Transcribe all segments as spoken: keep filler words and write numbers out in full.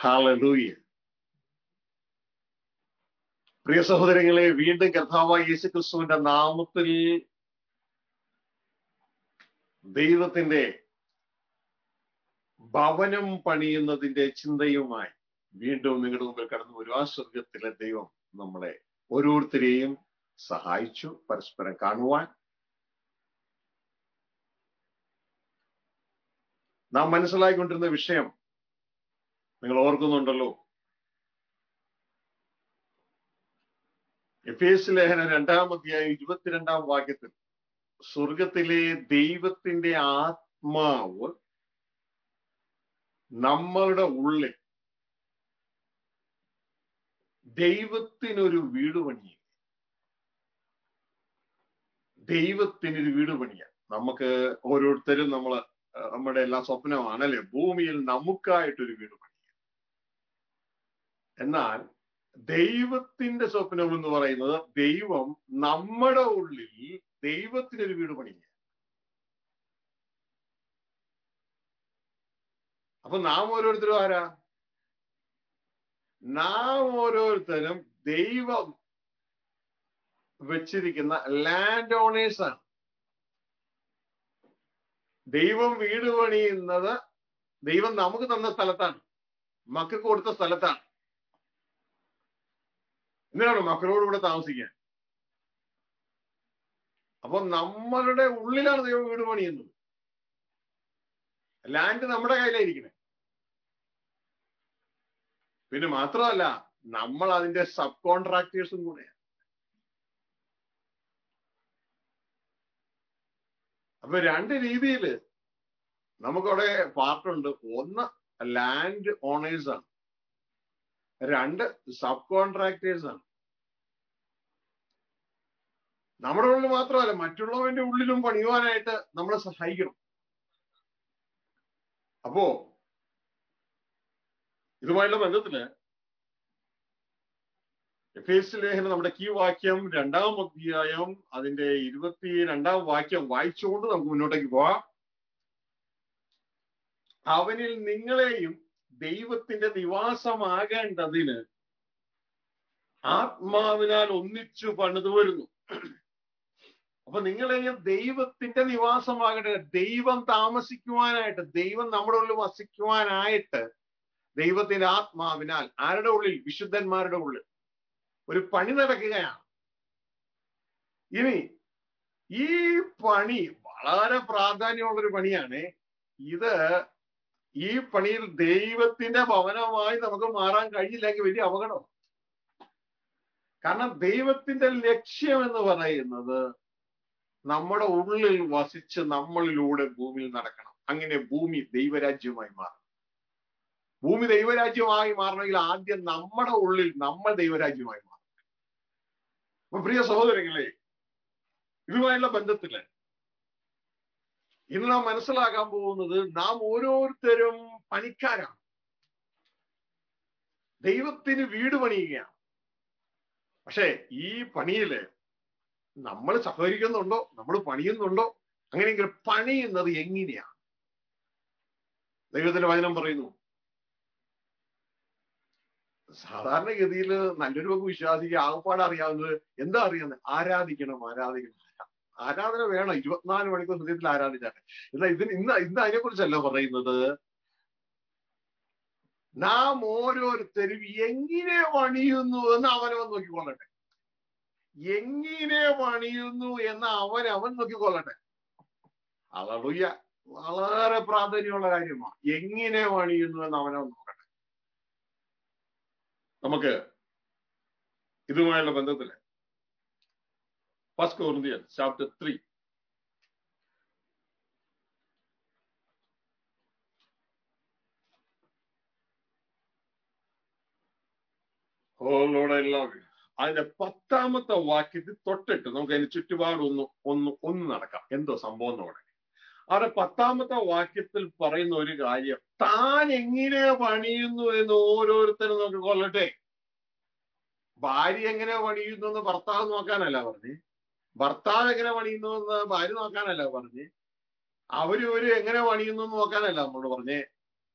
Hallelujah. പ്രിയ സഹോദരങ്ങളെ, വീണ്ടും കർത്താവായ യേശുക്രിസ്തുവിന്റെ നാമത്തിൽ ദൈവത്തിന്റെ ഭവനം പണിയുന്നതിന്റെ ചിന്തയുമായി വീണ്ടും നിങ്ങളുടെ മുമ്പിൽ കടന്നു വരും. ആ സ്വർഗത്തിലെ ദൈവം നമ്മളെ ഓരോരുത്തരെയും സഹായിച്ചു പരസ്പരം കാണുവാൻ. നാം മനസ്സിലായിക്കൊണ്ടിരുന്ന വിഷയം നിങ്ങൾ ഓർക്കുന്നുണ്ടല്ലോ. എഫേസ്യ ലേഖനം രണ്ടാം അധ്യായം ഇരുപത്തിരണ്ടാം വാക്യത്തിൽ സ്വർഗത്തിലെ ദൈവത്തിന്റെ ആത്മാവ് നമ്മളുടെ ഉള്ളിൽ ദൈവത്തിനൊരു വീട് പണിയ ദൈവത്തിനൊരു വീട് പണിയ നമുക്ക് ഓരോരുത്തരും നമ്മള് നമ്മുടെ എല്ലാ സ്വപ്നമാണല്ലേ, ഭൂമിയിൽ നമുക്കായിട്ടൊരു വീട് പണിയ. എന്നാൽ ദൈവത്തിന്റെ സ്വപ്നം എന്ന് പറയുന്നത് ദൈവം നമ്മുടെ ഉള്ളിൽ ദൈവത്തിനൊരു വീട് പണിയ. അപ്പൊ നാം ഓരോരുത്തരും ആരാ? നാം ഓരോരുത്തരും ദൈവം വെച്ചിരിക്കുന്ന ലാൻഡ് ഓണേഴ്സ് ആണ്. ദൈവം വീട് പണിയുന്നത് ദൈവം നമുക്ക് തന്ന സ്ഥലത്താണ്, മക്കൾക്ക് കൊടുത്ത സ്ഥലത്താണ്. എന്തിനാണ് മക്കളോടുകൂടെ താമസിക്കാൻ? അപ്പൊ നമ്മളുടെ ഉള്ളിലാണ് ദൈവം വീട് പണിയുന്നത്. ലാൻഡ് നമ്മുടെ കയ്യിലായിരിക്കണേ. പിന്നെ മാത്രമല്ല, നമ്മൾ അതിന്റെ സബ് കോൺട്രാക്ടേഴ്സും കൂടെയാണ്. അപ്പൊ രണ്ട് രീതിയിൽ നമുക്കവിടെ പാർട്ടുണ്ട്. ഒന്ന് ലാൻഡ് ഓണേഴ്സ് ആണ്, രണ്ട് സബ് കോൺട്രാക്ടേഴ്സ് ആണ്. നമ്മുടെ ഉള്ളിൽ മാത്രമല്ല, മറ്റുള്ളവന്റെ ഉള്ളിലും പണിയുവാനായിട്ട് നമ്മളെ സഹായിക്കണം. അപ്പോ ഇതുമായുള്ള ബന്ധത്തില് എഫേസ്യ ലേഖനം നമ്മുടെ കീ വാക്യം രണ്ടാം അധ്യായം അതിന്റെ ഇരുപത്തി രണ്ടാം വാക്യം വായിച്ചുകൊണ്ട് നമുക്ക് മുന്നോട്ടേക്ക് പോവാം. അവനിൽ നിങ്ങളെയും ദൈവത്തിന്റെ നിവാസമാകേണ്ടതിന് ആത്മാവിനാൽ ഒന്നിച്ചു പണിതു വരുന്നു. അപ്പൊ നിങ്ങളെയും ദൈവത്തിന്റെ നിവാസമാകട്ടെ, ദൈവം താമസിക്കുവാനായിട്ട്, ദൈവം നമ്മുടെ ഉള്ളിൽ വസിക്കുവാനായിട്ട് ദൈവത്തിന്റെ ആത്മാവിനാൽ ആരുടെ ഉള്ളിൽ? വിശുദ്ധന്മാരുടെ ഉള്ളിൽ ഒരു പണി നടക്കുകയാണ്. ഇനി ഈ പണി വളരെ പ്രാധാന്യമുള്ളൊരു പണിയാണ്. ഇത് ഈ പണിയിൽ ദൈവത്തിന്റെ ഭവനമായി നമുക്ക് മാറാൻ കഴിഞ്ഞില്ലെങ്കിൽ വലിയ അപകടം. കാരണം ദൈവത്തിന്റെ ലക്ഷ്യം എന്ന് പറയുന്നത് നമ്മുടെ ഉള്ളിൽ വസിച്ച് നമ്മളിലൂടെ ഭൂമിയിൽ നടക്കണം. അങ്ങനെ ഭൂമി ദൈവരാജ്യമായി മാറും. ഭൂമി ദൈവരാജ്യമായി മാറണമെങ്കിൽ ആദ്യം നമ്മുടെ ഉള്ളിൽ നമ്മൾ ദൈവരാജ്യമായി മാറും. അപ്പൊ പ്രിയ സഹോദരങ്ങളെ, ഇതുമായുള്ള ബന്ധത്തില് ഇന്ന് നാം മനസ്സിലാക്കാൻ പോകുന്നത് നാം ഓരോരുത്തരും പണിക്കാരാണ്. ദൈവത്തിന് വീട് പണിയുകയാണ്. പക്ഷെ ഈ പണിയില് നമ്മൾ സഹകരിക്കുന്നുണ്ടോ? നമ്മൾ പണിയുന്നുണ്ടോ? അങ്ങനെയെങ്കിൽ പണിയുന്നത് എങ്ങനെയാണ്? ദൈവത്തിന്റെ വചനം പറയുന്നു, സാധാരണഗതിയിൽ നല്ലൊരു വകുപ്പ് വിശ്വാസിക്ക് ആകപ്പാട് അറിയാവുന്നത് എന്താ അറിയാവുന്നത്? ആരാധിക്കണം, ആരാധിക്കണം. ആരാധന വേണം, ഇരുപത്തിനാല് മണിക്കൂർ ഹൃദയത്തിൽ ആരാധിച്ചാണ്. എന്നാൽ ഇതിന് ഇന്ന് ഇന്ന് അതിനെക്കുറിച്ചല്ല പറയുന്നത്. നാം ഓരോരുത്തരും എങ്ങനെ പണിയുന്നു എന്ന് അവനവൻ നോക്കിക്കൊള്ളട്ടെ. എങ്ങനെ പണിയുന്നു എന്ന് അവൻ അവൻ നോക്കിക്കൊള്ളട്ടെ. ഹല്ലേലൂയ. വളരെ പ്രാധാന്യമുള്ള കാര്യമാണ്. എങ്ങനെ പണിയുന്നു എന്ന് അവനവൻ നോക്കട്ടെ. നമുക്ക് ഇതുമായുള്ള ബന്ധത്തില് ഫസ്റ്റ് കൊറിന്ത്യൻസ് ചാപ്റ്റർ ത്രീ ഓളോടെല്ലാം അതിന്റെ പത്താമത്തെ വാക്യത്തിൽ തൊട്ടിട്ട് നമുക്ക് അതിന് ചുറ്റുപാട് ഒന്ന് ഒന്ന് ഒന്ന് നടക്കാം. എന്തോ സംഭവം നോടെ അവിടെ പത്താമത്തെ വാക്യത്തിൽ പറയുന്ന ഒരു കാര്യം, താൻ എങ്ങനെ പണിയുന്നു എന്ന് ഓരോരുത്തരും നോക്കിക്കൊള്ളട്ടെ. ഭാര്യ എങ്ങനെ പണിയുന്നു എന്ന് ഭർത്താവ് നോക്കാനല്ല പറഞ്ഞ്, ഭർത്താവ് എങ്ങനെ പണിയുന്നു എന്ന് ഭാര്യ നോക്കാനല്ല പറഞ്ഞ്, അവര് ഒരു എങ്ങനെ പണിയുന്നു എന്ന് നോക്കാനല്ല നമ്മളോട് പറഞ്ഞേ.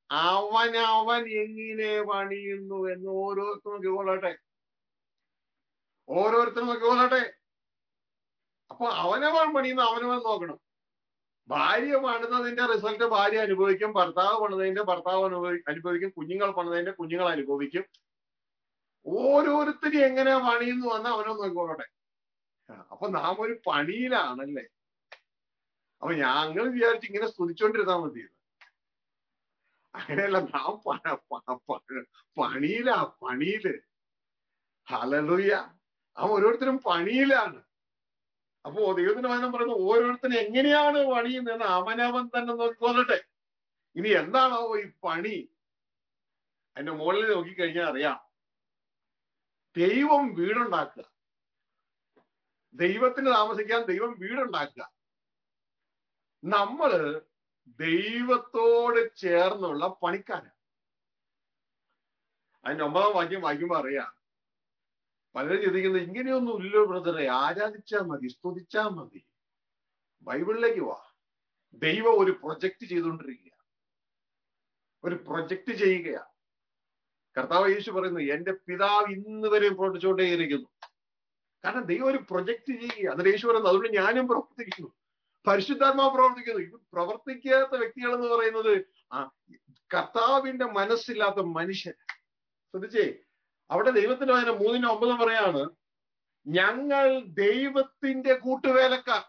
അവനവൻ എങ്ങനെ പണിയുന്നു എന്ന് ഓരോരുത്തരും നോക്കിക്കൊള്ളട്ടെ, ഓരോരുത്തരും നോക്കിക്കൊള്ളട്ടെ. അപ്പൊ അവനവൻ പണിയുന്ന അവനവൻ നോക്കണം. ഭാര്യ പണിതതിന്റെ റിസൾട്ട് ഭാര്യ അനുഭവിക്കും, ഭർത്താവ് പണിതതിന്റെ ഭർത്താവ് അനുഭവി അനുഭവിക്കും കുഞ്ഞുങ്ങൾ പണിതതിന്റെ കുഞ്ഞുങ്ങൾ അനുഭവിക്കും. ഓരോരുത്തരും എങ്ങനെ പണിയുന്നു എന്ന് അവനവൻ നോക്കിക്കൊള്ളട്ടെ. അപ്പൊ നാം ഒരു പണിയിലാണല്ലേ. അപ്പൊ ഞങ്ങൾ വിചാരിച്ച് ഇങ്ങനെ സ്തുതിച്ചോണ്ടിരുന്നാ മതി. അങ്ങനെയല്ല, നാം പണിയിലാ, പണിയില്. ഹല്ലേലൂയ. അവൻ ഓരോരുത്തരും പണിയിലാണ്. അപ്പോ ദൈവത്തിന്റെ വചനം പറയുന്നു ഓരോരുത്തരും എങ്ങനെയാണ് പണിയുന്നതെന്ന് അവനവൻ തന്നെ നോക്കിക്കൊള്ളട്ടെ. ഇനി എന്താണോ ഈ പണി? അതിന്റെ മുകളിൽ നോക്കിക്കഴിഞ്ഞാൽ അറിയാം, ദൈവം വീടുണ്ടാക്കുക. ദൈവത്തിന് താമസിക്കാൻ ദൈവം വീടുണ്ടാക്കുക. നമ്മള് ദൈവത്തോട് ചേർന്നുള്ള പണിക്കാരാണ്. അതിന്റെ ഒമ്പതാം വാക്യം വായിക്കുമ്പോ അറിയാം, പലരും ചിന്തിക്കുന്നത് ഇങ്ങനെയൊന്നും ഇല്ലോ ബ്രദറെ, ആരാധിച്ചാൽ മതി, സ്തുതിച്ചാ മതി. ബൈബിളിലേക്ക് വാ. ദൈവം ഒരു പ്രൊജക്ട് ചെയ്തുകൊണ്ടിരിക്കുക, ഒരു പ്രൊജക്ട് ചെയ്യുകയാ. കർത്താവ് യേശു പറയുന്നു, എന്റെ പിതാവ് ഇന്ന് വരെ പ്രവർത്തിച്ചുകൊണ്ടേയിരിക്കുന്നു. കാരണം ദൈവം ഒരു പ്രൊജക്ട് ചെയ്യുക. എന്നിട്ട് യേശു പറയുന്നു, അതുകൊണ്ട് ഞാനും പ്രവർത്തിക്കുന്നു, പരിശുദ്ധാത്മാവ് പ്രവർത്തിക്കുന്നു. ഇത് പ്രവർത്തിക്കാത്ത വ്യക്തികൾ എന്ന് പറയുന്നത് ആ കർത്താവിന്റെ മനസ്സില്ലാത്ത മനുഷ്യൻ. ശ്രദ്ധിച്ചേ, അവിടെ ദൈവത്തിന്റെ വചനം മൂന്നിന് ഒമ്പത് പറയാണ്, ഞങ്ങൾ ദൈവത്തിന്റെ കൂട്ടുവേലക്കാർ.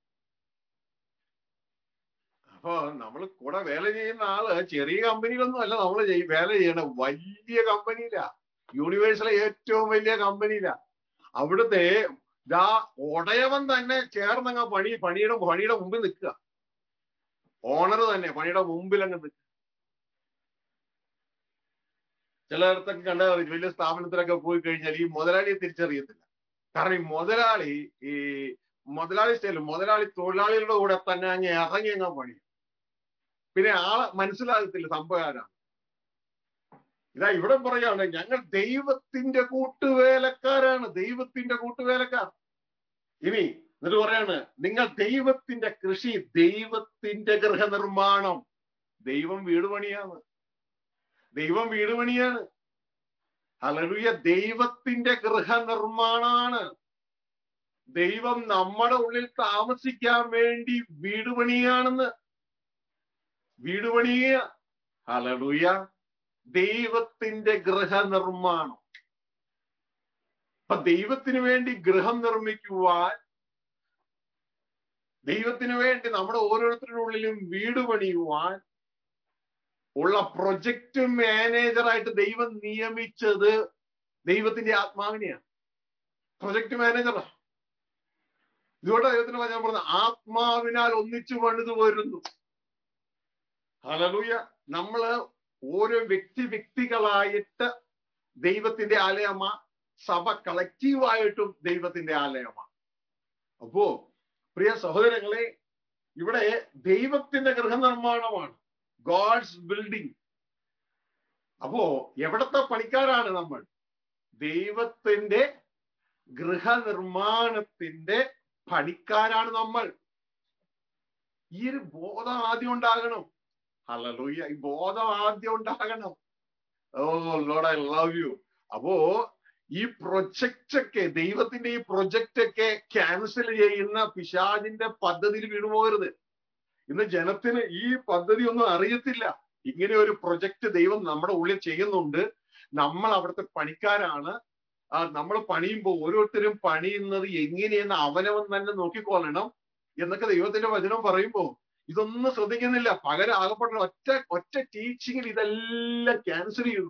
അപ്പൊ നമ്മൾ കൂടെ വേല ചെയ്യുന്ന ആള് ചെറിയ കമ്പനിയിലൊന്നും അല്ല നമ്മൾ വേല ചെയ്യണ, വലിയ കമ്പനിയിലാ, യൂണിവേഴ്സിലെ ഏറ്റവും വലിയ കമ്പനിയിലാ. അവിടുത്തെ ഇതാ ഉടയവൻ തന്നെ ചേർന്നങ്ങ് പണി പണിയുടെ പണിയുടെ മുമ്പിൽ നിൽക്കുക. ഓണർ തന്നെ പണിയുടെ മുമ്പിൽ അങ്ങ് നിൽക്കുക. ചിലയിടത്തൊക്കെ കണ്ടാൽ വലിയ സ്ഥാപനത്തിലൊക്കെ പോയി കഴിഞ്ഞാൽ ഈ മുതലാളിയെ തിരിച്ചറിയത്തില്ല. കാരണം ഈ മുതലാളി ഈ മുതലാളി സ്റ്റൈലും മുതലാളി തൊഴിലാളികളുടെ കൂടെ തന്നെ അങ്ങ് ഇറങ്ങി അങ്ങ് പണി. പിന്നെ ആളെ മനസ്സിലാകത്തില്ല സംഭവകാരാണ്. ഇതാ ഇവിടെ പറയാണ്, ഞങ്ങൾ ദൈവത്തിന്റെ കൂട്ടുവേലക്കാരാണ്, ദൈവത്തിന്റെ കൂട്ടുവേലക്കാർ. ഇനി എന്നിട്ട് പറയാണ്, നിങ്ങൾ ദൈവത്തിന്റെ കൃഷി, ദൈവത്തിന്റെ ഗൃഹനിർമ്മാണം. ദൈവം വീട് പണിയാണ്, ദൈവം വീട് പണിയാണ്. ഹല്ലേലൂയ. ദൈവത്തിന്റെ ഗൃഹനിർമ്മാണാണ്. ദൈവം നമ്മുടെ ഉള്ളിൽ താമസിക്കാൻ വേണ്ടി വീട് പണിയാണെന്ന്, വീട് പണിയ. ഹല്ലേലൂയ. ദൈവത്തിന്റെ ഗൃഹനിർമ്മാണം. അപ്പൊ ദൈവത്തിന് വേണ്ടി ഗൃഹം നിർമ്മിക്കുവാൻ, ദൈവത്തിന് വേണ്ടി നമ്മുടെ ഓരോരുത്തരുടെ ഉള്ളിലും വീട് പണിയുവാൻ ഉള്ള പ്രൊജക്ട് മാനേജറായിട്ട് ദൈവം നിയമിച്ചത് ദൈവത്തിന്റെ ആത്മാവിനെയാണ്. പ്രൊജക്ട് മാനേജറാ. ഇതുകൊണ്ട് ദൈവത്തിന് വചനം പറഞ്ഞ ആത്മാവിനാൽ ഒന്നിച്ചു പണിത് വരുന്നു. ഹല്ലേലൂയ. നമ്മള് ഓരോ വ്യക്തി വ്യക്തികളായിട്ട് ദൈവത്തിന്റെ ആലയമാ, സഭ കളക്റ്റീവായിട്ടും ദൈവത്തിന്റെ ആലയമാ. അപ്പോ പ്രിയ സഹോദരങ്ങളെ, ഇവിടെ ദൈവത്തിന്റെ ഗൃഹനിർമ്മാണമാണ്, ഗോഡ്സ് ബിൽഡിംഗ്. അപ്പോ എവിടത്തെ പണിക്കാരാണ് നമ്മൾ? ദൈവത്തിന്റെ ഗൃഹനിർമ്മാണത്തിന്റെ പണിക്കാരാണ് നമ്മൾ. ഈ ഒരു ബോധം ആദ്യം ഉണ്ടാകണം. ഹല്ലേലൂയ. ഈ ബോധം ആദ്യം ഉണ്ടാകണം. Oh Lord, I love you. അപ്പോ ഈ പ്രൊജക്റ്റ് ഒക്കെ, ദൈവത്തിന്റെ ഈ പ്രൊജക്റ്റ് ഒക്കെ ക്യാൻസൽ ചെയ്യുന്ന പിശാചിന്റെ പദ്ധതിയിൽ വീണുപോകരുത്. ഇന്ന് ജനത്തിന് ഈ പദ്ധതി ഒന്നും അറിയത്തില്ല. ഇങ്ങനെ ഒരു പ്രൊജക്റ്റ് ദൈവം നമ്മുടെ ഉള്ളിൽ ചെയ്യുന്നുണ്ട്. നമ്മൾ അവിടുത്തെ പണിക്കാരാണ്. ആ നമ്മൾ പണിയുമ്പോൾ ഓരോരുത്തരും പണിയുന്നത് എങ്ങനെയെന്ന് അവനവൻ തന്നെ നോക്കിക്കൊള്ളണം എന്നൊക്കെ ദൈവത്തിന്റെ വചനം പറയുമ്പോ ഇതൊന്നും ശ്രദ്ധിക്കുന്നില്ല. പകരം ആകപ്പെട്ട ഒറ്റ ഒറ്റ ടീച്ചിങ്ങിൽ ഇതെല്ലാം ക്യാൻസൽ ചെയ്തു.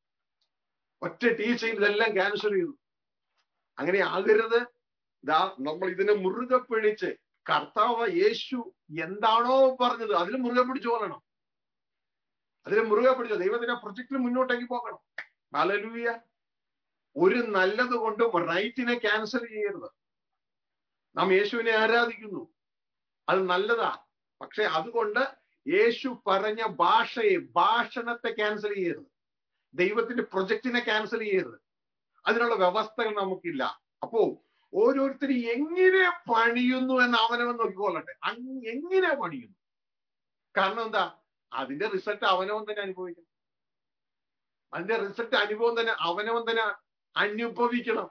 ഒറ്റ ടീച്ചിങ്ങിൽ ഇതെല്ലാം ക്യാൻസൽ ചെയ്തു. അങ്ങനെ ആകരുത്. ഇതാ നമ്മൾ ഇതിനെ മുറുകെ പിടിച്ച്, കർത്താവ് യേശു എന്താണോ പറഞ്ഞത് അതിൽ മുറുകെ പിടിച്ചു പോകണം. അതിന് മുറുകെ പിടിച്ചു ദൈവത്തിന്റെ പ്രൊജക്റ്റിൽ മുന്നോട്ടേക്ക് പോകണം. ഹല്ലേലൂയ. ഒരു നല്ലത് കൊണ്ടും റൈറ്റിനെ ക്യാൻസൽ ചെയ്യരുത്. നാം യേശുവിനെ ആരാധിക്കുന്നു, അത് നല്ലതാ. പക്ഷെ അതുകൊണ്ട് യേശു പറഞ്ഞ ഭാഷയെ, ഭാഷണത്തെ ക്യാൻസൽ ചെയ്യരുത്. ദൈവത്തിന്റെ പ്രൊജക്റ്റിനെ ക്യാൻസൽ ചെയ്യരുത്. അതിനുള്ള വ്യവസ്ഥകൾ നമുക്കില്ല. അപ്പോ ഓരോരുത്തരും എങ്ങനെ പണിയുന്നു എന്ന് അവനവൻ നോക്കിക്കൊള്ളട്ടെ. എങ്ങനെ പണിയുന്നു? കാരണം എന്താ? അതിന്റെ റിസൾട്ട് അവനവൻ തന്നെ അനുഭവിക്കണം. അതിന്റെ റിസൾട്ട് അനുഭവം തന്നെ അവനവൻ തന്നെ അനുഭവിക്കണം.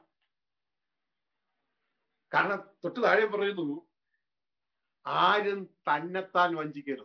കാരണം തൊട്ട് താഴെ പറയുന്നു, ആരും തന്നെത്താൻ വഞ്ചിക്കരുത്.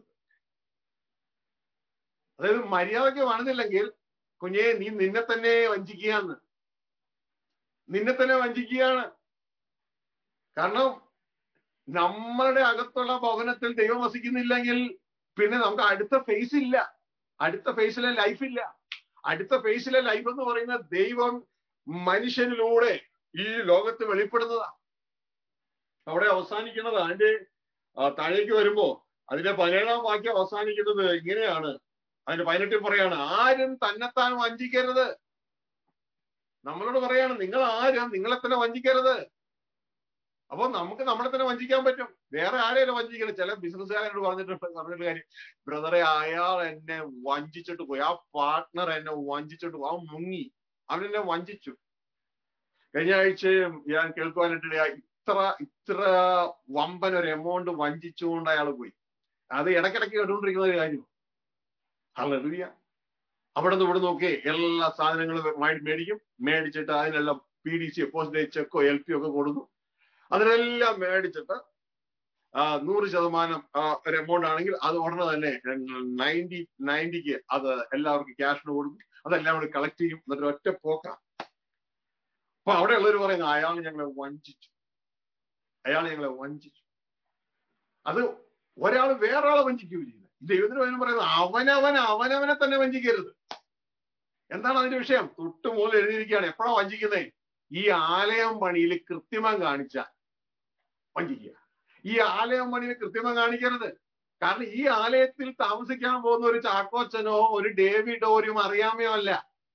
അതായത് മര്യാദയ്ക്ക് വളർന്നില്ലെങ്കിൽ കുഞ്ഞെ നീ നിന്നെ തന്നെ വഞ്ചിക്കുകയാണ്, നിന്നെ തന്നെ വഞ്ചിക്കുകയാണ്. കാരണം നമ്മളുടെ അകത്തുള്ള ഭവനത്തിൽ ദൈവം വസിക്കുന്നില്ലെങ്കിൽ പിന്നെ നമുക്ക് അടുത്ത ഫേസ് ഇല്ല, അടുത്ത ഫേസിലെ ലൈഫ് ഇല്ല. അടുത്ത ഫേസിലെ ലൈഫ് എന്ന് പറയുന്ന ദൈവം മനുഷ്യനിലൂടെ ഈ ലോകത്ത് വെളിപ്പെടുന്നതാ. അവിടെ അവസാനിക്കുന്നത് അതിന്റെ താഴേക്ക് വരുമ്പോ അതിന്റെ പതിനേഴാം വാക്യം അവസാനിക്കുന്നത് ഇങ്ങനെയാണ്. അതിന്റെ പതിനെട്ടിൽ പറയാണ്, ആരും തന്നെത്താൻ വഞ്ചിക്കരുത്. നമ്മളോട് പറയാണ്, നിങ്ങൾ ആരും നിങ്ങളെ തന്നെ വഞ്ചിക്കരുത്. അപ്പൊ നമുക്ക് നമ്മളെ തന്നെ വഞ്ചിക്കാൻ പറ്റും, വേറെ ആരെയും വഞ്ചിക്കണം. ചില ബിസിനസ്സുകാരോട് പറഞ്ഞിട്ട് പറഞ്ഞിട്ട് കാര്യം, ബ്രദറെ അയാൾ എന്നെ വഞ്ചിച്ചിട്ട് പോയി, ആ പാർട്ട്ണർ എന്നെ വഞ്ചിച്ചിട്ട് പോയി, അവൻ മുങ്ങി, അവൻ എന്നെ വഞ്ചിച്ചു. കഴിഞ്ഞ ആഴ്ചയും ഞാൻ കേൾക്കുവാനായിട്ട് ഇത്ര ഇത്ര വമ്പൻ ഒരു എമൗണ്ട് വഞ്ചിച്ചുകൊണ്ട് അയാൾ പോയി. അത് ഇടയ്ക്കിടയ്ക്ക് കേട്ടുകൊണ്ടിരിക്കുന്ന ഒരു കാര്യം. ഹല്ലേലൂയ. അവിടെ നിന്ന് ഇവിടെ നോക്കി എല്ലാ സാധനങ്ങളും മേടിക്കും, മേടിച്ചിട്ട് അതിനെല്ലാം പി ഡി സി പോസ്റ്റ് ചെക്കോ എൽ പി ഒക്കെ കൊടുക്കും. അതിനെല്ലാം മേടിച്ചിട്ട് ആ നൂറ് ശതമാനം ഒരു എമൗണ്ട് ആണെങ്കിൽ അത് ഉടനെ തന്നെ നയൻറ്റി നയൻറ്റിക്ക് അത് എല്ലാവർക്കും ക്യാഷിന് കൊടുക്കും. അതെല്ലാം കൂടി കളക്ട് ചെയ്യും, എന്നിട്ട് ഒറ്റ പോക്കാം. അപ്പൊ അവിടെ ഉള്ളവർ പറയുന്നത്, അയാൾ ഞങ്ങളെ വഞ്ചിച്ചു, അയാൾ ഞങ്ങളെ വഞ്ചിച്ചു. അത് ഒരാൾ വേറൊരാളെ വഞ്ചിക്കുകയും ചെയ്യുന്നത്. ദൈവത്തിന് വചനം പറയുന്നത് അവനവൻ അവനവനെ തന്നെ വഞ്ചിക്കരുത്. എന്താണ് അതിന്റെ വിഷയം? തൊട്ട് മുകളിൽ എഴുതിയിരിക്കുകയാണ്. എപ്പോഴാ വഞ്ചിക്കുന്നത്? ഈ ആലയം പണിയിൽ കൃത്രിമം കാണിച്ചാൽ വഞ്ചിക്കുക. ഈ ആലയം പണിയിൽ കൃത്രിമം കാണിക്കരുത്. കാരണം ഈ ആലയത്തിൽ താമസിക്കാൻ പോകുന്ന ഒരു ചാക്കോച്ചനോ ഒരു ഡേവിഡോ ഒരു അറിയാമയോ അല്ല.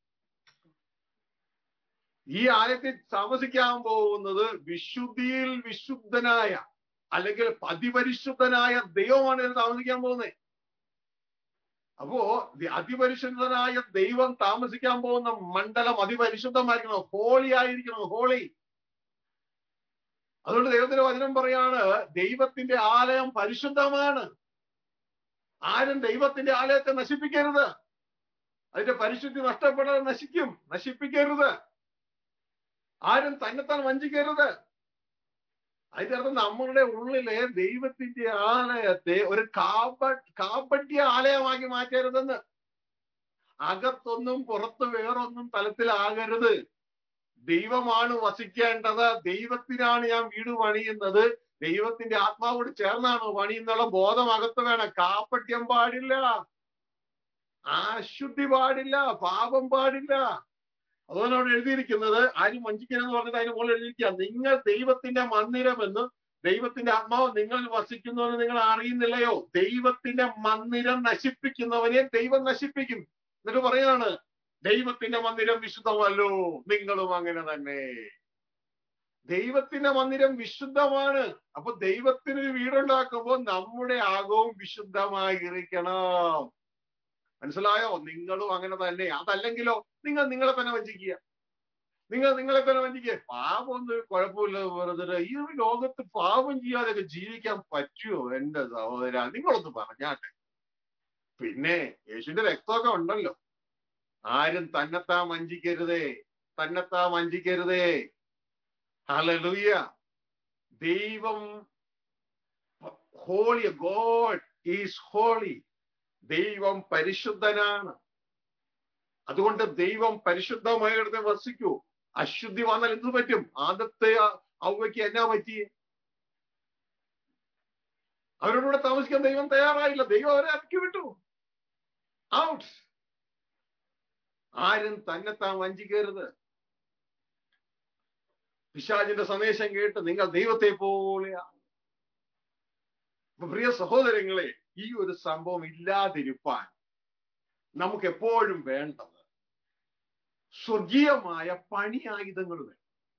ഈ ആലയത്തിൽ താമസിക്കാൻ പോകുന്നത് വിശുദ്ധിയിൽ വിശുദ്ധനായ അല്ലെങ്കിൽ അതിപരിശുദ്ധനായ ദൈവമാണ് ഇതിൽ താമസിക്കാൻ പോകുന്നത്. അപ്പോ അതിപരിശുദ്ധനായ ദൈവം താമസിക്കാൻ പോകുന്ന മണ്ഡലം അതിപരിശുദ്ധമായിരിക്കണം, ഹോളി ആയിരിക്കണം, ഹോളി. അതുകൊണ്ട് ദൈവത്തിന്റെ വചനം പറയാണ്, ദൈവത്തിന്റെ ആലയം പരിശുദ്ധമാണ്. ആരും ദൈവത്തിന്റെ ആലയത്തെ നശിപ്പിക്കരുത്. അതിന്റെ പരിശുദ്ധി നഷ്ടപ്പെടാതെ നശിക്കും, നശിപ്പിക്കരുത്. ആരും തന്നെത്താൻ വഞ്ചിക്കരുത്. അതിന്റെ അർത്ഥം നമ്മളുടെ ഉള്ളിലെ ദൈവത്തിന്റെ ആലയത്തെ ഒരു കാപ കാപട്യ ആലയമാക്കി മാറ്റരുതെന്ന്. അകത്തൊന്നും പുറത്ത് വേറൊന്നും തലത്തിലാകരുത്. ദൈവമാണ് വസിക്കേണ്ടത്, ദൈവത്തിനാണ് ഞാൻ വീട് പണിയുന്നത്, ദൈവത്തിന്റെ ആത്മാവോട് ചേർന്നാണ് പണിയെന്നുള്ള ബോധം അകത്ത് വേണം. കാപട്യം പാടില്ല, അശുദ്ധി പാടില്ല, പാപം പാടില്ല. അതുകൊണ്ട് അവിടെ എഴുതിയിരിക്കുന്നത് ആരും വഞ്ചിക്കരുതെന്ന് പറഞ്ഞിട്ട് അതിന് മുകളിൽ എഴുതിയിരിക്കുക, നിങ്ങൾ ദൈവത്തിന്റെ മന്ദിരമെന്ന്, ദൈവത്തിന്റെ ആത്മാവ് നിങ്ങളിൽ വസിക്കുന്നുവെന്ന് നിങ്ങൾ അറിയുന്നില്ലയോ? ദൈവത്തിന്റെ മന്ദിരം നശിപ്പിക്കുന്നവനെ ദൈവം നശിപ്പിക്കും. എന്നിട്ട് പറയാണ്, ദൈവത്തിന്റെ മന്ദിരം വിശുദ്ധമല്ലോ, നിങ്ങളും അങ്ങനെ തന്നെ. ദൈവത്തിന്റെ മന്ദിരം വിശുദ്ധമാണ്. അപ്പൊ ദൈവത്തിനൊരു വീടുണ്ടാക്കുമ്പോൾ നമ്മുടെ ആകവും വിശുദ്ധമായിരിക്കണം. മനസ്സിലായോ? നിങ്ങളും അങ്ങനെ തന്നെ. അതല്ലെങ്കിലോ നിങ്ങൾ നിങ്ങളെ തന്നെ വഞ്ചിക്കുക, നിങ്ങൾ നിങ്ങളെ തന്നെ വഞ്ചിക്കുക. പാപമൊന്നും കുഴപ്പമില്ല വെറുതെ. ഈ ലോകത്ത് പാപം ചെയ്യാതെയൊക്കെ ജീവിക്കാൻ പറ്റുമോ എന്റെ സഹോദര? നിങ്ങളൊന്ന് പറഞ്ഞാട്ടെ. പിന്നെ യേശുവിന്റെ രക്തമൊക്കെ ഉണ്ടല്ലോ. ആരും തന്നെത്താൻ വഞ്ചിക്കരുതേ, തന്നെത്താൻ വഞ്ചിക്കരുതേ. ഹല്ലേലൂയ. ദൈവം ഹോളി, ഗോഡ് ഈസ് ഹോളി. ദൈവം പരിശുദ്ധനാണ്. അതുകൊണ്ട് ദൈവം പരിശുദ്ധമായിടത്തെ വസിക്കൂ. അശുദ്ധി വന്നാൽ എന്ത് പറ്റും? ആദ്യത്തെ ഔവയ്ക്ക് എന്നാ പറ്റിയേ? അവരോടുകൂടെ താമസിക്കാൻ ദൈവം തയ്യാറായില്ല. ദൈവം അവരെ ഇറക്കി വിട്ടു, ഔട്ട്. ആരും തന്നെത്താൻ വഞ്ചിക്കരുത്. പിശാചിന്റെ സന്ദേശം കേട്ട് നിങ്ങൾ ദൈവത്തെ പോലെയാണ്. പ്രിയ സഹോദരങ്ങളെ, ഈ ഒരു സംഭവം ഇല്ലാതിരിപ്പാൻ നമുക്ക് എപ്പോഴും വേണ്ടത് സ്വർഗീയമായ പണി ആയുധങ്ങൾ വേണം.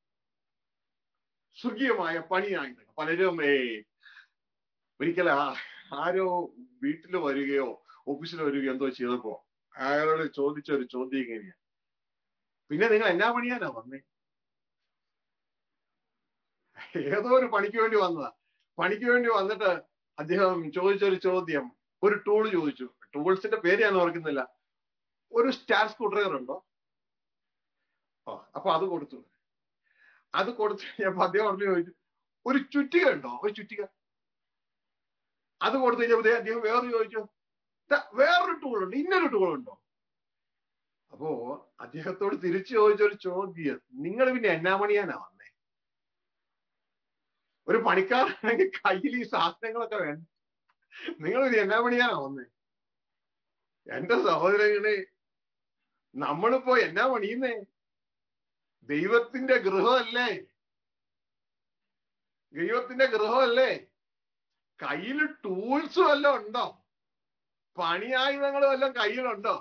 സ്വർഗീയമായ പണി ആയുധങ്ങൾ. പലരും ഏ ഒരിക്കലും ആരോ വീട്ടിൽ വരികയോ ഓഫീസിൽ വരികയോ എന്തോ ചെയ്തപ്പോ അയാളോട് ചോദിച്ച ഒരു ചോദ്യം ഇങ്ങനെയാ, പിന്നെ നിങ്ങൾ എന്നാ പണിയാനാ വന്നേ? ഏതോ ഒരു പണിക്ക് വേണ്ടി വന്നതാ. പണിക്ക് വേണ്ടി വന്നിട്ട് അദ്ദേഹം ചോദിച്ചൊരു ചോദ്യം, ഒരു ടൂള് ചോദിച്ചു. ടൂൾസിന്റെ പേര് ഞാൻ ഓർക്കുന്നില്ല. ഒരു സ്റ്റാർ സ്ക്രൂ ഡ്രൈവർ ഉണ്ടോ? ഓ, അപ്പൊ അത് കൊടുത്തു. അത് കൊടുത്തു കഴിഞ്ഞപ്പോ അദ്ദേഹം പറഞ്ഞു ചോദിച്ചു, ഒരു ചുറ്റിക ഉണ്ടോ? ഒരു ചുറ്റിക. അത് കൊടുത്തു കഴിഞ്ഞപ്പോ അദ്ദേഹം വേറെ ചോദിച്ചു, വേറൊരു ടൂൾ ഉണ്ട്, ഇന്നൊരു ടൂൾ ഉണ്ടോ? അപ്പോ അദ്ദേഹത്തോട് തിരിച്ചു ചോദിച്ചൊരു ചോദ്യം, നിങ്ങൾ പിന്നെ എന്നാ പണിയാനാ വന്നേ? ഒരു പണിക്കാരനാണെങ്കിൽ കയ്യിൽ ഈ സാധനങ്ങളൊക്കെ വേണം, നിങ്ങൾ പിന്നെ എന്നാ പണിയാനാ വന്നേ? എന്റെ സഹോദരങ്ങളെ, നമ്മളിപ്പോ എന്നാ പണിയുന്നേ? ദൈവത്തിന്റെ ഗൃഹമല്ലേ? ദൈവത്തിന്റെ ഗൃഹമല്ലേ? കയ്യിൽ ടൂൾസ് വല്ലതും ഉണ്ടോ? പണിയായുധങ്ങൾ വല്ലതും കയ്യിലുണ്ടോ?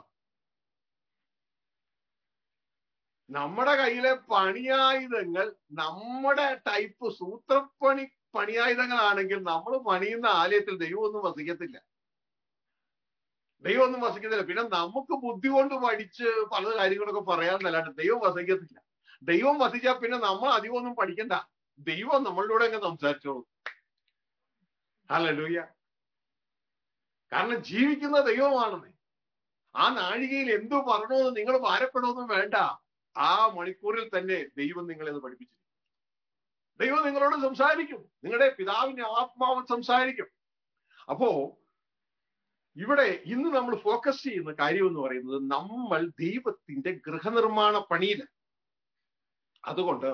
നമ്മുടെ കയ്യിലെ പണിയായുധങ്ങൾ നമ്മുടെ ടൈപ്പ് സൂത്രപ്പണി പണിയായുധങ്ങളാണെങ്കിൽ നമ്മൾ പണിയുന്ന ആലയത്തിൽ ദൈവമൊന്നും വസിക്കത്തില്ല. ദൈവമൊന്നും വസിക്കത്തില്ല. പിന്നെ നമുക്ക് ബുദ്ധി കൊണ്ട് പഠിച്ച് പല കാര്യങ്ങളൊക്കെ പറയാമെന്നല്ലാണ്ട് ദൈവം വസിക്കത്തില്ല. ദൈവം വസിച്ചാൽ പിന്നെ നമ്മൾ അധികം ഒന്നും പഠിക്കണ്ട, ദൈവം നമ്മളിലൂടെ അങ്ങ് സംസാരിച്ചോളൂ. ഹല്ലേലൂയ. കാരണം ജീവിക്കുന്ന ദൈവമാണെന്ന്. ആ നാഴികയിൽ എന്തു പറഞ്ഞോന്ന് നിങ്ങൾ ഭാരപ്പെടൊന്നും വേണ്ട. ആ മണിക്കൂറിൽ തന്നെ ദൈവം നിങ്ങളെ അത് പഠിപ്പിച്ചു. ദൈവം നിങ്ങളോട് സംസാരിക്കും, നിങ്ങളുടെ പിതാവിന്റെ ആത്മാവ് സംസാരിക്കും. അപ്പോ ഇവിടെ ഇന്ന് നമ്മൾ ഫോക്കസ് ചെയ്യുന്ന കാര്യം എന്ന് പറയുന്നത്, നമ്മൾ ദൈവത്തിന്റെ ഗൃഹനിർമ്മാണ പണിയില്. അതുകൊണ്ട്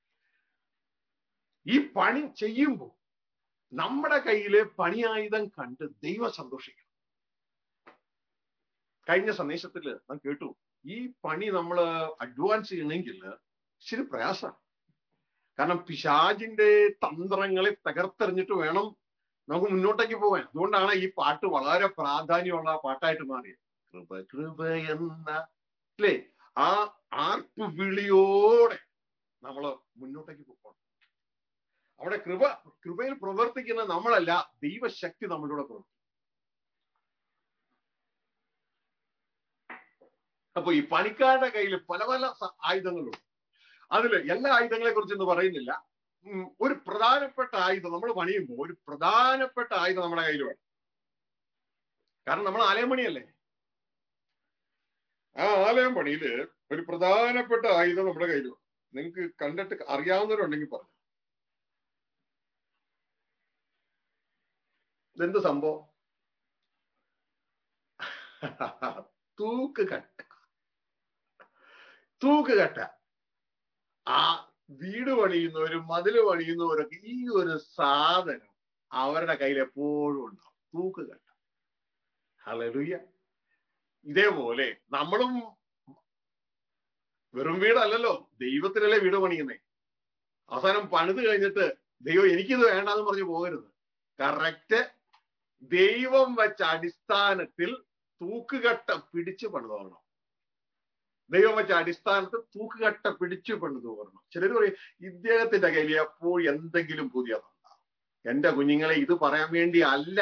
ഈ പണി ചെയ്യുമ്പോൾ നമ്മുടെ കയ്യിലെ പണിയായുധം കണ്ട് ദൈവം സന്തോഷിക്കണം. കഴിഞ്ഞ സന്ദേശത്തിൽ നാം കേട്ടു, ഈ പണി നമ്മൾ അഡ്വാൻസ് ചെയ്യണമെങ്കിൽ ശരി പ്രയാസമാണ്. കാരണം പിശാചിന്റെ തന്ത്രങ്ങളെ തകർത്തെറിഞ്ഞിട്ട് വേണം നമുക്ക് മുന്നോട്ടേക്ക് പോകാൻ. അതുകൊണ്ടാണ് ഈ പാട്ട് വളരെ പ്രാധാന്യമുള്ള പാട്ടായിട്ട് മാറിയത്. കൃപ കൃപ എന്ന അല്ലേ ആ ആർപ്പ് വിളിയോടെ നമ്മൾ മുന്നോട്ടേക്ക് പോകണം. അവിടെ കൃപ കൃപയിൽ പ്രവർത്തിക്കുന്ന നമ്മളല്ല, ദൈവശക്തി നമ്മളിലൂടെ പ്രവർത്തിക്കും. അപ്പൊ ഈ പണിക്കാരുടെ കയ്യിൽ പല പല ആയുധങ്ങളുണ്ട്. അതില് എല്ലാ ആയുധങ്ങളെ കുറിച്ചൊന്നും പറയുന്നില്ല. ഒരു പ്രധാനപ്പെട്ട ആയുധം നമ്മൾ പണിയുമ്പോൾ ഒരു പ്രധാനപ്പെട്ട ആയുധം നമ്മുടെ കയ്യിൽ വേണം. കാരണം നമ്മൾ ആലയം പണിയല്ലേ. ആ ആലയം പണിയില് ഒരു പ്രധാനപ്പെട്ട ആയുധം നമ്മുടെ കയ്യിൽ വേണം. നിങ്ങൾക്ക് കണ്ടിട്ട് അറിയാവുന്നവരുണ്ടെങ്കിൽ പറഞ്ഞു. ഇതെന്ത് സംഭവം? തൂക്ക് കട്ട. തൂക്ക് കട്ട. ആ വീട് പണിയുന്നവരും മതില് പണിയുന്നവരൊക്കെ ഈ ഒരു സാധനം അവരുടെ കയ്യിൽ എപ്പോഴും ഉണ്ടാവും, തൂക്ക് കട്ട. ഹല്ലേലൂയ. ഇതേപോലെ നമ്മളും വെറും വീടല്ലല്ലോ, ദൈവത്തിനല്ലേ വീട് പണിയുന്നേ. അവസാനം പണിത് കഴിഞ്ഞിട്ട് ദൈവം എനിക്കിത് വേണ്ടാന്ന് പറഞ്ഞു പോകരുത്. കറക്റ്റ് ദൈവം വെച്ച അടിസ്ഥാനത്തിൽ തൂക്കുകട്ട പിടിച്ച് പണിതോണം. ദൈവം വെച്ച അടിസ്ഥാനത്തിൽ തൂക്കുകട്ട പിടിച്ചു പണിത് പോകണം. ചിലർ പറയും ഇദ്ദേഹത്തിന്റെ കയ്യിൽ എപ്പോൾ എന്തെങ്കിലും പുതിയതുണ്ടാവും. എന്റെ കുഞ്ഞുങ്ങളെ, ഇത് പറയാൻ വേണ്ടി അല്ല.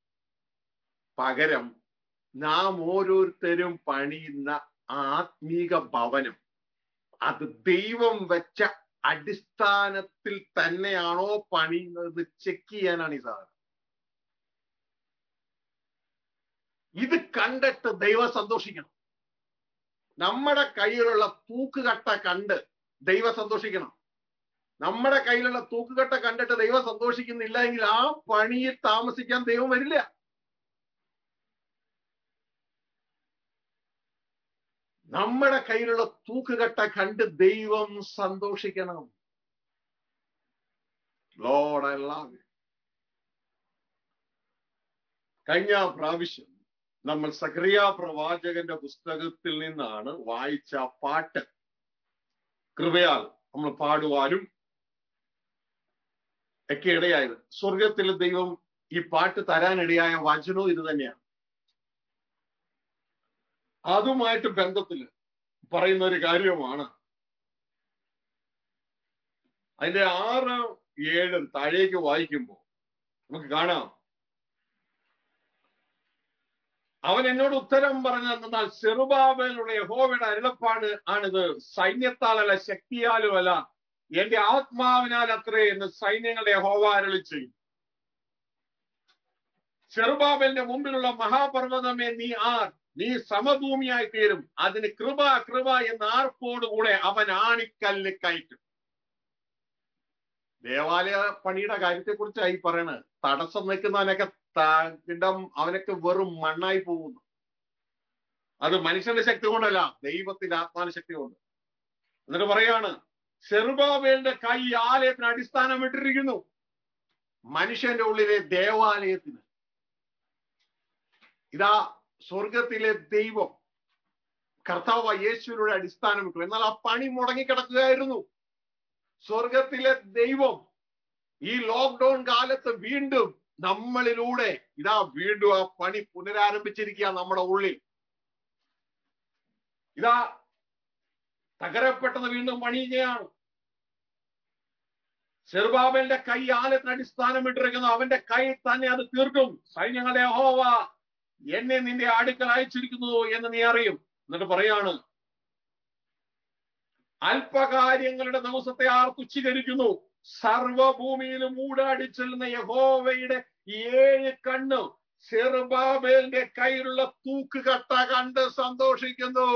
പകരം നാം ഓരോരുത്തരും പണിയുന്ന ആത്മീക ഭവനം അത് ദൈവം വെച്ച അടിസ്ഥാനത്തിൽ തന്നെയാണോ പണിയുന്നത് ചെക്ക് ചെയ്യാനാണ് ഈ സാധനം. ഇത് കണ്ടിട്ട് ദൈവം സന്തോഷിക്കണം. നമ്മുടെ കയ്യിലുള്ള തൂക്കുകട്ട കണ്ട് ദൈവം സന്തോഷിക്കണം. നമ്മുടെ കയ്യിലുള്ള തൂക്കുകട്ട കണ്ടിട്ട് ദൈവം സന്തോഷിക്കുന്നില്ല എങ്കിൽ ആ പണിയിൽ താമസിക്കാൻ ദൈവം വരില്ല. നമ്മുടെ കയ്യിലുള്ള തൂക്കുകട്ട കണ്ട് ദൈവം സന്തോഷിക്കണം. Lord I love you. കഴിഞ്ഞ പ്രാവശ്യം നമ്മൾ സഖറിയ പ്രവാചകന്റെ പുസ്തകത്തിൽ നിന്നാണ് വായിച്ച പാട്ട് കൃപയാൽ നമ്മൾ പാടുവാനും ഒക്കെ ഇടയായത്. സ്വർഗത്തിൽ ദൈവം ഈ പാട്ട് തരാനിടയായ വചനവും ഇത് തന്നെയാണ്. അതുമായിട്ട് ബന്ധത്തിൽ പറയുന്ന ഒരു കാര്യമാണ്. അതിന്റെ ആറ് ഏഴ് താഴേക്ക് വായിക്കുമ്പോൾ നമുക്ക് കാണാം, അവൻ എന്നോട് ഉത്തരം പറഞ്ഞെന്നാൽ സെറുബാബേലുള്ള യഹോവയുടെ അരുളപ്പാട് ആണിത്, സൈന്യത്താലല്ല ശക്തിയാലുമല്ല എന്റെ ആത്മാവിനാൽ അത്രേ എന്ന് സൈന്യങ്ങളുടെ യഹോവ അരുളി ചെയ്യും. സെറുബാബേലിന്റെ മുമ്പിലുള്ള മഹാപർവ്വതമേ നീ ആർ, നീ സമഭൂമിയായി തീരും. അതിന് കൃപ കൃപ എന്ന ആർപ്പോടുകൂടെ അവൻ ആണിക്കല്ല് കയറ്റും. ദേവാലയ പണിയുടെ കാര്യത്തെ കുറിച്ചായി പറയണത്. തടസ്സം നിൽക്കുന്നവനൊക്കെ ഇടം അവനൊക്കെ വെറും മണ്ണായി പോകുന്നു. അത് മനുഷ്യന്റെ ശക്തി കൊണ്ടല്ല, ദൈവത്തിന്റെ ആത്മാന ശക്തി കൊണ്ട്. എന്നിട്ട് പറയാണ്, സെറുബാബേലിന്റെ കൈ ആലയത്തിന് അടിസ്ഥാനം ഇട്ടിരിക്കുന്നു. മനുഷ്യന്റെ ഉള്ളിലെ ദേവാലയത്തിന് ഇതാ സ്വർഗത്തിലെ ദൈവം കർത്താവ് യേശുവിലൂടെ അടിസ്ഥാനം ഇട്ടു. എന്നാൽ ആ പണി മുടങ്ങിക്കിടക്കുകയായിരുന്നു. സ്വർഗത്തിലെ ദൈവം ഈ ലോക്ക്ഡൌൺ കാലത്ത് വീണ്ടും നമ്മളിലൂടെ ഇതാ വീണ്ടും ആ പണി പുനരാരംഭിച്ചിരിക്കുക. നമ്മുടെ ഉള്ളിൽ ഇതാ തകരപ്പെട്ടത് വീണ്ടും പണിയുകയാണ്. സെറുബാബേലിന്റെ കൈ ആലയത്തിന് അടിസ്ഥാനം ഇട്ടിരിക്കുന്നു. അവന്റെ കൈ തന്നെ അത് തീർക്കും. സൈന്യങ്ങളുടെ യഹോവ എന്നെ നിന്റെ അടുക്കൽ അയച്ചിരിക്കുന്നു എന്ന് നീ അറിയും. എന്നിട്ട് പറയാണ്, അല്പകാര്യങ്ങളുടെ ദിവസത്തെ ആർ തുച്ഛീകരിക്കുന്നു. സർവഭൂമിയിലും മൂടാടിച്ചെല്ലുന്ന യഹോവയുടെ ഏഴ് കണ്ണ് സെറുബാബേലിന്റെ കയ്യിലുള്ള തൂക്കുകട്ട കണ്ട് സന്തോഷിക്കുന്നു.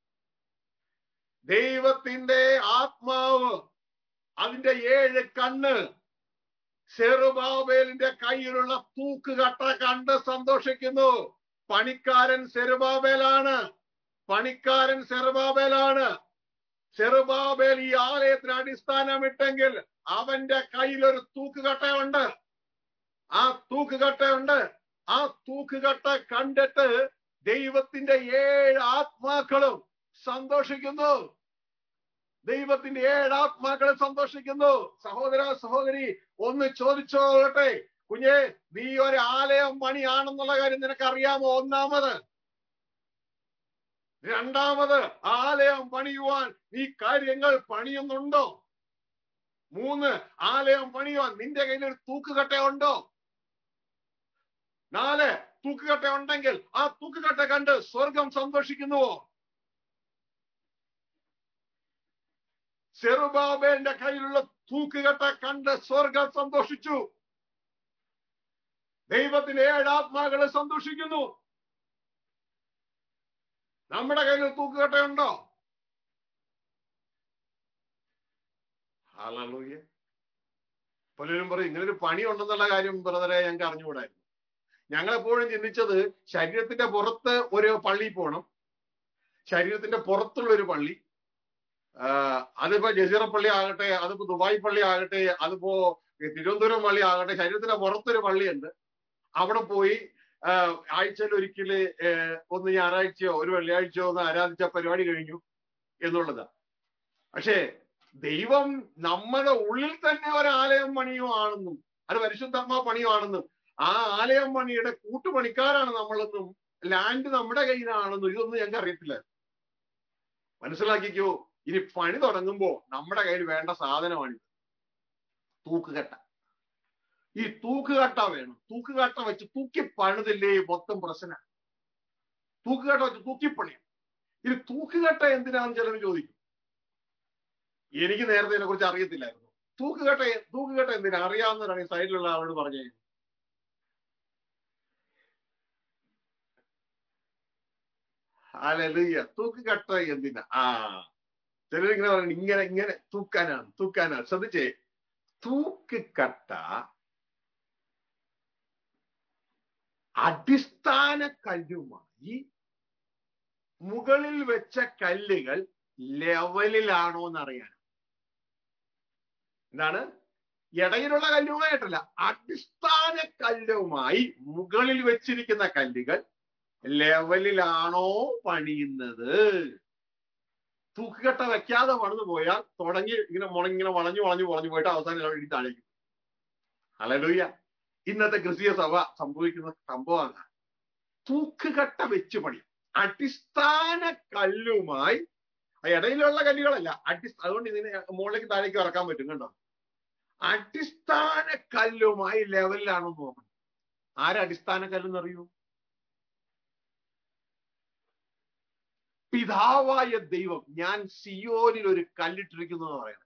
ദൈവത്തിന്റെ ആത്മാവ് അതിന്റെ ഏഴ് കണ്ണ് സെറുബാബേലിന്റെ കയ്യിലുള്ള തൂക്കുകട്ട കണ്ട് സന്തോഷിക്കുന്നു. പണിക്കാരൻ സെറുബാബേലാണ്. പണിക്കാരൻ സെറുബാബേലാണ്. സെറുബാബേൽ ഈ ആലയത്തിന് അടിസ്ഥാനമിട്ടെങ്കിൽ അവന്റെ കയ്യിൽ ഒരു തൂക്കുകട്ടയുണ്ട്. ആ തൂക്കുകട്ടയുണ്ട്. ആ തൂക്കുകട്ട കണ്ടിട്ട് ദൈവത്തിന്റെ ഏഴ് ആത്മാക്കളും സന്തോഷിക്കുന്നു. ദൈവത്തിന്റെ ഏഴ് ആത്മാക്കളെ സന്തോഷിക്കുന്നു. സഹോദര സഹോദരി, ഒന്ന് ചോദിച്ചോട്ടെ, കുഞ്ഞെ, നീ ഒരു ആലയം പണിയാണെന്നുള്ള കാര്യം നിനക്ക് അറിയാമോ? ഒന്നാമത്. രണ്ടാമത്, ആലയം പണിയുവാൻ നീ കാര്യങ്ങൾ പണിയുന്നുണ്ടോ? മൂന്ന്, ആലയം പണിയുവാൻ നിന്റെ കയ്യിൽ ഒരു തൂക്കുകട്ട ഉണ്ടോ? നാല്, തൂക്കുകട്ട ഉണ്ടെങ്കിൽ ആ തൂക്കുകട്ട കണ്ട് സ്വർഗം സന്തോഷിക്കുന്നുവോ? സെറുബാബേലിന്റെ കയ്യിലുള്ള തൂക്കുകട്ട കണ്ട് സ്വർഗം സന്തോഷിച്ചു. ദൈവത്തിന്റെ ഏഴാത്മാക്കളെ സന്തോഷിക്കുന്നു. നമ്മുടെ കയ്യിൽ തൂക്കുകട്ടയുണ്ടോ? ഹല്ലേലൂയ. പലരും പറയും ഇങ്ങനൊരു പണി ഉണ്ടെന്നുള്ള കാര്യം ബ്രദറെ ഞങ്ങൾക്ക് അറിഞ്ഞുകൂടായിരുന്നു. ഞങ്ങളെപ്പോഴും ചിന്തിച്ചത് ശരീരത്തിന്റെ പുറത്ത് ഒരു പള്ളി പോകണം, ശരീരത്തിന്റെ പുറത്തുള്ള ഒരു പള്ളി. ആഹ് അതിപ്പോ ജസീറ പള്ളി ആകട്ടെ, അതിപ്പോ ദുബായ് പള്ളി ആകട്ടെ, അതിപ്പോ തിരുവനന്തപുരം പള്ളി ആകട്ടെ, ശരീരത്തിന്റെ പുറത്തൊരു പള്ളിയുണ്ട്. അവിടെ പോയി ആഴ്ചയിൽ ഒരിക്കല് ഒന്ന് ഞായറാഴ്ചയോ ഒരു വെള്ളിയാഴ്ചയോ ഒന്ന് ആരാധിച്ച പരിപാടി കഴിഞ്ഞു എന്നുള്ളതാ. പക്ഷേ ദൈവം നമ്മുടെ ഉള്ളിൽ തന്നെ ഒരു ആലയം പണിയുവാണെന്നും അത് പരിശുദ്ധാത്മാ പണിയുവാണെന്നും ആ ആലയം പണിയുടെ കൂട്ടുപണിക്കാരാണ് നമ്മളെന്നും ലാൻഡ് നമ്മുടെ കയ്യിലാണെന്നും ഇതൊന്നും ഞങ്ങൾക്ക് അറിയത്തില്ല. മനസ്സിലാക്കിക്കോ, ഇനി പണി തുടങ്ങുമ്പോ നമ്മുടെ കയ്യിൽ വേണ്ട സാധനമാണിത്, തൂക്കുകട്ട. ഈ തൂക്കുകട്ട വേണം. തൂക്കുകട്ട വെച്ച് തൂക്കി പണിതില്ലേ മൊത്തം പ്രശ്നം. തൂക്കുകട്ട വെച്ച് തൂക്കിപ്പണിയാം. ഇത് തൂക്കുകട്ട എന്തിനാന്ന് ചിലർ ചോദിക്കും. എനിക്ക് നേരത്തെ ഇതിനെ കുറിച്ച് അറിയത്തില്ലായിരുന്നു. തൂക്കുകട്ട തൂക്കുകട്ട എന്തിനാ അറിയാവുന്നവരാണ് ഈ സൈഡിലുള്ള ആളോട് പറഞ്ഞു. ഹല്ലേലൂയ. തൂക്കുകട്ട എന്തിനാ? ആ ചിലരിങ്ങനെ പറഞ്ഞു ഇങ്ങനെ ഇങ്ങനെ തൂക്കാനാണ് തൂക്കാനാണ്. ശ്രദ്ധിച്ചേ, തൂക്കുകട്ട അടിസ്ഥാന കല്ലുമായി മുകളിൽ വെച്ച കല്ലുകൾ ലെവലിലാണോ എന്നറിയാൻ. എന്താണ്? ഇടയിലുള്ള കല്ലുമായിട്ടല്ല, അടിസ്ഥാന കല്ലുമായി മുകളിൽ വെച്ചിരിക്കുന്ന കല്ലുകൾ ലെവലിലാണോ പണിയുന്നത്. തൂക്കുകട്ട വെക്കാതെ പണിതു പോയാൽ തുടങ്ങി ഇങ്ങനെ മുളങ്ങിങ്ങനെ വളഞ്ഞു വളഞ്ഞു വളഞ്ഞു പോയിട്ട് അവസാനം ഇടി താഴേക്കും. ഹല്ലേലൂയ. ഇന്നത്തെ ക്രിസ്തീയ സഭ സംഭവിക്കുന്ന സംഭവമാണ് തൂക്കുകട്ട വെച്ച് പണിയും. അടിസ്ഥാന കല്ലുമായി, ഇടയിലുള്ള കല്ലുകളല്ല, അടിസ്ഥാന, അതുകൊണ്ട് ഇതിനെ മുകളിലേക്ക് താഴേക്ക് ഇറക്കാൻ പറ്റും. കണ്ടോ? അടിസ്ഥാന കല്ലുമായി ലെവലിലാണോ നോക്കണം. ആരാ അടിസ്ഥാന കല്ലെന്ന് അറിയൂ? പിതാവായ ദൈവം. ഞാൻ സിയോനിൽ ഒരു കല്ലിട്ടിരിക്കുന്നു എന്ന് പറയുന്നത്.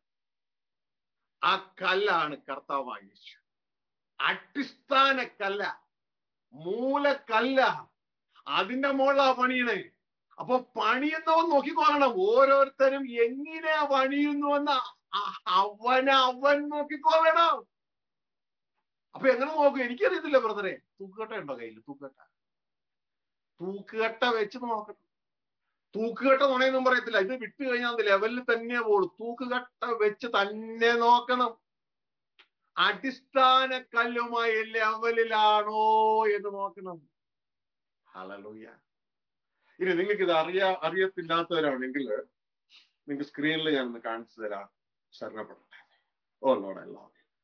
ആ കല്ലാണ് കർത്താവായ യേശു. അടിസ്ഥാന കല്ല. മൂലക്കല്ല, അതിന്റെ മുകളിലാ പണിയണേ. അപ്പൊ പണിയുന്നവൻ നോക്കിക്കോളണം, ഓരോരുത്തരും എങ്ങനെയാ പണിയുന്നുവെന്ന് അവൻ അവൻ നോക്കിക്കോളണം. അപ്പൊ എങ്ങനെ നോക്കും? എനിക്കറിയത്തില്ല ബ്രദറെ. തൂക്കുകട്ട ഉണ്ടോ കയ്യിൽ? തൂക്കുകട്ട തൂക്കുകട്ട വെച്ച് നോക്കണം. തൂക്കുകട്ട നുണയൊന്നും പറയത്തില്ല. ഇത് വിട്ട് കഴിഞ്ഞാൽ ലെവലിൽ തന്നെ പോകും. തൂക്കുകട്ട വെച്ച് തന്നെ നോക്കണം. അടിസ്ഥാന കല്ലുമായി ലെവലിലാണോ എന്ന് നോക്കണം. ഹല്ലേലൂയ. ഇനി നിങ്ങൾക്ക് ഇത് അറിയാ അറിയത്തില്ലാത്തവരാണെങ്കിൽ നിങ്ങൾക്ക് സ്ക്രീനിൽ ഞാൻ ഒന്ന് കാണിച്ചു തരാം. ശരണപ്പെടട്ടെ. Oh Lord, I love you.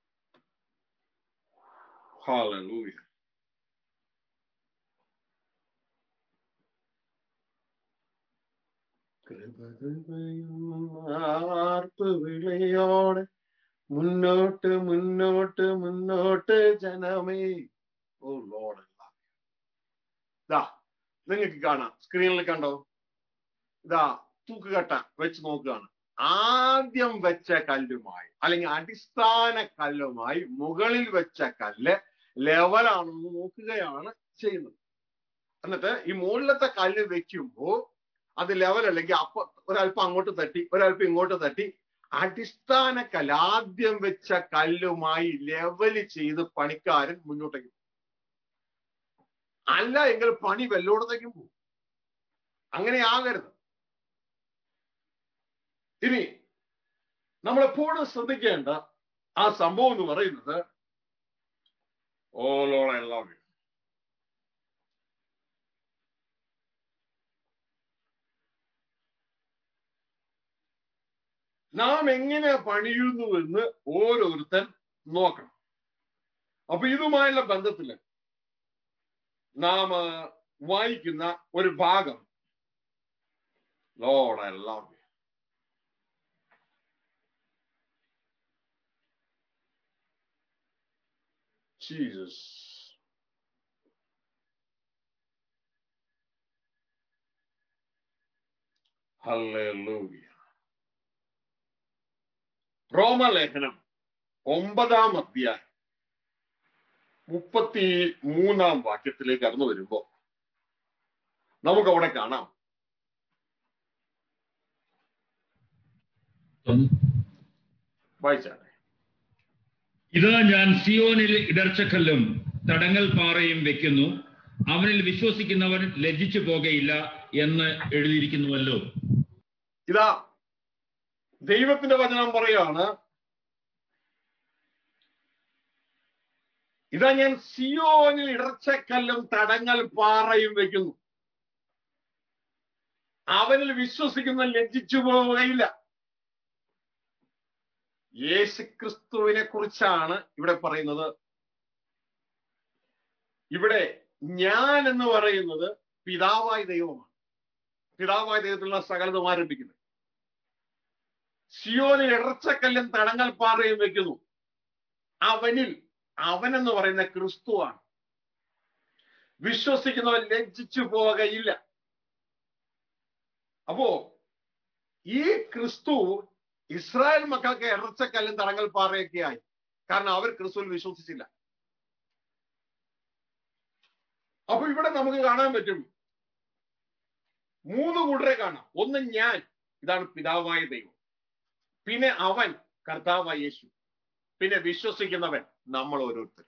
Hallelujah. ആർപ്പ് വിളിയോടെ മുന്നോട്ട് മുന്നോട്ട് മുന്നോട്ട് ജനമേ. ഓ ലോർഡ്, ഇതാ നിങ്ങൾക്ക് കാണാം, സ്ക്രീനിൽ കണ്ടോ? ഇതാ തൂക്കുകട്ട വെച്ച് നോക്കുകയാണ്. ആദ്യം വെച്ച കല്ലുമായി അല്ലെങ്കിൽ അടിസ്ഥാന കല്ലുമായി മുകളിൽ വെച്ച കല്ല് ലെവലാണെന്ന് നോക്കുകയാണ് ചെയ്യുന്നത്. എന്നിട്ട് ഈ മുകളിലത്തെ കല്ല് വെക്കുമ്പോ അത് ലെവൽ അല്ലെങ്കിൽ അപ്പൊ ഒരല്പം അങ്ങോട്ട് തട്ടി ഒരല്പം ഇങ്ങോട്ട് തട്ടി അടിസ്ഥാന കല്ല് ആദ്യം വെച്ച കല്ലുമായി ലെവല് ചെയ്ത് പണിക്കാരൻ മുന്നോട്ടേക്ക്. അല്ല എങ്കിൽ പണി വല്ലോടത്തേക്കും പോകും. അങ്ങനെ ആകരുത്. ഇനി നമ്മളെപ്പോഴും ശ്രദ്ധിക്കേണ്ട ആ സംഭവം എന്ന് പറയുന്നത്, oh Lord, I love you. നാം എങ്ങനെ പണിയുന്നുവെന്ന് ഓരോരുത്തൻ നോക്കണം. അപ്പൊ ഇതുമായുള്ള ബന്ധത്തില് നാം വായിക്കുന്ന ഒരു ഭാഗം, Lord, I love you. Jesus. Hallelujah. റോമലേഖനം ഒമ്പതാം അധ്യായം മുപ്പത്തി മൂന്നാം വാക്യത്തിലേക്ക് കടന്നു വരുമ്പോ നമുക്ക് അവിടെ കാണാം. വായിച്ചാട്ടെ. ഇതാ ഞാൻ സിയോനിൽ ഇടർച്ചക്കല്ലും തടങ്ങൽ പാറയും വെക്കുന്നു, അവനിൽ വിശ്വസിക്കുന്നവൻ ലജ്ജിച്ചു പോകയില്ല എന്ന് എഴുതിയിരിക്കുന്നുവല്ലോ. ഇതാ ദൈവത്തിന്റെ വചനം പറയാണ്, ഇതാ ഞാൻ സിയോനിൽ ഇടർച്ചക്കല്ലും തടങ്ങൽ പാറയും വെക്കുന്നു, അവനിൽ വിശ്വസിക്കുന്ന ലജ്ജിച്ചു പോവുകയില്ല. യേശുക്രിസ്തുവിനെ കുറിച്ചാണ് ഇവിടെ പറയുന്നത്. ഇവിടെ ഞാൻ എന്ന് പറയുന്നത് പിതാവായ ദൈവമാണ്. പിതാവായ ദൈവത്തിലുള്ള സകലതും ആരംഭിക്കുന്നത്. സിയോനിൽ ഇടർച്ചക്കല്ലും തടങ്ങൽ പാറയും വെക്കുന്നു, അവനിൽ, അവൻ എന്ന് പറയുന്ന ക്രിസ്തുവാണ്, വിശ്വസിക്കുന്നവൻ ലജ്ജിച്ചു പോകയില്ല. അപ്പോ ഈ ക്രിസ്തു ഇസ്രായേൽ മക്കൾക്ക് ഇടർച്ചക്കല്ലും തടങ്ങൽ പാറയൊക്കെ ആയി. കാരണം അവർ ക്രിസ്തുവിൽ വിശ്വസിച്ചില്ല. അപ്പൊ ഇവിടെ നമുക്ക് കാണാൻ പറ്റും, മൂന്ന് കൂട്ടരെ കാണാം. ഒന്ന് ഞാൻ, ഇതാണ് പിതാവായ ദൈവം. പിന്നെ അവൻ, കർത്താവായ യേശു. പിന്നെ വിശ്വസിക്കുന്നവൻ, നമ്മൾ ഓരോരുത്തരും.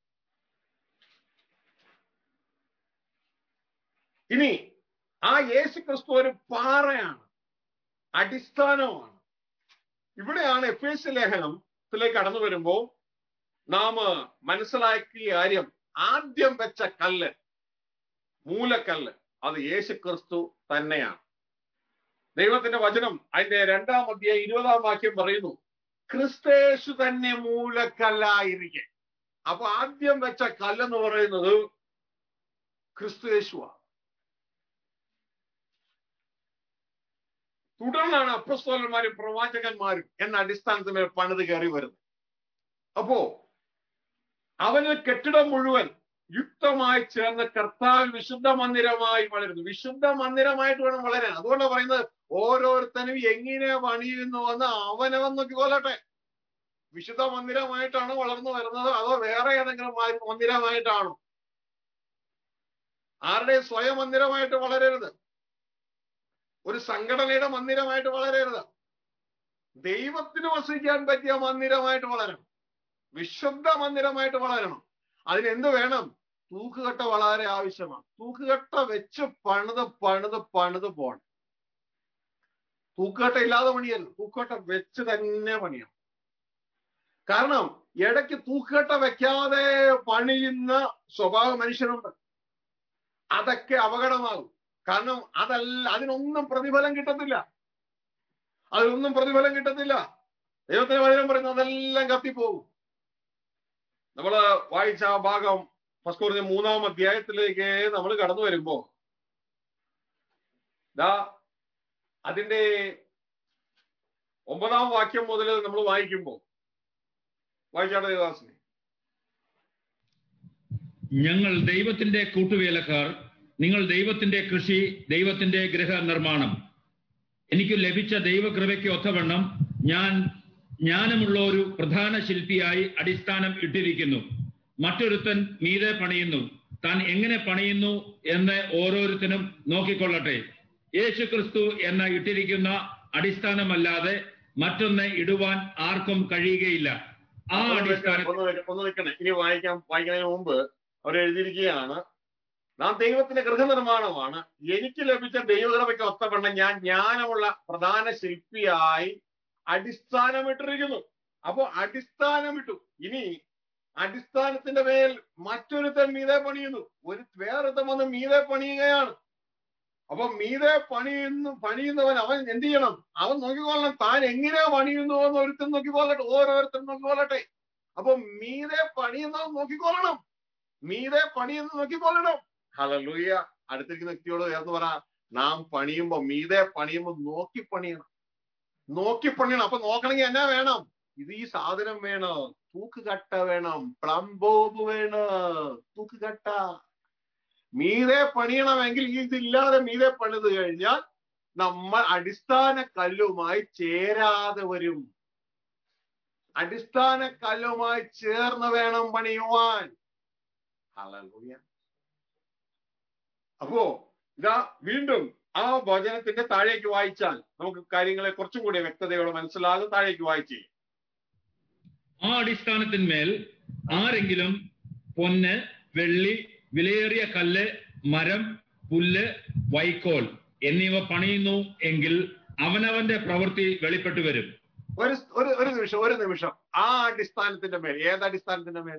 ഇനി ആ യേശു ക്രിസ്തു ഒരു പാറയാണ്, അടിസ്ഥാനമാണ്. ഇവിടെയാണ് എഫേസ്യ ലേഖനത്തിലേക്ക് കടന്നു വരുമ്പോ നാം മനസ്സിലാക്കിയ കാര്യം, ആദ്യം വെച്ച കല്ല്, മൂലക്കല്ല്, അത് യേശു ക്രിസ്തു തന്നെയാണ്. ദൈവത്തിന്റെ വചനം അതിന്റെ രണ്ടാം അധ്യായം ഇരുപതാം വാക്യം പറയുന്നു, ക്രിസ്തേശു തന്നെ മൂലക്കല്ലായിരിക്കെ. അപ്പൊ ആദ്യം വെച്ച കല്ലെന്ന് പറയുന്നത് ക്രിസ്തേശുവാ. തുടർന്നാണ് അപ്പോസ്തലന്മാരും പ്രവാചകന്മാരും എന്ന അടിസ്ഥാനത്തിൽ പണിത് കയറി വരുന്നത്. അപ്പോ അവന് കെട്ടിടം മുഴുവൻ യുക്തമായി ചേർന്ന് കർത്താവിൽ വിശുദ്ധ മന്ദിരമായി വളരുന്നു. വിശുദ്ധ മന്ദിരമായിട്ട് വേണം വളരാൻ. അതുകൊണ്ടാണ് പറയുന്നത്, ഓരോരുത്തരും എങ്ങനെ പണിയുന്നു എന്ന് അവനവൻ നോക്കിക്കൊള്ളട്ടെ. വിശുദ്ധ മന്ദിരമായിട്ടാണോ വളർന്നു വരുന്നത്, അതോ വേറെ ഏതെങ്കിലും മന്ദിരമായിട്ടാണോ? ആരുടെയും സ്വയം മന്ദിരമായിട്ട് വളരരുത്. ഒരു സംഘടനയുടെ മന്ദിരമായിട്ട് വളരരുത്. ദൈവത്തിന് വസിക്കാൻ പറ്റിയ മന്ദിരമായിട്ട് വളരണം. വിശുദ്ധ മന്ദിരമായിട്ട് വളരണം. അതിനെന്ത് വേണം? തൂക്കുകെട്ട വളരെ ആവശ്യമാണ്. തൂക്കുകെട്ട വെച്ച് പണിത് പണിത് പണിത് പോകണം. തൂക്കുകെട്ട ഇല്ലാതെ പണിയല്ല, തൂക്കുകെട്ട വെച്ച് തന്നെ പണിയണം. കാരണം ഇടയ്ക്ക് തൂക്കുകെട്ട വെക്കാതെ പണിയുന്ന സ്വഭാവ മനുഷ്യനുണ്ട്. അതൊക്കെ അപകടമാകും. കാരണം അതല്ല, അതിനൊന്നും പ്രതിഫലം കിട്ടത്തില്ല. അതിനൊന്നും പ്രതിഫലം കിട്ടത്തില്ല. ദൈവത്തിന്റെ വചനം പറയുന്നത് അതെല്ലാം കത്തിപ്പോകും. നമ്മള് വായിച്ച ആ ഭാഗം ഫസ്റ്റ് കൊരിന്ത്യർ മൂന്നാം അധ്യായത്തിലേക്ക് നമ്മൾ കടന്നു വരുമ്പോ ദാ അതിന്റെ ഒമ്പതാം വാക്യം മുതൽ നമ്മൾ വായിക്കുമ്പോ വായിച്ചാണ് ദേവദാസിനെ. ഞങ്ങൾ ദൈവത്തിന്റെ കൂട്ടുവേലക്കാർ, നിങ്ങൾ ദൈവത്തിന്റെ കൃഷി, ദൈവത്തിന്റെ ഗൃഹ നിർമ്മാണം. എനിക്ക് ലഭിച്ച ദൈവകൃപയ്ക്ക് ഒത്തവണ്ണം ഞാൻ ജ്ഞാനമുള്ള ഒരു പ്രധാന ശില്പിയായി അടിസ്ഥാനം ഇട്ടിരിക്കുന്നു. മറ്റൊരുത്തൻ മീതെ പണിയുന്നു. താൻ എങ്ങനെ പണിയുന്നു എന്ന് ഓരോരുത്തനും നോക്കിക്കൊള്ളട്ടെ. യേശു ക്രിസ്തു എന്ന ഇട്ടിരിക്കുന്ന അടിസ്ഥാനമല്ലാതെ മറ്റൊന്ന് ഇടുവാൻ ആർക്കും കഴിയുകയില്ല. ആ അടിസ്ഥാനം ഒന്ന് നിൽക്കണേ. ഇനി വായിക്കാം. വായിക്കുന്നതിന് മുമ്പ് അവർ എഴുതിയിരിക്കുകയാണ്, നാം ദൈവത്തിന്റെ ഗൃഹനിർമ്മാണമാണ്. എനിക്ക് ലഭിച്ച ദൈവകൃപയ്ക്ക് ഒത്തവണ്ണം ഞാൻ ജ്ഞാനമുള്ള പ്രധാന ശില്പിയായി അടിസ്ഥാനമിട്ടിരിക്കുന്നു. അപ്പോ അടിസ്ഥാനമിട്ടു. ഇനി അടിസ്ഥാനത്തിന്റെ മേൽ മറ്റൊരുത്തൻ മീതെ പണിയുന്നു. ഒരു വേറൊരുത്തൻ വന്ന് മീതെ പണിയുകയാണ്. അപ്പൊ മീതെ പണിയുന്നു പണിയുന്നവൻ അവൻ എന്ത് ചെയ്യണം? അവൻ നോക്കിക്കൊള്ളണം. താൻ എങ്ങനെ പണിയുന്നു എന്ന് ഒരുത്തൻ നോക്കിക്കൊള്ളട്ടെ. ഓരോരുത്തൻ നോക്കിക്കൊള്ളട്ടെ. അപ്പൊ മീതെ പണിയുന്നവൻ നോക്കിക്കൊള്ളണം. മീതെ പണിയെന്ന് നോക്കിക്കൊള്ളണം. ഹല്ലേലൂയ. അടുത്തിരിക്കുന്ന വ്യക്തിയോട് ചേർന്ന് പറ, നാം പണിയുമ്പോ, മീതെ പണിയുമ്പോ നോക്കി പണിയണം. നോക്കി പണിയണം. അപ്പൊ നോക്കണമെങ്കിൽ എന്നാ വേണം? ഇത് ഈ സാധനം വേണം. തൂക്കുകട്ട വേണം. പ്ലംബോബ് വേണം. തൂക്കുകട്ട. മീതെ പണിയണമെങ്കിൽ ഇതില്ലാതെ മീതെ പണിത് കഴിഞ്ഞാൽ നമ്മൾ അടിസ്ഥാന കല്ലുമായി ചേരാതെ വരും. അടിസ്ഥാന കല്ലുമായി ചേർന്ന് വേണം പണിയുവാൻ. ഹല്ലേലൂയ. അപ്പോ ഇതാ വീണ്ടും ആ വചനത്തിന്റെ താഴേക്ക് വായിച്ചാൽ നമുക്ക് കാര്യങ്ങളെ കുറച്ചും കൂടി വ്യക്തതയോടെ മനസ്സിലാകും. താഴേക്ക് വായിച്ചേ. ആ അടിസ്ഥാനത്തിന്മേൽ ആരെങ്കിലും പൊന്ന്, വെള്ളി, വിലയേറിയ കല്ല്, മരം, പുല്ല്, വൈക്കോൽ എന്നിവ പണിയുന്നു എങ്കിൽ അവനവന്റെ പ്രവൃത്തി വെളിപ്പെട്ടു വരും. ഒരു ഒരു നിമിഷം ഒരു നിമിഷം ആ അടിസ്ഥാനത്തിന്റെ മേൽ, ഏതടിസ്ഥാനത്തിന്റെ മേൽ?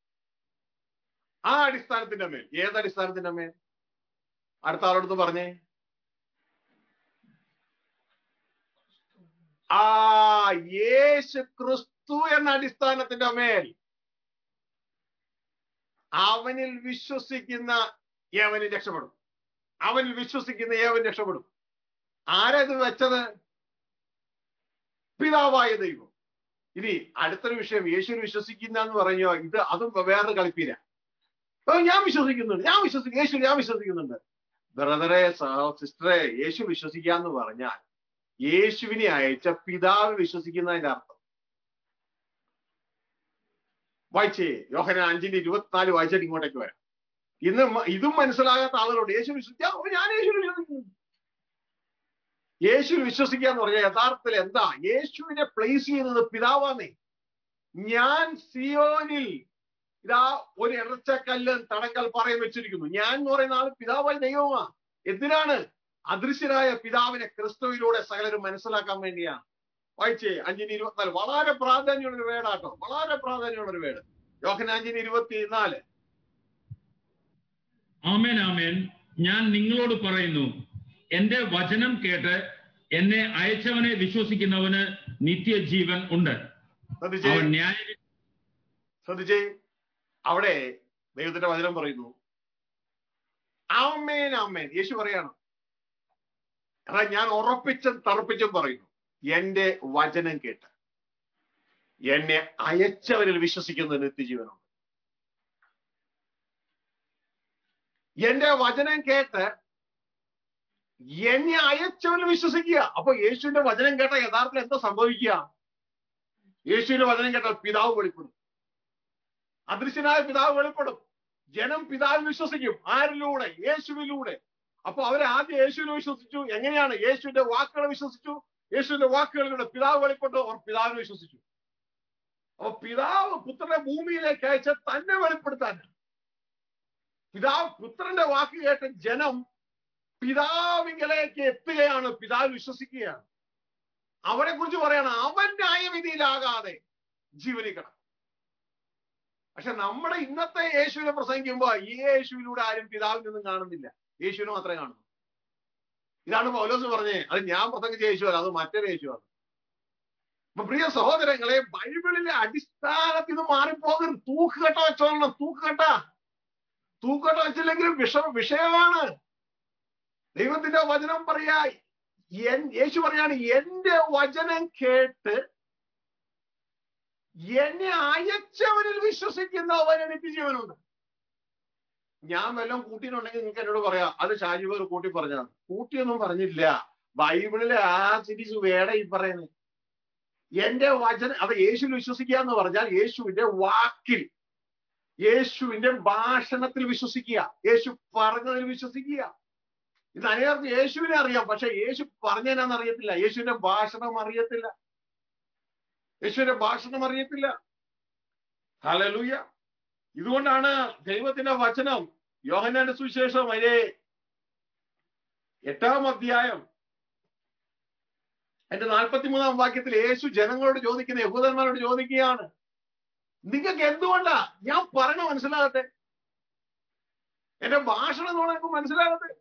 ആ അടിസ്ഥാനത്തിന്റെ മേൽ, ഏതടിസ്ഥാനത്തിന്റെ മേൽ? അടുത്ത ആളോട് പറഞ്ഞേ. ആ യേശു ക്രിസ്തു എന്ന അടിസ്ഥാനത്തിന്റെ മേൽ അവനിൽ വിശ്വസിക്കുന്ന ഏവനും രക്ഷപ്പെടും. അവനിൽ വിശ്വസിക്കുന്ന ഏവൻ രക്ഷപ്പെടും. ആരത് വെച്ചത്? പിതാവായ ദൈവം. ഇനി അടുത്തൊരു വിഷയം, യേശുവിൽ വിശ്വസിക്കുന്ന എന്ന് പറഞ്ഞോ, ഇത് അതും വേറെ കളിപ്പീര. ഞാൻ വിശ്വസിക്കുന്നുണ്ട്, ഞാൻ വിശ്വസിക്കുന്നു, യേശു ഞാൻ വിശ്വസിക്കുന്നുണ്ട്. ബ്രദറെ, സിസ്റ്ററെ, യേശു വിശ്വസിക്കാന്ന് പറഞ്ഞാൽ യേശുവിനെ അയച്ച പിതാവ് വിശ്വസിക്കുന്നതിന്റെ അർത്ഥം. വായിച്ചേ, യോഹന്നാൻ അഞ്ചിന്റെ ഇരുപത്തിനാല് വായിച്ചിട്ട് ഇങ്ങോട്ടേക്ക് വരാം. ഇന്ന് ഇതും മനസ്സിലാകാത്ത ആളുകളോട് യേശു വിശ്വസിക്കാം, ഞാൻ യേശു വിശ്വസിക്കുന്നു. യേശു വിശ്വസിക്കുക എന്ന് പറഞ്ഞാൽ യഥാർത്ഥത്തിൽ എന്താ? യേശുവിനെ പ്ലേസ് ചെയ്യുന്നത് പിതാവാന്നേ. ഞാൻ സിയോനിൽ ഇതാ ഒരു ഇറച്ചക്കല്ല് തടങ്കൽ പറയും വെച്ചിരിക്കുന്നു. ഞാൻ എന്ന് പറയുന്ന ആൾ പിതാവായ ദൈവമാ. എന്തിനാണ്? അദൃശ്യനായ പിതാവിനെ ക്രിസ്തുവിലൂടെ സകലരും മനസ്സിലാക്കാൻ വേണ്ടിയാണ്. വായിച്ചേ അഞ്ചിന് ഇരുപത്തിനാല്. വളരെ പ്രാധാന്യമുള്ള ഒരു വേടാട്ടോ, വളരെ പ്രാധാന്യമുള്ള ഒരു വേട്. യോഹന്നാൻ അഞ്ചിന് ഇരുപത്തിനാല്. ആമേൻ ആമേൻ, ഞാൻ നിങ്ങളോട് പറയുന്നു, എന്റെ വചനം കേട്ട് എന്നെ അയച്ചവനെ വിശ്വസിക്കുന്നവന് നിത്യജീവൻ ഉണ്ട്. ശ്രദ്ധിച്ചേ, അവിടെ ദൈവത്തിന്റെ വചനം പറയുന്നു ആമേൻ ആമേൻ. യേശു പറയാണ്, അതാ ഞാൻ ഉറപ്പിച്ചും തറപ്പിച്ചും പറയുന്നു, എന്റെ വചനം കേട്ട് എന്നെ അയച്ചവരിൽ വിശ്വസിക്കുന്ന നിത്യജീവനുണ്ട്. എന്റെ വചനം കേട്ട് എന്നെ അയച്ചവരിൽ വിശ്വസിക്കുക. അപ്പൊ യേശുവിന്റെ വചനം കേട്ട യഥാർത്ഥത്തിൽ എന്താ സംഭവിക്കുക? യേശുവിന്റെ വചനം കേട്ടാൽ പിതാവ് വെളിപ്പെടും. അദൃശ്യനായ പിതാവ് വെളിപ്പെടും. ജനം പിതാവിൽ വിശ്വസിക്കും. ആരിലൂടെ? യേശുവിലൂടെ. അപ്പൊ അവരെ ആദ്യം യേശുവിനെ വിശ്വസിച്ചു. എങ്ങനെയാണ്? യേശുവിന്റെ വാക്കുകളെ വിശ്വസിച്ചു. യേശുവിന്റെ വാക്കുകളിലൂടെ പിതാവ് വെളിപ്പെട്ടു, അവർ പിതാവിനെ വിശ്വസിച്ചു. അപ്പൊ പിതാവ് പുത്രനെ ഭൂമിയിലേക്ക് അയച്ച തന്നെ വെളിപ്പെടുത്താൻ, പിതാവ് പുത്രന്റെ വാക്ക് കേട്ട ജനം പിതാവിങ്കലേക്ക് എത്തുകയാണ്, പിതാവ് വിശ്വസിക്കുകയാണ്. അവരെ കുറിച്ച് പറയണം, അവൻ ന്യായവിധിയിലാകാതെ ജീവനിക്കണം. പക്ഷെ നമ്മുടെ ഇന്നത്തെ യേശുവിനെ പ്രസംഗിക്കുമ്പോ ഈ യേശുവിലൂടെ ആരും പിതാവിൽ നിന്നും കാണുന്നില്ല, യേശുവിനെ മാത്രമേ കാണുന്നു. ഇതാണ് പൗലോസ് പറഞ്ഞേ, അത് ഞാൻ പ്രസംഗിച്ച യേശുവല്ല, അത് മറ്റൊരു യേശുവാണ്. അപ്പൊ പ്രിയ സഹോദരങ്ങളെ, ബൈബിളിലെ അടിസ്ഥാനത്തിൽ നിന്ന് മാറിപ്പോകരുത്. തൂക്കുകെട്ട വെച്ചോളണം, തൂക്കുകെട്ട തൂക്കുകെട്ട വെച്ചില്ലെങ്കിലും വിഷ വിഷയമാണ്. ദൈവത്തിന്റെ വചനം പറയാ, യേശു പറയാണ്, എന്റെ വചനം കേട്ട് എന്നെ അയച്ചവനിൽ വിശ്വസിക്കുന്നവന് നിത്യജീവനുണ്ട്. ഞാൻ വല്ലതും കൂട്ടിയിട്ടുണ്ടെങ്കിൽ നിങ്ങൾക്ക് എന്നോട് പറയാം, അത് ഷാജിബർ കൂട്ടി പറഞ്ഞതാണ്. കൂട്ടിയൊന്നും പറഞ്ഞില്ല. ബൈബിളിലെ ആ സിരീസ് വേട ഈ പറയുന്നത്. എന്റെ വചനം, അത് യേശുവിൽ വിശ്വസിക്കുക എന്ന് പറഞ്ഞാൽ യേശുവിന്റെ വാക്കിൽ, യേശുവിന്റെ ഭാഷണത്തിൽ വിശ്വസിക്കുക, യേശു പറഞ്ഞതിൽ വിശ്വസിക്കുക. ഇത് അനേകർക്ക് യേശുവിനെ അറിയാം, പക്ഷെ യേശു പറഞ്ഞതിനാന്ന് അറിയത്തില്ല, യേശുവിന്റെ ഭാഷണം അറിയത്തില്ല, യേശുവിന്റെ ഭാഷണം അറിയത്തില്ല. ഹല്ലേലൂയ. ഇതുകൊണ്ടാണ് ദൈവത്തിന്റെ വചനം യോഹന്നാന്റെ സുവിശേഷം അതിലെ എട്ടാം അധ്യായം അതിന്റെ നാൽപ്പത്തിമൂന്നാം വാക്യത്തിൽ യേശു ജനങ്ങളോട് ചോദിക്കുന്ന, യഹൂദന്മാരോട് ചോദിക്കുകയാണ്, നിങ്ങൾക്ക് എന്തുകൊണ്ടാ ഞാൻ പറഞ്ഞ മനസ്സിലാകട്ടെ, എന്റെ ഭാഷണം നിങ്ങൾക്ക് മനസ്സിലാകട്ടെ?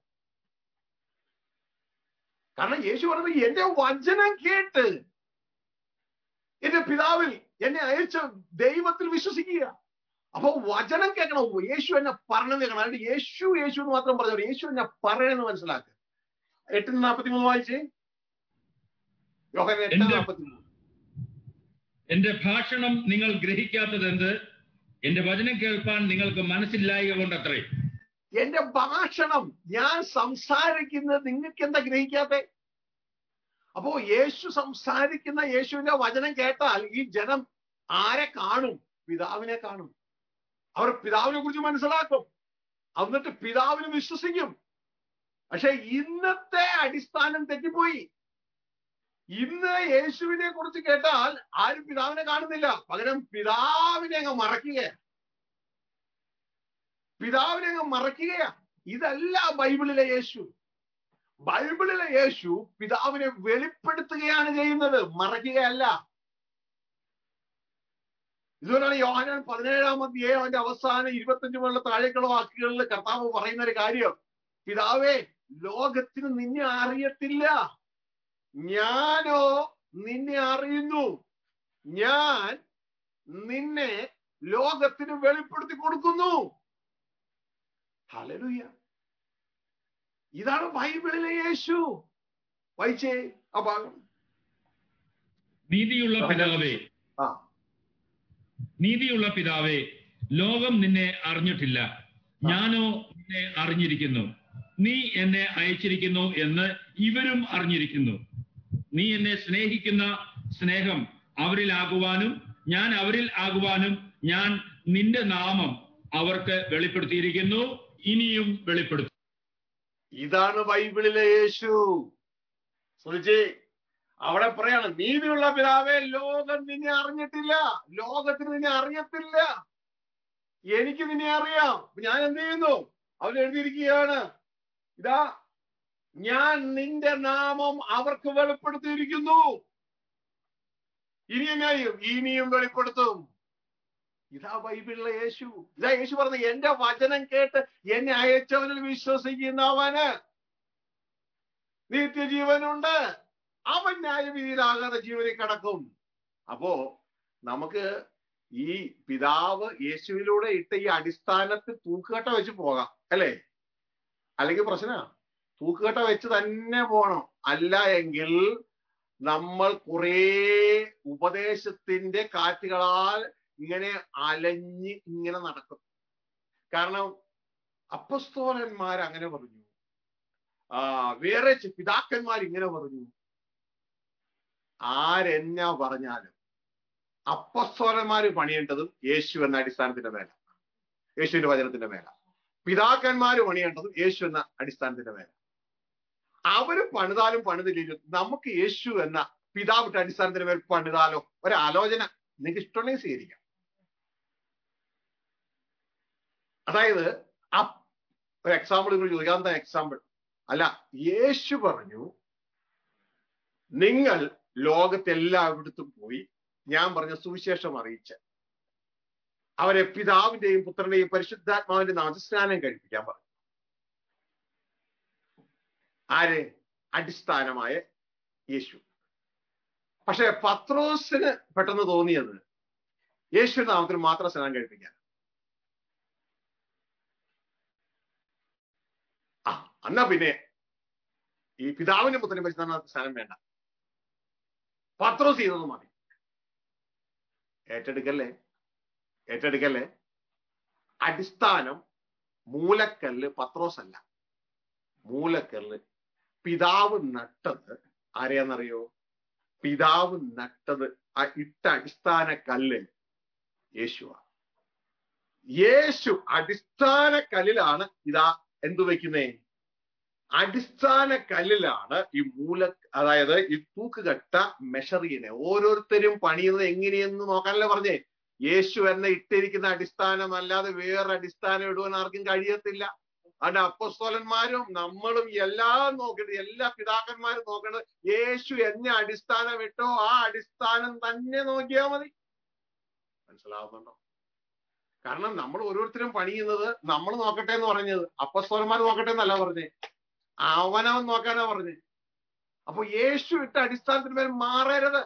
കാരണം യേശു പറഞ്ഞത്, എന്റെ വചനം കേട്ട് എന്റെ പിതാവിൽ എന്നെ അയച്ച ദൈവത്തിൽ വിശ്വസിക്കുക. അപ്പൊ വചനം കേൾക്കണം, യേശു എന്നെ പറഞ്ഞത് കേൾക്കണം. അല്ലാണ്ട് യേശു യേശു എന്ന് മാത്രം പറഞ്ഞു, യേശു എന്നെ പറയണെന്ന് മനസ്സിലാക്കുക. എട്ടിന് നാൽപ്പത്തി മൂന്ന് വായിച്ചേ. യോഹന്നാൻ എട്ട് നാൽപ്പത്തി മൂന്ന്. എന്റെ ഭാഷണം നിങ്ങൾ ഗ്രഹിക്കാത്തത് എന്ത്? എന്റെ വചനം കേൾപ്പാൻ നിങ്ങൾക്ക് മനസ്സില്ലായക കൊണ്ടത്രേ. എന്റെ ഭാഷണം, ഞാൻ സംസാരിക്കുന്നത് നിങ്ങൾക്ക് എന്താ ഗ്രഹിക്കാത്തെ? അപ്പോ യേശു സംസാരിക്കുന്ന യേശുവിന്റെ വചനം കേട്ടാൽ ഈ ജനം ആരെ കാണും? പിതാവിനെ കാണും. അവർ പിതാവിനെ കുറിച്ച് മനസ്സിലാക്കും, എന്നിട്ട് പിതാവിന് വിശ്വസിക്കും. പക്ഷെ ഇന്നത്തെ അടിസ്ഥാനം തെറ്റിപ്പോയി. ഇന്ന് യേശുവിനെ കുറിച്ച് കേട്ടാൽ ആരും പിതാവിനെ കാണുന്നില്ല, പകരം പിതാവിനെ അങ്ങ് മറക്കുക, പിതാവിനെ അങ്ങ് മറക്കുകയാ. ഇതല്ല ബൈബിളിലെ യേശു. ബൈബിളിലെ യേശു പിതാവിനെ വെളിപ്പെടുത്തുകയാണ് ചെയ്യുന്നത്, മറക്കുകയല്ല. ഇതുകൊണ്ടാണ് യോഹന്നാൻ പതിനേഴാം അധ്യായം അതിന്റെ അവസാനം ഇരുപത്തഞ്ച് മുതലുള്ള താഴേക്കുള്ള വാക്കുകളിൽ കർത്താവ് പറയുന്ന ഒരു കാര്യം, പിതാവേ, ലോകത്തിന് നിന്നെ അറിയത്തില്ല, ഞാനോ നിന്നെ അറിയുന്നു, ഞാൻ നിന്നെ ലോകത്തിന് വെളിപ്പെടുത്തി കൊടുക്കുന്നു. ഹല്ലേലൂയ. ഇതാണ് ബൈബിളിലെ യേശു. വായിച്ചേ ആ ഭാഗം. നീതിയുള്ള പിതാവേ, ആ നീതിയുള്ള പിതാവേ, ലോകം നിന്നെ അറിഞ്ഞിട്ടില്ല, ഞാനോ നിന്നെ അറിഞ്ഞിരിക്കുന്നു. നീ എന്നെ അയച്ചിരിക്കുന്നു എന്ന് ഇവരും അറിഞ്ഞിരിക്കുന്നു. നീ എന്നെ സ്നേഹിക്കുന്ന സ്നേഹം അവരിലാകുവാനും ഞാൻ അവരിൽ ആകുവാനും ഞാൻ നിന്റെ നാമം അവർക്ക് വെളിപ്പെടുത്തിയിരിക്കുന്നു, ഇനിയും വെളിപ്പെടുത്തും. ഇതാണ് ബൈബിളിലെ യേശു. ശ്രദ്ധിച്ചേ, അവിടെ പറയാണ്, നീതിയുള്ള പിതാവേ, ലോകം നിന്നെ അറിഞ്ഞിട്ടില്ല, ലോകത്തിന് നിന്നെ അറിയത്തില്ല, എനിക്ക് നിന്നെ അറിയാം. ഞാൻ എന്ത് ചെയ്യുന്നു? അവൻ എഴുതിയിരിക്കുകയാണ്, ഇതാ ഞാൻ നിന്റെ നാമം അവർക്ക് വെളിപ്പെടുത്തിയിരിക്കുന്നു, ഇനി എന്നായും ഇനിയും വെളിപ്പെടുത്തും. ഇതാ ബൈബിളിലെ യേശു. ഇതാ യേശു പറഞ്ഞത്, എന്റെ വചനം കേട്ട് എന്നെ അയച്ചവനിൽ വിശ്വസിക്കുന്നവന് നിത്യജീവനുണ്ട്, അവൻ ന്യായവിധിയിലാകാതെ ജീവനിൽ കിടക്കും. അപ്പോ നമുക്ക് ഈ പിതാവ് യേശുവിലൂടെ ഇട്ട ഈ അടിസ്ഥാനത്തിൽ തൂക്കുകെട്ട വെച്ച് പോകാം, അല്ലേ? അല്ലെങ്കിൽ പ്രശ്നമാണ്, തൂക്കുകെട്ട വെച്ച് തന്നെ പോകണം. അല്ല എങ്കിൽ നമ്മൾ കുറേ ഉപദേശത്തിന്റെ കാറ്റുകളാൽ ഇങ്ങനെ അലഞ്ഞ് ഇങ്ങനെ നടക്കും. കാരണം അപ്പസ്തോലന്മാർ അങ്ങനെ പറഞ്ഞു, ആ വേറെ പിതാക്കന്മാർ ഇങ്ങനെ പറഞ്ഞു. ആരെന്നാ പറഞ്ഞാലും അപ്പസ്തോലന്മാര് പണിയേണ്ടതും യേശു എന്ന അടിസ്ഥാനത്തിന്റെ മേല. യേശുവിന്റെ വചനത്തിന്റെ മേല. പിതാക്കന്മാര് പണിയേണ്ടത് യേശു എന്ന അടിസ്ഥാനത്തിന്റെ മേല. അവര് പണിതാലും പണിതില്ലും നമുക്ക് യേശു എന്ന പിതാവിട്ട അടിസ്ഥാനത്തിന്റെ മേൽ പണിതാലോ? ഒരാലോചന നിങ്ങൾക്ക് ഇഷ്ടമുണ്ടെങ്കിൽ സ്വീകരിക്കാം. അതായത് ആ ഒരു എക്സാമ്പിൾ നിങ്ങൾ ചോദിക്കാത്ത എക്സാമ്പിൾ അല്ല. യേശു പറഞ്ഞു, നിങ്ങൾ ലോകത്തെല്ലായിടത്തും പോയി ഞാൻ പറഞ്ഞ സുവിശേഷം അറിയിച്ച് അവരെ പിതാവിന്റെയും പുത്രന്റെയും പരിശുദ്ധാത്മാവിന്റെയും നാമത്തിൽ കഴിപ്പിക്കാൻ പറഞ്ഞു. ആര്? അടിസ്ഥാനമായ യേശു. പക്ഷെ പത്രോസിന് പെട്ടെന്ന് തോന്നിയത് യേശുവിന്റെ നാമത്തിൽ മാത്രം സ്നാനം കഴിപ്പിക്കാൻ. ആ എന്നാ പിന്നെ ഈ പിതാവിന്റെ പുത്രനെ പരിശുദ്ധാത്മാവിന്റെ സ്നാനം വേണ്ട, പത്രോസ് ചെയ്തത് മതി. ഏറ്റെടുക്കല്ലേ ഏറ്റെടുക്കല്ലേ അടിസ്ഥാനം മൂലക്കല്ല് പത്രോസ് അല്ല. മൂലക്കല്ല് പിതാവ് നട്ടത് ആരെയാന്നറിയോ? പിതാവ് നട്ടത് ആ ഇട്ട അടിസ്ഥാന കല്ല് യേശുവാ. യേശു അടിസ്ഥാന കല്ലിലാണ് ഇതാ എന്തു വെക്കുന്നേ? അടിസ്ഥാന കല്ലിലാണ് ഈ മൂല, അതായത് ഈ തൂക്കുകെട്ട മെഷറിനെ ഓരോരുത്തരും പണിയുന്നത് എങ്ങനെയെന്ന് നോക്കാനല്ലേ പറഞ്ഞേ. യേശു എന്ന ഇട്ടിരിക്കുന്ന അടിസ്ഥാനം അല്ലാതെ വേറെ അടിസ്ഥാനം ഇടുവാൻ ആർക്കും കഴിയത്തില്ല. അതുകൊണ്ട് അപ്പോസ്തലന്മാരും നമ്മളും എല്ലാം നോക്കേണ്ടത്, എല്ലാ പിതാക്കന്മാരും നോക്കേണ്ടത് യേശു എന്ന അടിസ്ഥാനം ഇട്ടോ ആ അടിസ്ഥാനം തന്നെ നോക്കിയാൽ മതി. മനസ്സിലാവുന്നുണ്ടോ? കാരണം നമ്മൾ ഓരോരുത്തരും പണിയുന്നത് നമ്മൾ നോക്കട്ടെ എന്ന് പറഞ്ഞത്, അപ്പോസ്തലന്മാർ നോക്കട്ടെ എന്നല്ല പറഞ്ഞേ, അവനവൻ നോക്കാനാ പറഞ്ഞേ. അപ്പൊ യേശു ഇട്ട അടിസ്ഥാനത്തിന് മേൽ മാറരുത്,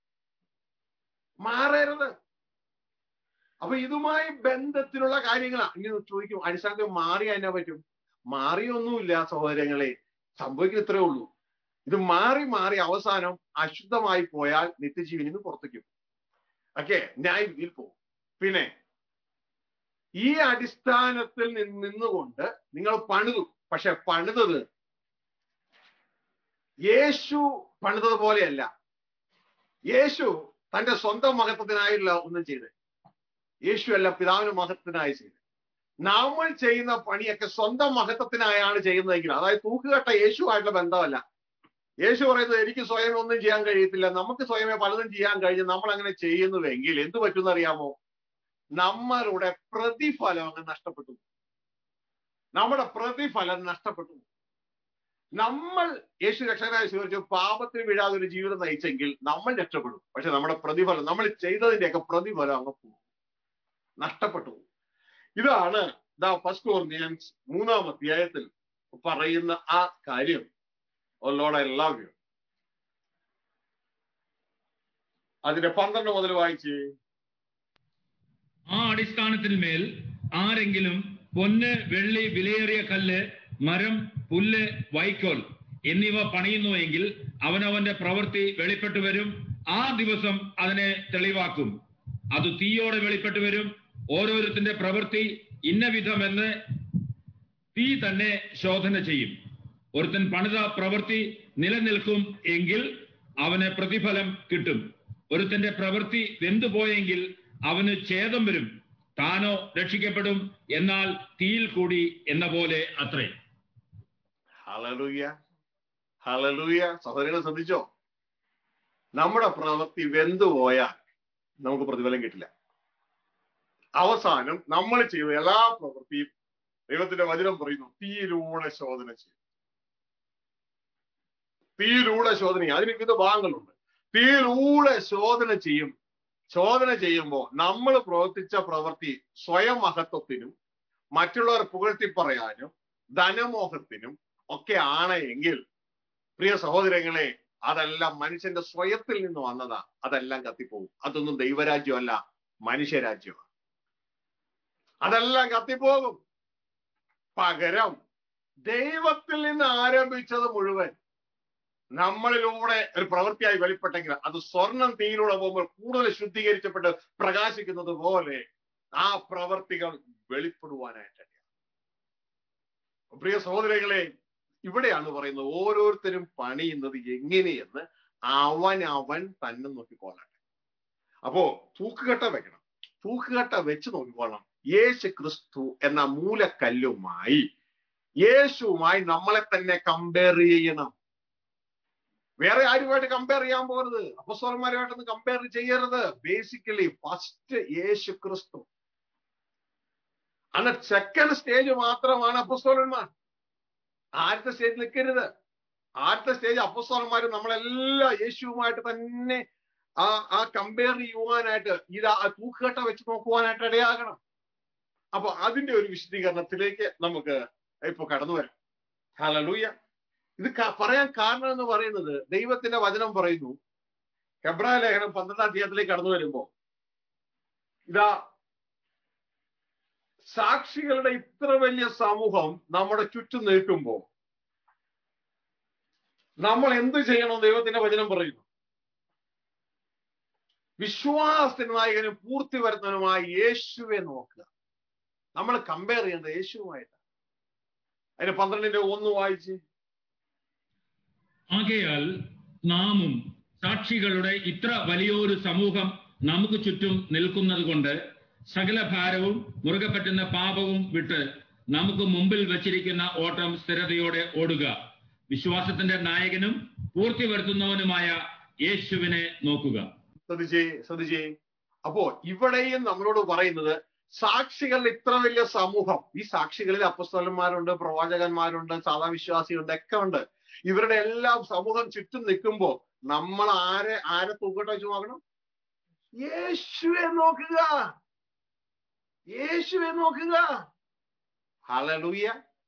മാറരുത്. അപ്പൊ ഇതുമായി ബന്ധത്തിലുള്ള കാര്യങ്ങളാണ്. ഇനി ചോദിക്കും, അടിസ്ഥാനത്തിൽ മാറി അതിനെ പറ്റും? മാറിയൊന്നുമില്ല സഹോദരങ്ങളെ, സംഭവിക്കുന്ന ഇത്രേ ഉള്ളൂ. ഇത് മാറി മാറി അവസാനം അശുദ്ധമായി പോയാൽ നിത്യജീവനിൽ നിന്ന് പുറത്തേക്ക് പോകും. ഓക്കെ, ന്യായവിധിയിൽ പോകും. പിന്നെ ഈ അടിസ്ഥാനത്തിൽ നിന്നുകൊണ്ട് നിങ്ങൾ പണിതു. പക്ഷെ പണിതത് യേശു പണിതത് പോലെയല്ല. യേശു തന്റെ സ്വന്തം മഹത്വത്തിനായില്ല ഒന്നും ചെയ്ത്. യേശു അല്ല പിതാവിന്റെ മഹത്വത്തിനായി ചെയ്ത്. നമ്മൾ ചെയ്യുന്ന പണിയൊക്കെ സ്വന്തം മഹത്വത്തിനായാണ് ചെയ്യുന്നതെങ്കിൽ, അതായത് തൂക്കുകെട്ട യേശുവായിട്ടുള്ള ബന്ധമല്ല. യേശു പറയുന്നത് എനിക്ക് സ്വയം ഒന്നും ചെയ്യാൻ കഴിയത്തില്ല, നമുക്ക് സ്വയമേ പലതും ചെയ്യാൻ കഴിഞ്ഞു. നമ്മൾ അങ്ങനെ ചെയ്യുന്നുവെങ്കിൽ എന്ത് പറ്റുമെന്ന് അറിയാമോ? നമ്മളുടെ പ്രതിഫലം അങ്ങ് നഷ്ടപ്പെട്ടു. നമ്മുടെ പ്രതിഫലം നഷ്ടപ്പെട്ടു. നമ്മൾ യേശു രക്ഷകനായി സ്വീകരിച്ചു പാപത്തിന് വീഴാതെ ഒരു ജീവിതം നയിച്ചെങ്കിൽ നമ്മൾ രക്ഷപ്പെടും. പക്ഷെ നമ്മുടെ പ്രതിഫലം, നമ്മൾ ചെയ്തതിന്റെയൊക്കെ പ്രതിഫലം അങ്ങ് പോകും, നഷ്ടപ്പെട്ടു. ഇതാണ് ദാ ഫസ്റ്റ് കൊറിന്ത്യൻസ് മൂന്നാം അധ്യായത്തിൽ പറയുന്ന ആ കാര്യം. Oh Lord, I love you. അതിന്റെ പന്ത്രണ്ട് മുതൽ വായിച്ച്. ആ അടിസ്ഥാനത്തിന്മേൽ ആരെങ്കിലും പൊന്ന്, വെള്ളി, വിലയേറിയ കല്ല്, മരം, പുല്ല്, വൈക്കോൽ എന്നിവ പണിയുന്നുവെങ്കിൽ അവനവന്റെ പ്രവൃത്തി വെളിപ്പെട്ടു വരും. ആ ദിവസം അതിനെ തെളിവാക്കും. അത് തീയോടെ വെളിപ്പെട്ടു വരും. ഓരോരുത്തന്റെ പ്രവൃത്തി ഇന്ന വിധമെന്ന് തീ തന്നെ ശോധന ചെയ്യും. ഒരുത്തൻ പണിത പ്രവൃത്തി നിലനിൽക്കും എങ്കിൽ അവന് പ്രതിഫലം കിട്ടും. ഒരുത്തന്റെ പ്രവൃത്തി വെന്തുപോയെങ്കിൽ അവന് ഛേദം വരും. താനോ രക്ഷിക്കപ്പെടും, എന്നാൽ തീയിൽ കൂടി എന്ന പോലെ അത്രേ. Hallelujah, hallelujah. സഹോദരങ്ങൾ ശ്രദ്ധിച്ചോ? നമ്മുടെ പ്രവൃത്തി വെന്തുപോയാൽ നമുക്ക് പ്രതിഫലം കിട്ടില്ല. അവസാനം നമ്മൾ ചെയ്ത എല്ലാ പ്രവൃത്തിയും ദൈവത്തിന്റെ വചനം പറയുന്നു തീയിലൂടെ ശോധന ചെയ്യും. തീയിലൂടെ ശോധന, അതിന് വിവിധ ഭാഗങ്ങളുണ്ട്. തീയിലൂടെ ശോധന ചെയ്യും. ശോധന ചെയ്യുമ്പോൾ നമ്മൾ പ്രവർത്തിച്ച പ്രവൃത്തി സ്വയം മഹത്വത്തിനും മറ്റുള്ളവർ പുകഴ്ത്തി പറയാനും ധനമോഹത്തിനും ഒക്കെ ആണ് എങ്കിൽ, പ്രിയ സഹോദരങ്ങളെ, അതെല്ലാം മനുഷ്യന്റെ സ്വയത്തിൽ നിന്ന് വന്നതാ. അതെല്ലാം കത്തിപ്പോകും. അതൊന്നും ദൈവരാജ്യമല്ല, മനുഷ്യരാജ്യമാണ്. അതെല്ലാം കത്തിപ്പോകും. പകരം ദൈവത്തിൽ നിന്ന് ആരംഭിച്ചത് മുഴുവൻ നമ്മളിലൂടെ ഒരു പ്രവൃത്തിയായി വെളിപ്പെട്ടെങ്കിൽ അത് സ്വർണം തീയിലൂടെ പോകുമ്പോൾ കൂടുതൽ ശുദ്ധീകരിക്കപ്പെട്ട് പ്രകാശിക്കുന്നത് പോലെ ആ പ്രവൃത്തികൾ വെളിപ്പെടുവാനായിട്ട്. പ്രിയ സഹോദരങ്ങളെ, ഇവിടെയാണ് പറയുന്നത് ഓരോരുത്തരും പണിയുന്നത് എങ്ങനെയെന്ന് അവൻ അവൻ തന്നെ നോക്കിക്കൊള്ളട്ടെ. അപ്പോ തൂക്കുകെട്ട വെക്കണം. തൂക്കുകെട്ട വെച്ച് നോക്കിക്കൊള്ളണം. യേശു ക്രിസ്തു എന്ന മൂലക്കല്ലുമായി യേശുവുമായി നമ്മളെ തന്നെ കമ്പയർ ചെയ്യണം. വേറെ ആരുമായിട്ട് കമ്പയർ ചെയ്യാൻ പോകരുത്, അപ്പോസ്തലന്മാരുമായിട്ടൊന്നും കമ്പയർ ചെയ്യരുത്. Basically first Yesu Kristu. അന്ന് സെക്കൻഡ് സ്റ്റേജ് മാത്രമാണ് അപ്പോസ്തലന്മാർ. ആദ്യത്തെ സ്റ്റേജിൽ നിൽക്കരുത്. ആദ്യത്തെ സ്റ്റേജ് അപ്പോസ്തലന്മാർ നമ്മളെല്ലാം യേശുവുമായിട്ട് തന്നെ ആ ആ കമ്പയർ ചെയ്യുവാനായിട്ട്, ഇത് ആ തൂക്കുകട്ട വെച്ച് നോക്കുവാനായിട്ട് ഇടയാകണം. അപ്പൊ അതിന്റെ ഒരു വിശദീകരണത്തിലേക്ക് നമുക്ക് ഇപ്പൊ കടന്നു വരാം. ഹല്ലേലൂയ. ഇത് പറയാൻ കാരണം എന്ന് പറയുന്നത്, ദൈവത്തിന്റെ വചനം പറയുന്നു, ഹെബ്രായ ലേഖനം പന്ത്രണ്ടാം അധ്യായത്തിലേക്ക് കടന്നു വരുമ്പോ, ഇതാ സാക്ഷികളുടെ ഇത്ര വലിയ സമൂഹം നമ്മുടെ ചുറ്റും നിൽക്കുമ്പോ നമ്മൾ എന്ത് ചെയ്യണം? ദൈവത്തിന്റെ വചനം പറയുന്നു, വിശ്വാസത്തിന് നായകനും പൂർത്തി വരുന്നവനുമായ യേശുവെ നോക്കുക. നമ്മൾ കമ്പയർ ചെയ്യുന്നത് യേശുവുമായിട്ട്. അതിന് പന്ത്രണ്ടിന്റെ ഒന്ന് വായിച്ച്. ആകയാൽ നാമും സാക്ഷികളുടെ ഇത്ര വലിയൊരു സമൂഹം നമുക്ക് ചുറ്റും നിൽക്കുന്നത് കൊണ്ട് സകല ഭാരവും മുറുകെ പറ്റുന്ന പാപവും വിട്ട് നമുക്ക് മുമ്പിൽ വച്ചിരിക്കുന്ന ഓട്ടം സ്ഥിരതയോടെ ഓടുക. വിശ്വാസത്തിന്റെ നായകനും പൂർത്തി വരുത്തുന്നവനുമായ യേശുവിനെ നോക്കുക. ശ്രദ്ധിച്ചേ ശ്രദ്ധിച്ചേ അപ്പോ ഇവിടെയും നമ്മളോട് പറയുന്നത്, സാക്ഷികളുടെ ഇത്ര വലിയ സമൂഹം, ഈ സാക്ഷികളിൽ അപ്പോസ്തലന്മാരുണ്ട്, പ്രവാചകന്മാരുണ്ട്, സാധാ വിശ്വാസികളുണ്ട്, ഒക്കെ ഉണ്ട്. ഇവരുടെ എല്ലാം സമൂഹം ചുറ്റും നിൽക്കുമ്പോ നമ്മൾ ആരെ ആരെ തൂക്കട്ടെ വെച്ച് നോക്കണം? യേശുവെ നോക്കുക, യേശുവെ നോക്കുക. ഹല്ലേലൂയ.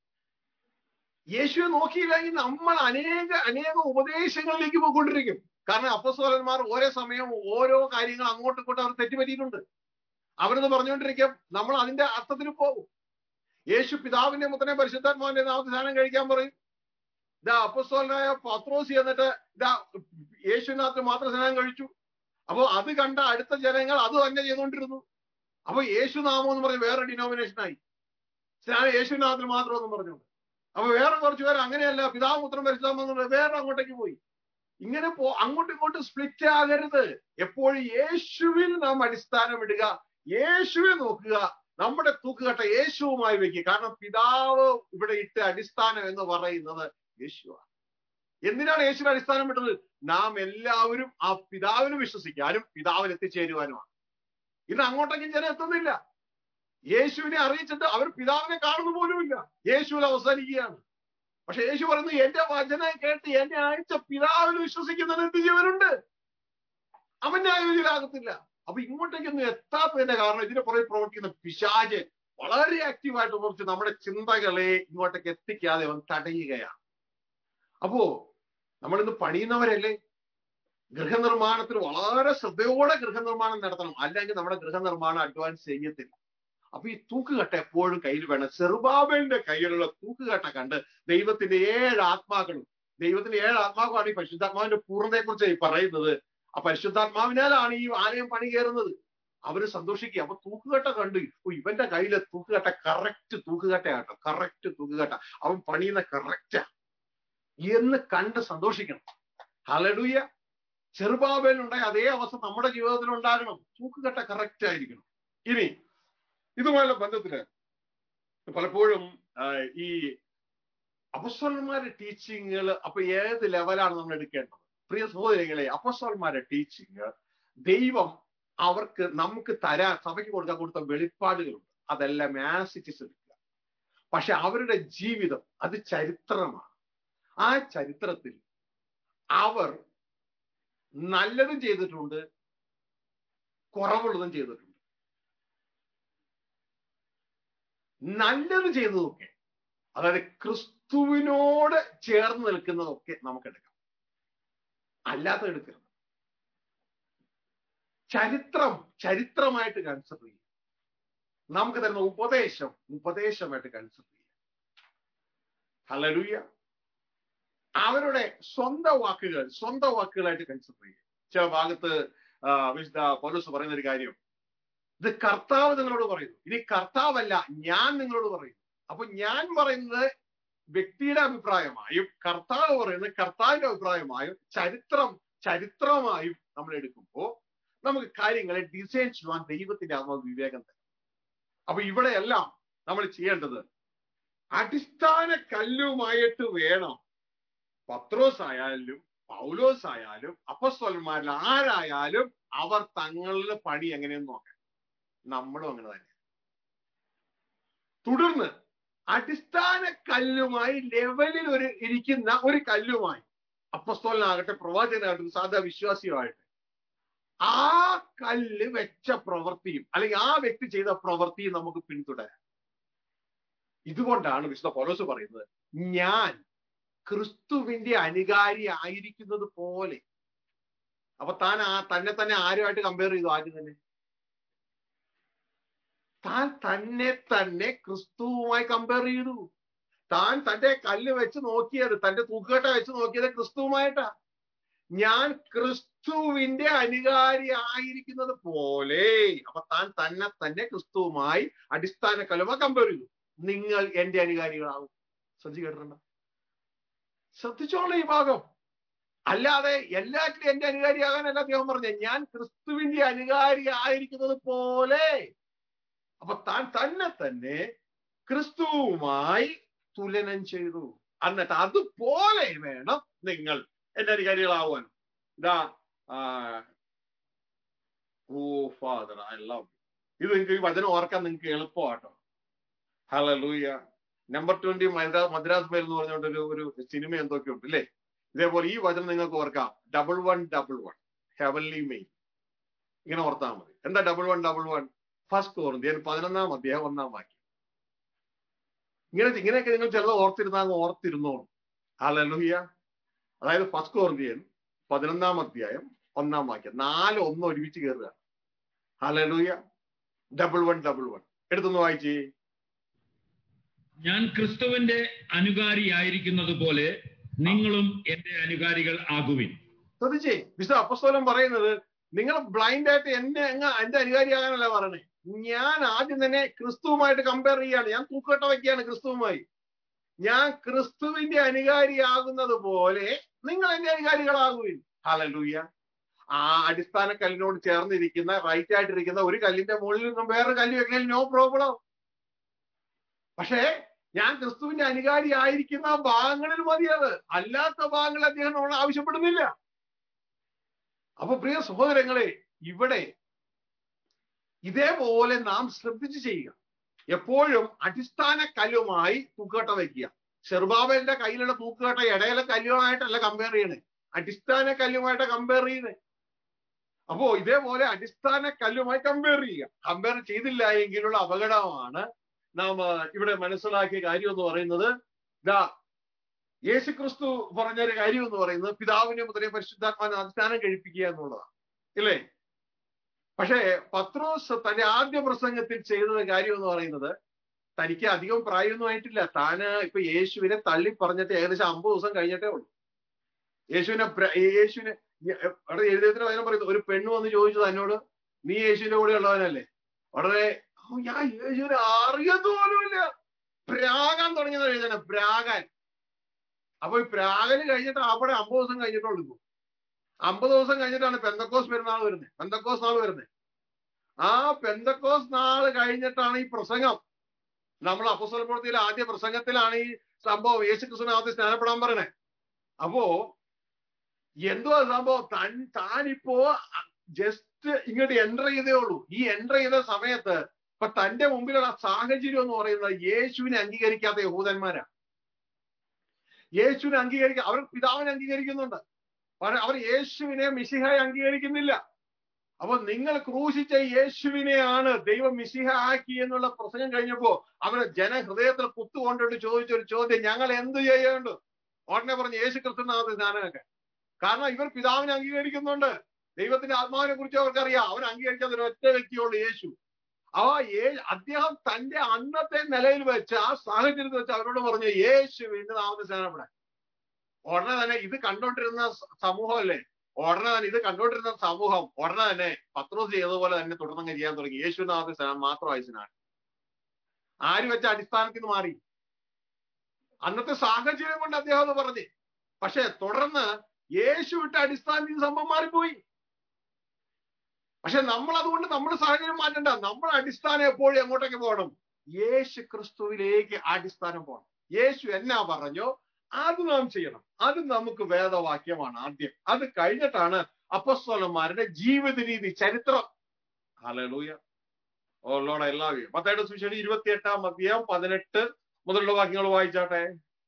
യേശുവെ നോക്കിയില്ലെങ്കിൽ നമ്മൾ അനേക അനേക ഉപദേശങ്ങളിലേക്ക് പോയിക്കൊണ്ടിരിക്കും. കാരണം അപ്പോസ്തലന്മാർ ഓരോ സമയം ഓരോ കാര്യങ്ങൾ അങ്ങോട്ടും ഇങ്ങോട്ടും അവർ തെറ്റുപറ്റിയിട്ടുണ്ട്. അവരെന്ന് പറഞ്ഞുകൊണ്ടിരിക്കും, നമ്മൾ അതിന്റെ അർത്ഥത്തിൽ പോകും. യേശു പിതാവിന്റെ മുത്തനെ പരിശുദ്ധാത്മാവിന്റെ നാമത്തിൽ സ്നാനം കഴിക്കാൻ പറയും. ഇതാ അപ്പോസ്തലനായ പത്രോസ് എന്നിട്ട് ഇതാ യേശുവിനകത്ത് മാത്രം സ്നാനം കഴിച്ചു. അപ്പൊ അത് കണ്ട അടുത്ത ജനങ്ങൾ അത് തന്നെ ചെയ്തുകൊണ്ടിരുന്നു. അപ്പൊ യേശു നാമം എന്ന് പറഞ്ഞ് വേറെ ഡിനോമിനേഷനായി, സ്നാനം യേശുവിനകത്തിൽ മാത്രം എന്നും പറഞ്ഞു. അപ്പൊ വേറെ കുറച്ച് പേര് അങ്ങനെയല്ല, പിതാവ് പുത്രൻ പരിശുദ്ധാത്മാവ് വേറെ അങ്ങോട്ടേക്ക് പോയി. ഇങ്ങനെ പോ അങ്ങോട്ടും ഇങ്ങോട്ടും സ്പ്ലിറ്റ് ആകരുത്. എപ്പോഴും യേശുവിൽ നാം അടിസ്ഥാനം ഇടുക, യേശുവെ നോക്കുക, നമ്മുടെ തൂക്കുകട്ട യേശുവുമായി വെക്കുക. കാരണം പിതാവ് ഇവിടെ ഇട്ട് അടിസ്ഥാനം എന്ന് പറയുന്നത് യേശുവാണ്. എന്തിനാണ് യേശുവിന് അടിസ്ഥാനം ഇട്ടത്? നാം എല്ലാവരും ആ പിതാവിന് വിശ്വസിക്കാനും പിതാവിൽ എത്തിച്ചേരുവാനുമാണ്. ഇന്ന് അങ്ങോട്ടേക്കും ജനം എത്തുന്നില്ല. യേശുവിനെ അറിയിച്ചിട്ട് അവർ പിതാവിനെ കാണുന്നു പോലുമില്ല, യേശുവിൽ അവസാനിക്കുകയാണ്. പക്ഷെ യേശു പറയുന്നു, എന്റെ വചനം കേട്ട് എന്നെ അയച്ച പിതാവിൽ വിശ്വസിക്കുന്നതിന് എന്ത് ജീവനുണ്ട്, അവൻ ന്യായവിധിയിലാകത്തില്ല. അപ്പൊ ഇങ്ങോട്ടേക്കൊന്നും എത്താത്തതിന്റെ കാരണം ഇതിനെ പുറകെ പ്രവർത്തിക്കുന്ന പിശാച് വളരെ ആക്റ്റീവായിട്ട് കുറച്ച് നമ്മുടെ ചിന്തകളെ ഇങ്ങോട്ടേക്ക് എത്തിക്കാതെ അവൻ തടയുകയാണ്. അപ്പോ നമ്മളിന്ന് പണിയുന്നവരല്ലേ, ഗൃഹനിർമ്മാണത്തിന് വളരെ ശ്രദ്ധയോടെ ഗൃഹനിർമ്മാണം നടത്തണം, അല്ലെങ്കിൽ നമ്മുടെ ഗൃഹനിർമ്മാണം അഡ്വാൻസ് ചെയ്യത്തില്ല. അപ്പൊ ഈ തൂക്കുകട്ട എപ്പോഴും കയ്യിൽ വേണം. സെറുബാബേലിന്റെ കയ്യിലുള്ള തൂക്കുകട്ട കണ്ട് ദൈവത്തിന്റെ ഏഴ് ആത്മാക്കളും, ദൈവത്തിന്റെ ഏഴ് ആത്മാക്കളാണ് ഈ പരിശുദ്ധാത്മാവിന്റെ പൂർണ്ണതയെ കുറിച്ച് ഈ പറയുന്നത്. ആ പരിശുദ്ധാത്മാവിനാലാണ് ഈ ആലയം പണി കയറുന്നത്. അവര് സന്തോഷിക്കുക. അപ്പൊ തൂക്കുകട്ട കണ്ട്, ഇവന്റെ കയ്യിലെ തൂക്കുകട്ട കറക്റ്റ് തൂക്കുകട്ടയാട്ടോ, കറക്റ്റ് തൂക്കുകട്ട, അവൻ പണിയുന്ന കറക്റ്റാ എന്ന് കണ്ട് സന്തോഷിക്കണം. ഹല്ലേലൂയ. ചെറുബാബേലിനുണ്ടായ അതേ അവസ്ഥ നമ്മുടെ ജീവിതത്തിൽ ഉണ്ടാകണം. തൂക്കുകട്ട കറക്റ്റ് ആയിരിക്കണം. ഇനി ഇതുപോലുള്ള ബന്ധത്തില് പലപ്പോഴും ഈ അപ്പോസ്തലന്മാരുടെ ടീച്ചിങ്ങുകൾ അപ്പൊ ഏത് ലെവലാണ് നമ്മൾ എടുക്കേണ്ടത്? പ്രിയ സഹോദരങ്ങളെ, അപ്പോസ്തലന്മാരുടെ ടീച്ചിങ് ദൈവം അവർക്ക് നമുക്ക് തരാൻ സഭയ്ക്ക് കൊടുക്കാൻ കൊടുത്ത വെളിപ്പാടുകളുണ്ട്, അതെല്ലാം ആസിറ്റിസ് എടുക്കുക. പക്ഷെ അവരുടെ ജീവിതം അത് ചരിത്രമാണ്. ആ ചരിത്രത്തിൽ അവർ നല്ലതും ചെയ്തിട്ടുണ്ട്, കുറവുള്ളതും ചെയ്തിട്ടുണ്ട്. നല്ലത് ചെയ്തതൊക്കെ, അതായത് ക്രിസ്തുവിനോട് ചേർന്ന് നിൽക്കുന്നതൊക്കെ നമുക്കെടുക്കാം, അല്ലാത്ത എടുക്കരുത്. ചരിത്രം ചരിത്രമായിട്ട് കൺസിഡർ ചെയ്യും. നമുക്ക് തരുന്ന ഉപദേശം ഉപദേശമായിട്ട് കൺസിഡർ ചെയ്യും. ഹല്ലേലൂയ. അവരുടെ സ്വന്തം വാക്കുകൾ സ്വന്തം വാക്കുകളായിട്ട് കൺസിഡർ ചെയ്യും. ചില ഭാഗത്ത് വിശുദ്ധ പൗലോസ് പറയുന്ന ഒരു കാര്യം, ഇത് കർത്താവ് നിങ്ങളോട് പറയുന്നു, ഇനി കർത്താവല്ല ഞാൻ നിങ്ങളോട് പറയുന്നു. അപ്പൊ ഞാൻ പറയുന്നത് വ്യക്തിയുടെ അഭിപ്രായമായും കർത്താവ് പറയുന്നത് കർത്താവിന്റെ അഭിപ്രായമായും ചരിത്രം ചരിത്രമായും നമ്മൾ എടുക്കുമ്പോൾ നമുക്ക് കാര്യങ്ങളെ ഡിസൈൻ ചെയ്യുവാൻ ദൈവത്തിന്റെ ആത്മാവ് വിവേകം തരും. അപ്പൊ ഇവിടെയെല്ലാം നമ്മൾ ചെയ്യേണ്ടത് അടിസ്ഥാന കല്ലുമായിട്ട് വേണം പത്രോസ് ആയാലും പൗലോസ് ആയാലും അപ്പോസ്തലന്മാരിൽ ആരായാലും അവർ തങ്ങളുടെ പണി എങ്ങനെയെന്ന് നോക്കാൻ. നമ്മളും അങ്ങനെ തന്നെ. തുടർന്ന് അടിസ്ഥാന കല്ലുമായി ലെവലിൽ ഒരു ഇരിക്കുന്ന ഒരു കല്ലുമായി അപ്പോസ്തലനാകട്ടെ പ്രവാചകനാകട്ടെ സാധാ വിശ്വാസിയുമായിട്ട് ആ കല്ല് വെച്ച പ്രവൃത്തിയും അല്ലെങ്കിൽ ആ വ്യക്തി ചെയ്ത പ്രവൃത്തിയും നമുക്ക് പിന്തുടരാം. ഇതുകൊണ്ടാണ് വിശുദ്ധ പൗലോസ് പറയുന്നത്, ഞാൻ ക്രിസ്തുവിന്റെ അനുകാരി ആയിരിക്കുന്നത് പോലെ. അപ്പൊ താൻ ആ തന്നെ തന്നെ ആരുമായിട്ട് കമ്പയർ ചെയ്തു? ആദ്യം തന്നെ താൻ തന്നെ തന്നെ ക്രിസ്തുവുമായി കമ്പയർ ചെയ്തു. താൻ തന്റെ കല്ല് വെച്ച് നോക്കിയത്, തന്റെ തൂക്കുകട്ട വെച്ച് നോക്കിയത് ക്രിസ്തുവുമായിട്ടാ. ഞാൻ ക്രിസ്തുവിന്റെ അനുകാരി ആയിരിക്കുന്നത് പോലെ. അപ്പൊ താൻ തന്നെ തന്നെ ക്രിസ്തുവുമായി അടിസ്ഥാന കല്ലുമായി കമ്പയർ ചെയ്തു. നിങ്ങൾ എന്റെ അനുകാരികളാവും. ശ്രദ്ധിച്ചു കേട്ടിട്ടുണ്ടോ? ശ്രദ്ധിച്ചോളൂ ഈ ഭാഗം. അല്ലാതെ എല്ലാറ്റിലും എന്റെ അനുകാരിയാകാനല്ല അദ്ദേഹം പറഞ്ഞ, ഞാൻ ക്രിസ്തുവിന്റെ അനുകാരി ആയിരിക്കുന്നത് പോലെ. അപ്പൊ താൻ തന്നെ തന്നെ ക്രിസ്തുവുമായി തുലനം ചെയ്തു. എന്നിട്ട് അതുപോലെ വേണം നിങ്ങൾ എന്റെ അനുകാരികളാവാൻ. ഇതാ ഓ ഫാദർ ഐ ലവ്. ഇത് നിങ്ങൾക്ക് ഈ വചനം ഓർക്കാൻ നിങ്ങൾക്ക് എളുപ്പമാട്ടോ. Hallelujah. Number twenty Madras Madras bell എന്ന് പറഞ്ഞുകൊണ്ട് ഒരു സിനിമ എന്തൊക്കെ ഉണ്ട് അല്ലേ? ഇതേപോലെ ഈ വചനം നിങ്ങൾക്ക് ഓർക്കാം. Double one double one heavenly main. ഇങ്ങനെ ഓർത്താൽ മതി. എന്താ double one double one? First Corinthian പതിനൊന്നാം അധ്യായം ഒന്നാം വാക്യം. ഇങ്ങനെ ഇങ്ങനെയൊക്കെ നിങ്ങൾ ചിലത് ഓർത്തിരുന്നാൽ ഓർത്തിരുന്നോളൂ. ഹല്ലേലൂയ. അതായത് ഫസ്റ്റ് കൊറിന്ത്യൻ പതിനൊന്നാം അധ്യായം ഒന്നാം വാക്യം. നാല് ഒന്ന് ഒരുമിച്ച് കയറുക. Hallelujah. Double one double one എടുത്തൊന്ന് വായിച്ചേ. ഞാൻ ക്രിസ്തുവിന്റെ അനുകാരിയായിരിക്കുന്നത് പോലെ നിങ്ങളും എന്റെ അനുകാരികൾ ആകുവിൻ. ശ്രദ്ധിച്ചേ, വിശുദ്ധ അപ്പോസ്തലൻ പറയുന്നത് നിങ്ങൾ ബ്ലൈൻഡ് ആയിട്ട് എന്നെ അങ്ങ് എന്റെ അനുകാരിയാകാനല്ല പറയണേ. ഞാൻ ആദ്യം തന്നെ ക്രിസ്തുവുമായിട്ട് കമ്പയർ ചെയ്യാണ്. ഞാൻ തൂക്കട്ട വയ്ക്കുകയാണ് ക്രിസ്തുവുമായി. ഞാൻ ക്രിസ്തുവിന്റെ അനുകാരിയാകുന്നത് പോലെ നിങ്ങൾ എന്റെ അനുകാരികളാകുവിൻ. ഹല്ലേലൂയ. ആ അടിസ്ഥാന കല്ലിനോട് ചേർന്നിരിക്കുന്ന റൈറ്റ് ആയിട്ടിരിക്കുന്ന ഒരു കല്ലിന്റെ മുകളിൽ നിന്നും വേറൊരു കല്ല് വെക്കണമെങ്കിൽ നോ പ്രോബ്ലം. പക്ഷേ ഞാൻ ക്രിസ്തുവിന്റെ അനുകാരി ആയിരിക്കുന്ന ഭാഗങ്ങളിൽ മതി അത്. അല്ലാത്ത ഭാഗങ്ങൾ അദ്ദേഹം നമ്മൾ ആവശ്യപ്പെടുന്നില്ല. അപ്പൊ പ്രിയ സഹോദരങ്ങളെ, ഇവിടെ ഇതേപോലെ നാം ശ്രദ്ധിച്ച് ചെയ്യുക. എപ്പോഴും അടിസ്ഥാന കല്ലുമായി തൂക്കുകട്ട വയ്ക്കുക. സെറുബാബേലിന്റെ കയ്യിലുള്ള തൂക്കുകട്ട ഇടയിലെ കല്ലുമായിട്ടല്ല കമ്പയർ ചെയ്യണേ, അടിസ്ഥാന കല്ലുമായിട്ട് കമ്പയർ ചെയ്യണേ. അപ്പോ ഇതേപോലെ അടിസ്ഥാന കല്ലുമായി കമ്പയർ ചെയ്യുക. കമ്പയർ ചെയ്തില്ല എങ്കിലുള്ള അപകടമാണ് നാം ഇവിടെ മനസ്സിലാക്കിയ കാര്യം എന്ന് പറയുന്നത്. ഇതാ യേശു ക്രിസ്തു പറഞ്ഞൊരു കാര്യം എന്ന് പറയുന്നത് പിതാവിനെ മുതലേ പരിശുദ്ധാത്മാവിനെ അധിഷ്ഠാനം കഴിപ്പിക്കുക എന്നുള്ളതാണ്, ഇല്ലേ? പക്ഷേ പത്രോസ് തന്റെ ആദ്യ പ്രസംഗത്തിൽ ചെയ്ത കാര്യം എന്ന് പറയുന്നത്, തനിക്ക് അധികം പ്രായമൊന്നും ആയിട്ടില്ല. താന് ഇപ്പൊ യേശുവിനെ തള്ളി പറഞ്ഞിട്ട് ഏകദേശം അമ്പത് ദിവസം കഴിഞ്ഞിട്ടേ ഉള്ളൂ. യേശുവിനെ യേശുവിനെ അവിടെ എഴുതിയത്തിന് വചനം പറയുന്നത്, ഒരു പെണ്ണ് വന്ന് ചോദിച്ചു തന്നോട്, നീ യേശുവിന്റെ കൂടെ ഉള്ളവനല്ലേ? വളരെ ഞാൻ യേശുവിനെ അറിയത്ത് പോലുമില്ല. പ്രാകാൻ തുടങ്ങിയത് എഴുതണം, പ്രാകാൻ. അപ്പൊ ഈ പ്രാകന് കഴിഞ്ഞിട്ട് അവിടെ അമ്പത് ദിവസം കഴിഞ്ഞിട്ടുള്ളൂ. അമ്പത് ദിവസം കഴിഞ്ഞിട്ടാണ് പെന്തക്കോസ് പെരുന്നാൾ വരുന്നത്, പെന്തക്കോസ് നാൾ വരുന്നത്. ആ പെന്തക്കോസ് നാള് കഴിഞ്ഞിട്ടാണ് ഈ പ്രസംഗം. നമ്മൾ അപ്പോസ്തല പ്രവൃത്തിയിലെ ആദ്യ പ്രസംഗത്തിലാണ് ഈ സംഭവം. യേശു ക്രിസ്തുവിനെ ആദ്യം സ്നാനപ്പെടാൻ പറയണേ. അപ്പോ എന്തുവാ സംഭവം? താൻ താനിപ്പോ ജസ്റ്റ് ഇങ്ങോട്ട് എൻ്റർ ചെയ്തേ ഉള്ളൂ. ഈ എൻ്റർ ചെയ്ത സമയത്ത് ഇപ്പൊ തന്റെ മുമ്പിലുള്ള സാഹചര്യം എന്ന് പറയുന്നത് യേശുവിനെ അംഗീകരിക്കാത്ത യഹൂദന്മാരാ. യേശുവിനെ അംഗീകരിക്ക അവർ പിതാവിനെ അംഗീകരിക്കുന്നുണ്ട്, അവർ യേശുവിനെ മിശിഹായി അംഗീകരിക്കുന്നില്ല. അപ്പൊ നിങ്ങൾ ക്രൂശിച്ച യേശുവിനെയാണ് ദൈവം മിശിഹ ആക്കി എന്നുള്ള പ്രസംഗം കഴിഞ്ഞപ്പോ അവരെ ജനഹൃദയത്തിൽ കുത്തുകൊണ്ടിട്ട് ചോദിച്ചൊരു ചോദ്യം, ഞങ്ങൾ എന്ത് ചെയ്യേണ്ടു? ഉടനെ പറഞ്ഞു യേശു ക്രിസ്തുവിനകത്ത് സ്നാനമൊക്കെ. കാരണം ഇവർ പിതാവിനെ അംഗീകരിക്കുന്നുണ്ട്, ദൈവത്തിന്റെ ആത്മാവിനെ കുറിച്ച് അവർക്കറിയാം. അവൻ അംഗീകരിക്കാത്ത ഒരു ഒറ്റ വ്യക്തിയുള്ളൂ, യേശു. ആ ഏ അദ്ദേഹം തന്റെ അന്നത്തെ നിലയിൽ വെച്ച് ആ സാഹചര്യത്തിൽ വെച്ച് അവരോട് പറഞ്ഞു യേശുവിന്റെ നാമത്തിൽ സ്നാനപ്പെടാൻ. ഉടനെ തന്നെ ഇത് കണ്ടോണ്ടിരുന്ന സമൂഹം അല്ലേ, ഉടനെ തന്നെ ഇത് കണ്ടോണ്ടിരുന്ന സമൂഹം ഉടനെ തന്നെ പത്രോസ് ചെയ്തതുപോലെ തന്നെ തുടർന്നങ്ങ് ചെയ്യാൻ തുടങ്ങി. യേശുവിന്റെ നാമത്തിൽ സ്നാനം മാത്രമായി സ്നാനം. ആര് വെച്ച അടിസ്ഥാനത്തിൽ നിന്ന് മാറി? അന്നത്തെ സാഹചര്യം കൊണ്ട് അദ്ദേഹം അത് പറഞ്ഞു. പക്ഷെ തുടർന്ന് യേശു വിട്ട അടിസ്ഥാനത്തിൽ സംഭവം മാറിപ്പോയി. പക്ഷെ നമ്മൾ അതുകൊണ്ട് നമ്മുടെ സാഹചര്യം മാറ്റണ്ട. നമ്മുടെ അടിസ്ഥാനം എപ്പോഴും എങ്ങോട്ടേക്ക് പോകണം? യേശു ക്രിസ്തുവിലേക്ക് അടിസ്ഥാനം പോകണം. യേശു എന്നാ പറഞ്ഞോ അത് നാം ചെയ്യണം. അത് നമുക്ക് വേദവാക്യമാണ് ആദ്യം. അത് കഴിഞ്ഞിട്ടാണ് അപ്പോസ്തലന്മാരുടെ ജീവിത രീതി, ചരിത്രം. ഹല്ലേലൂയ. ഓ ലോർഡ്, എല്ലാവരും മത്തായിയുടെ സുവിശേഷം ഇരുപത്തി എട്ടാം അധ്യായം പതിനെട്ട് മുതലുള്ള വാക്യങ്ങൾ വായിച്ചാട്ടെ.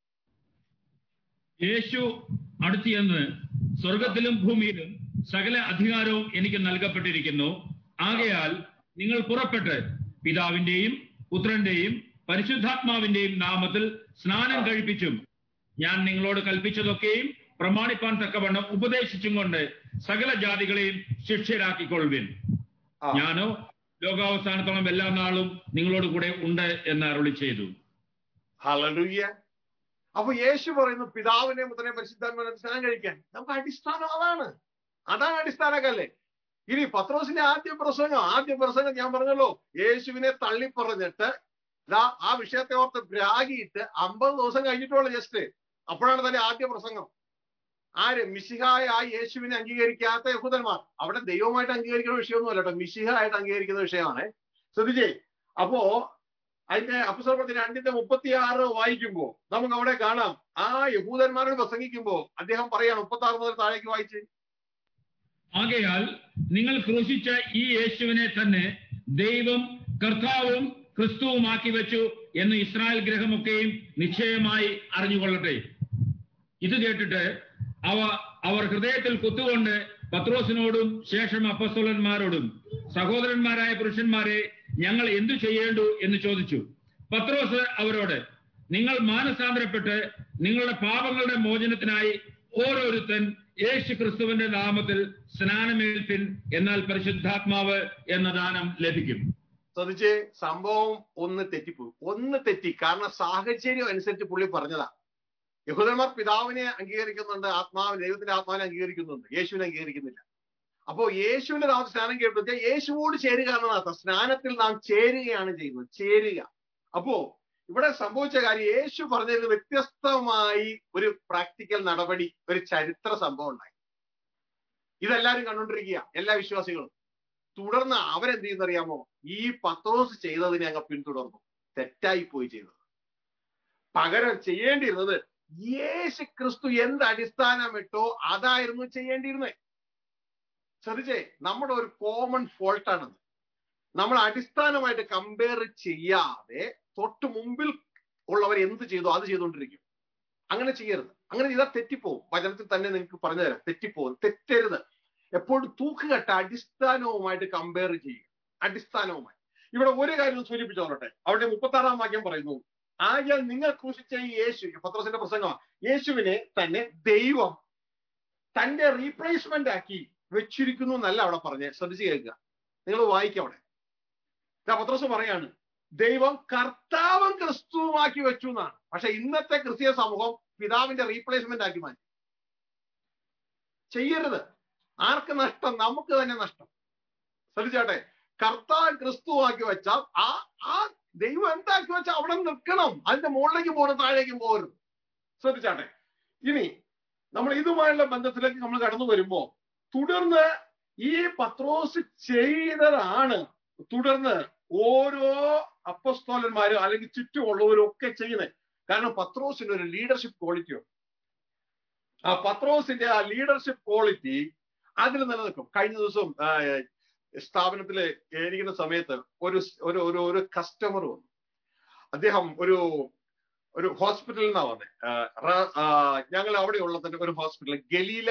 യേശു അടുത്ത് ചെന്ന്, സ്വർഗത്തിലും ഭൂമിയിലും സകല അധികാരവും എനിക്ക് നൽകപ്പെട്ടിരിക്കുന്നു. ആകയാൽ നിങ്ങൾ പുറപ്പെട്ട് പിതാവിന്റെയും പുത്രന്റെയും പരിശുദ്ധാത്മാവിന്റെയും നാമത്തിൽ സ്നാനം കഴിപ്പിച്ചും ഞാൻ നിങ്ങളോട് കൽപ്പിച്ചതൊക്കെയും പ്രമാണിപ്പാൻ തക്കവണ്ണം ഉപദേശിച്ചും കൊണ്ട് സകല ജാതികളെയും ശിഷ്യരാക്കിക്കൊള്ളുവിൻ. ഞാനോ ലോകാവസാനത്തോളം എല്ലാ നാളും നിങ്ങളോട് കൂടെ ഉണ്ട് എന്ന് അരുളി ചെയ്തു. ഹല്ലേലൂയ. അപ്പൊ യേശു പറയുന്നു പിതാവിനെയും പുത്രനെയും പരിശുദ്ധാത്മാവിനെയും സ്നാനം കഴിക്കാൻ. നമുക്ക് അടിസ്ഥാനം അതാണ്. അതാണ് അടിസ്ഥാനമല്ലേ. ഇനി പത്രോസിന്റെ ആദ്യ പ്രസംഗം ആദ്യ പ്രസംഗം ഞാൻ പറഞ്ഞല്ലോ, യേശുവിനെ തള്ളി പറഞ്ഞിട്ട് ആ വിഷയത്തെ ഓർത്ത് ബ്രാഗിയിട്ട് അമ്പത് ദിവസം കഴിഞ്ഞിട്ടുള്ള ജസ്റ്റ് അപ്പോഴാണ് തന്നെ ആദ്യ പ്രസംഗം. ആര്? മിശിഹായ ആ യേശുവിനെ അംഗീകരിക്കാത്ത യഹൂദന്മാർ. അവിടെ ദൈവമായിട്ട് അംഗീകരിക്കുന്ന വിഷയമൊന്നും അല്ല കേട്ടോ, മിശിഹായിട്ട് അംഗീകരിക്കുന്ന വിഷയമാണ്. ശ്രദ്ധിച്ചേ. അപ്പോ അതിന്റെ അപ്പോസ്തലപ്രവൃത്തി രണ്ടിന്റെ മുപ്പത്തി ആറ് വായിക്കുമ്പോ നമുക്ക് അവിടെ കാണാം, ആ യഹൂദന്മാരോട് പ്രസംഗിക്കുമ്പോ അദ്ദേഹം പറയാണ്, മുപ്പത്തി ആറ് മുതൽ താഴേക്ക് വായിച്ച്. ആകയാൽ നിങ്ങൾ ക്രൂശിച്ച ഈ യേശുവിനെ തന്നെ ദൈവം കർത്താവും ക്രിസ്തുവുമാക്കി വെച്ചു എന്ന് ഇസ്രായേൽ ഗൃഹമൊക്കെയും നിശ്ചയമായി അറിഞ്ഞുകൊള്ളട്ടെ. ഇത് കേട്ടിട്ട് അവ അവർ ഹൃദയത്തിൽ കുത്തുകൊണ്ട് പത്രോസിനോടും ശേഷം അപ്പോസ്തലന്മാരോടും, സഹോദരന്മാരായ പുരുഷന്മാരെ, ഞങ്ങൾ എന്തു ചെയ്യേണ്ടു എന്ന് ചോദിച്ചു. പത്രോസ് അവരോട്, നിങ്ങൾ മാനസാന്തരപ്പെട്ട് നിങ്ങളുടെ പാപങ്ങളുടെ മോചനത്തിനായി ഓരോരുത്തൻ യേശു ക്രിസ്തുവിന്റെ നാമത്തിൽ സ്നാനമേൽപ്പിൻ, എന്നാൽ പരിശുദ്ധാത്മാവ് എന്ന ദാനം ലഭിക്കും. ശ്രദ്ധിച്ച്, സംഭവം ഒന്ന് തെറ്റിപ്പോയി. ഒന്ന് തെറ്റി. കാരണം സാഹചര്യം അനുസരിച്ച് പുള്ളി പറഞ്ഞതാ. യഹൂദന്മാർ പിതാവിനെ അംഗീകരിക്കുന്നുണ്ട്, ആത്മാവിനെ, ദൈവത്തിന്റെ ആത്മാവിനെ അംഗീകരിക്കുന്നുണ്ട്, യേശുവിനെ അംഗീകരിക്കുന്നില്ല. അപ്പോ യേശുവിന്റെ നാമത്തിൽ സ്നാനം കേട്ടു, യേശുവോട് ചേരുക എന്നതാണ്. സ്നാനത്തിൽ നാം ചേരുകയാണ് ചെയ്യുന്നത്, ചേരുക. അപ്പോ ഇവിടെ സംഭവിച്ച കാര്യം, യേശു പറഞ്ഞതിൽ വ്യത്യസ്തമായി ഒരു പ്രാക്ടിക്കൽ നടപടി, ഒരു ചരിത്ര സംഭവം ഉണ്ടായി. ഇതെല്ലാരും കണ്ടുകൊണ്ടിരിക്കുക, എല്ലാ വിശ്വാസികളും. തുടർന്ന് അവരെന്ത് ചെയ്യുന്നറിയാമോ? ഈ പത്രോസ് ചെയ്തതിനെ അങ്ങ് പിന്തുടർന്നു. തെറ്റായി പോയി ചെയ്തത്. പകരം ചെയ്യേണ്ടിയിരുന്നത് യേശു ക്രിസ്തു എന്ത് അടിസ്ഥാനമിട്ടോ അതായിരുന്നു ചെയ്യേണ്ടിയിരുന്നത്. ശ്രദ്ധിച്ചേ, നമ്മുടെ ഒരു കോമൺ ഫോൾട്ടാണത്. നമ്മൾ അടിസ്ഥാനമായിട്ട് കമ്പയർ ചെയ്യാതെ തൊട്ട് മുമ്പിൽ ഉള്ളവർ എന്ത് ചെയ്തു അത് ചെയ്തുകൊണ്ടിരിക്കും. അങ്ങനെ ചെയ്യരുത്. അങ്ങനെ ചെയ്താൽ തെറ്റിപ്പോവും. വചനത്തിൽ തന്നെ നിങ്ങൾക്ക് പറഞ്ഞു തരാം, തെറ്റിപ്പോവും. തെറ്റരുത്. എപ്പോഴും തൂക്കുകെട്ട അടിസ്ഥാനവുമായിട്ട് കമ്പയർ ചെയ്യുക. അടിസ്ഥാനവുമായി ഇവിടെ ഒരു കാര്യം സൂചിപ്പിച്ചോളട്ടെ. അവിടെ മുപ്പത്തി ആറാം വാക്യം പറയുന്നു, ആകയാൽ നിങ്ങൾ ക്രൂശിച്ച ഈ യേശു, പത്രോസിന്റെ പ്രസംഗമാണ്, യേശുവിനെ തന്നെ ദൈവം തന്റെ റീപ്ലേസ്മെന്റ് ആക്കി വെച്ചിരിക്കുന്നു എന്നല്ല അവിടെ പറഞ്ഞേ. ശ്രദ്ധിച്ച് കേൾക്കുക, നിങ്ങൾ വായിക്കുക. അവിടെ പത്രോസ് പറയാണ്, ദൈവം കർത്താവും ക്രിസ്തുവുമാക്കി വെച്ചു എന്നാണ്. പക്ഷെ ഇന്നത്തെ ക്രിസ്തീയ സമൂഹം പിതാവിന്റെ റീപ്ലേസ്മെന്റ് ആക്കി മാറ്റി. ചെയ്യരുത്. ആർക്ക് നഷ്ടം? നമുക്ക് തന്നെ നഷ്ടം. ശ്രദ്ധിച്ചാട്ടെ, കർത്താവ് ക്രിസ്തുവാക്കി വെച്ചാൽ ആ ആ ദൈവം എന്താക്കി വെച്ചാൽ അവിടെ നിൽക്കണം. അതിന്റെ മുകളിലേക്ക് പോകണം, താഴേക്കും പോകരുത്. ശ്രദ്ധിച്ചാട്ടെ. ഇനി നമ്മൾ ഇതുമായുള്ള ബന്ധത്തിലേക്ക് നമ്മൾ കടന്നു വരുമ്പോ തുടർന്ന് ഈ പത്രോസ് ചെയ്തതാണ് തുടർന്ന് ഓരോ അപ്പോസ്തലന്മാരും അല്ലെങ്കിൽ ചുറ്റുമുള്ളവരും ഒക്കെ ചെയ്യുന്നത്. കാരണം പത്രോസിന് ഒരു ലീഡർഷിപ്പ് ക്വാളിറ്റി ഉണ്ട്. ആ പത്രോസിന്റെ ആ ലീഡർഷിപ്പ് ക്വാളിറ്റി അതിൽ നിലനിൽക്കും. കഴിഞ്ഞ ദിവസം സ്ഥാപനത്തില് ഇരിക്കുന്ന സമയത്ത് ഒരു ഒരു ഒരു ഒരു കസ്റ്റമർ വന്നു. അദ്ദേഹം ഒരു ഒരു ഹോസ്പിറ്റലിൽ നിന്നാ വന്നേ. ഞങ്ങൾ അവിടെയുള്ള തന്നെ ഒരു ഹോസ്പിറ്റൽ, ഗലീല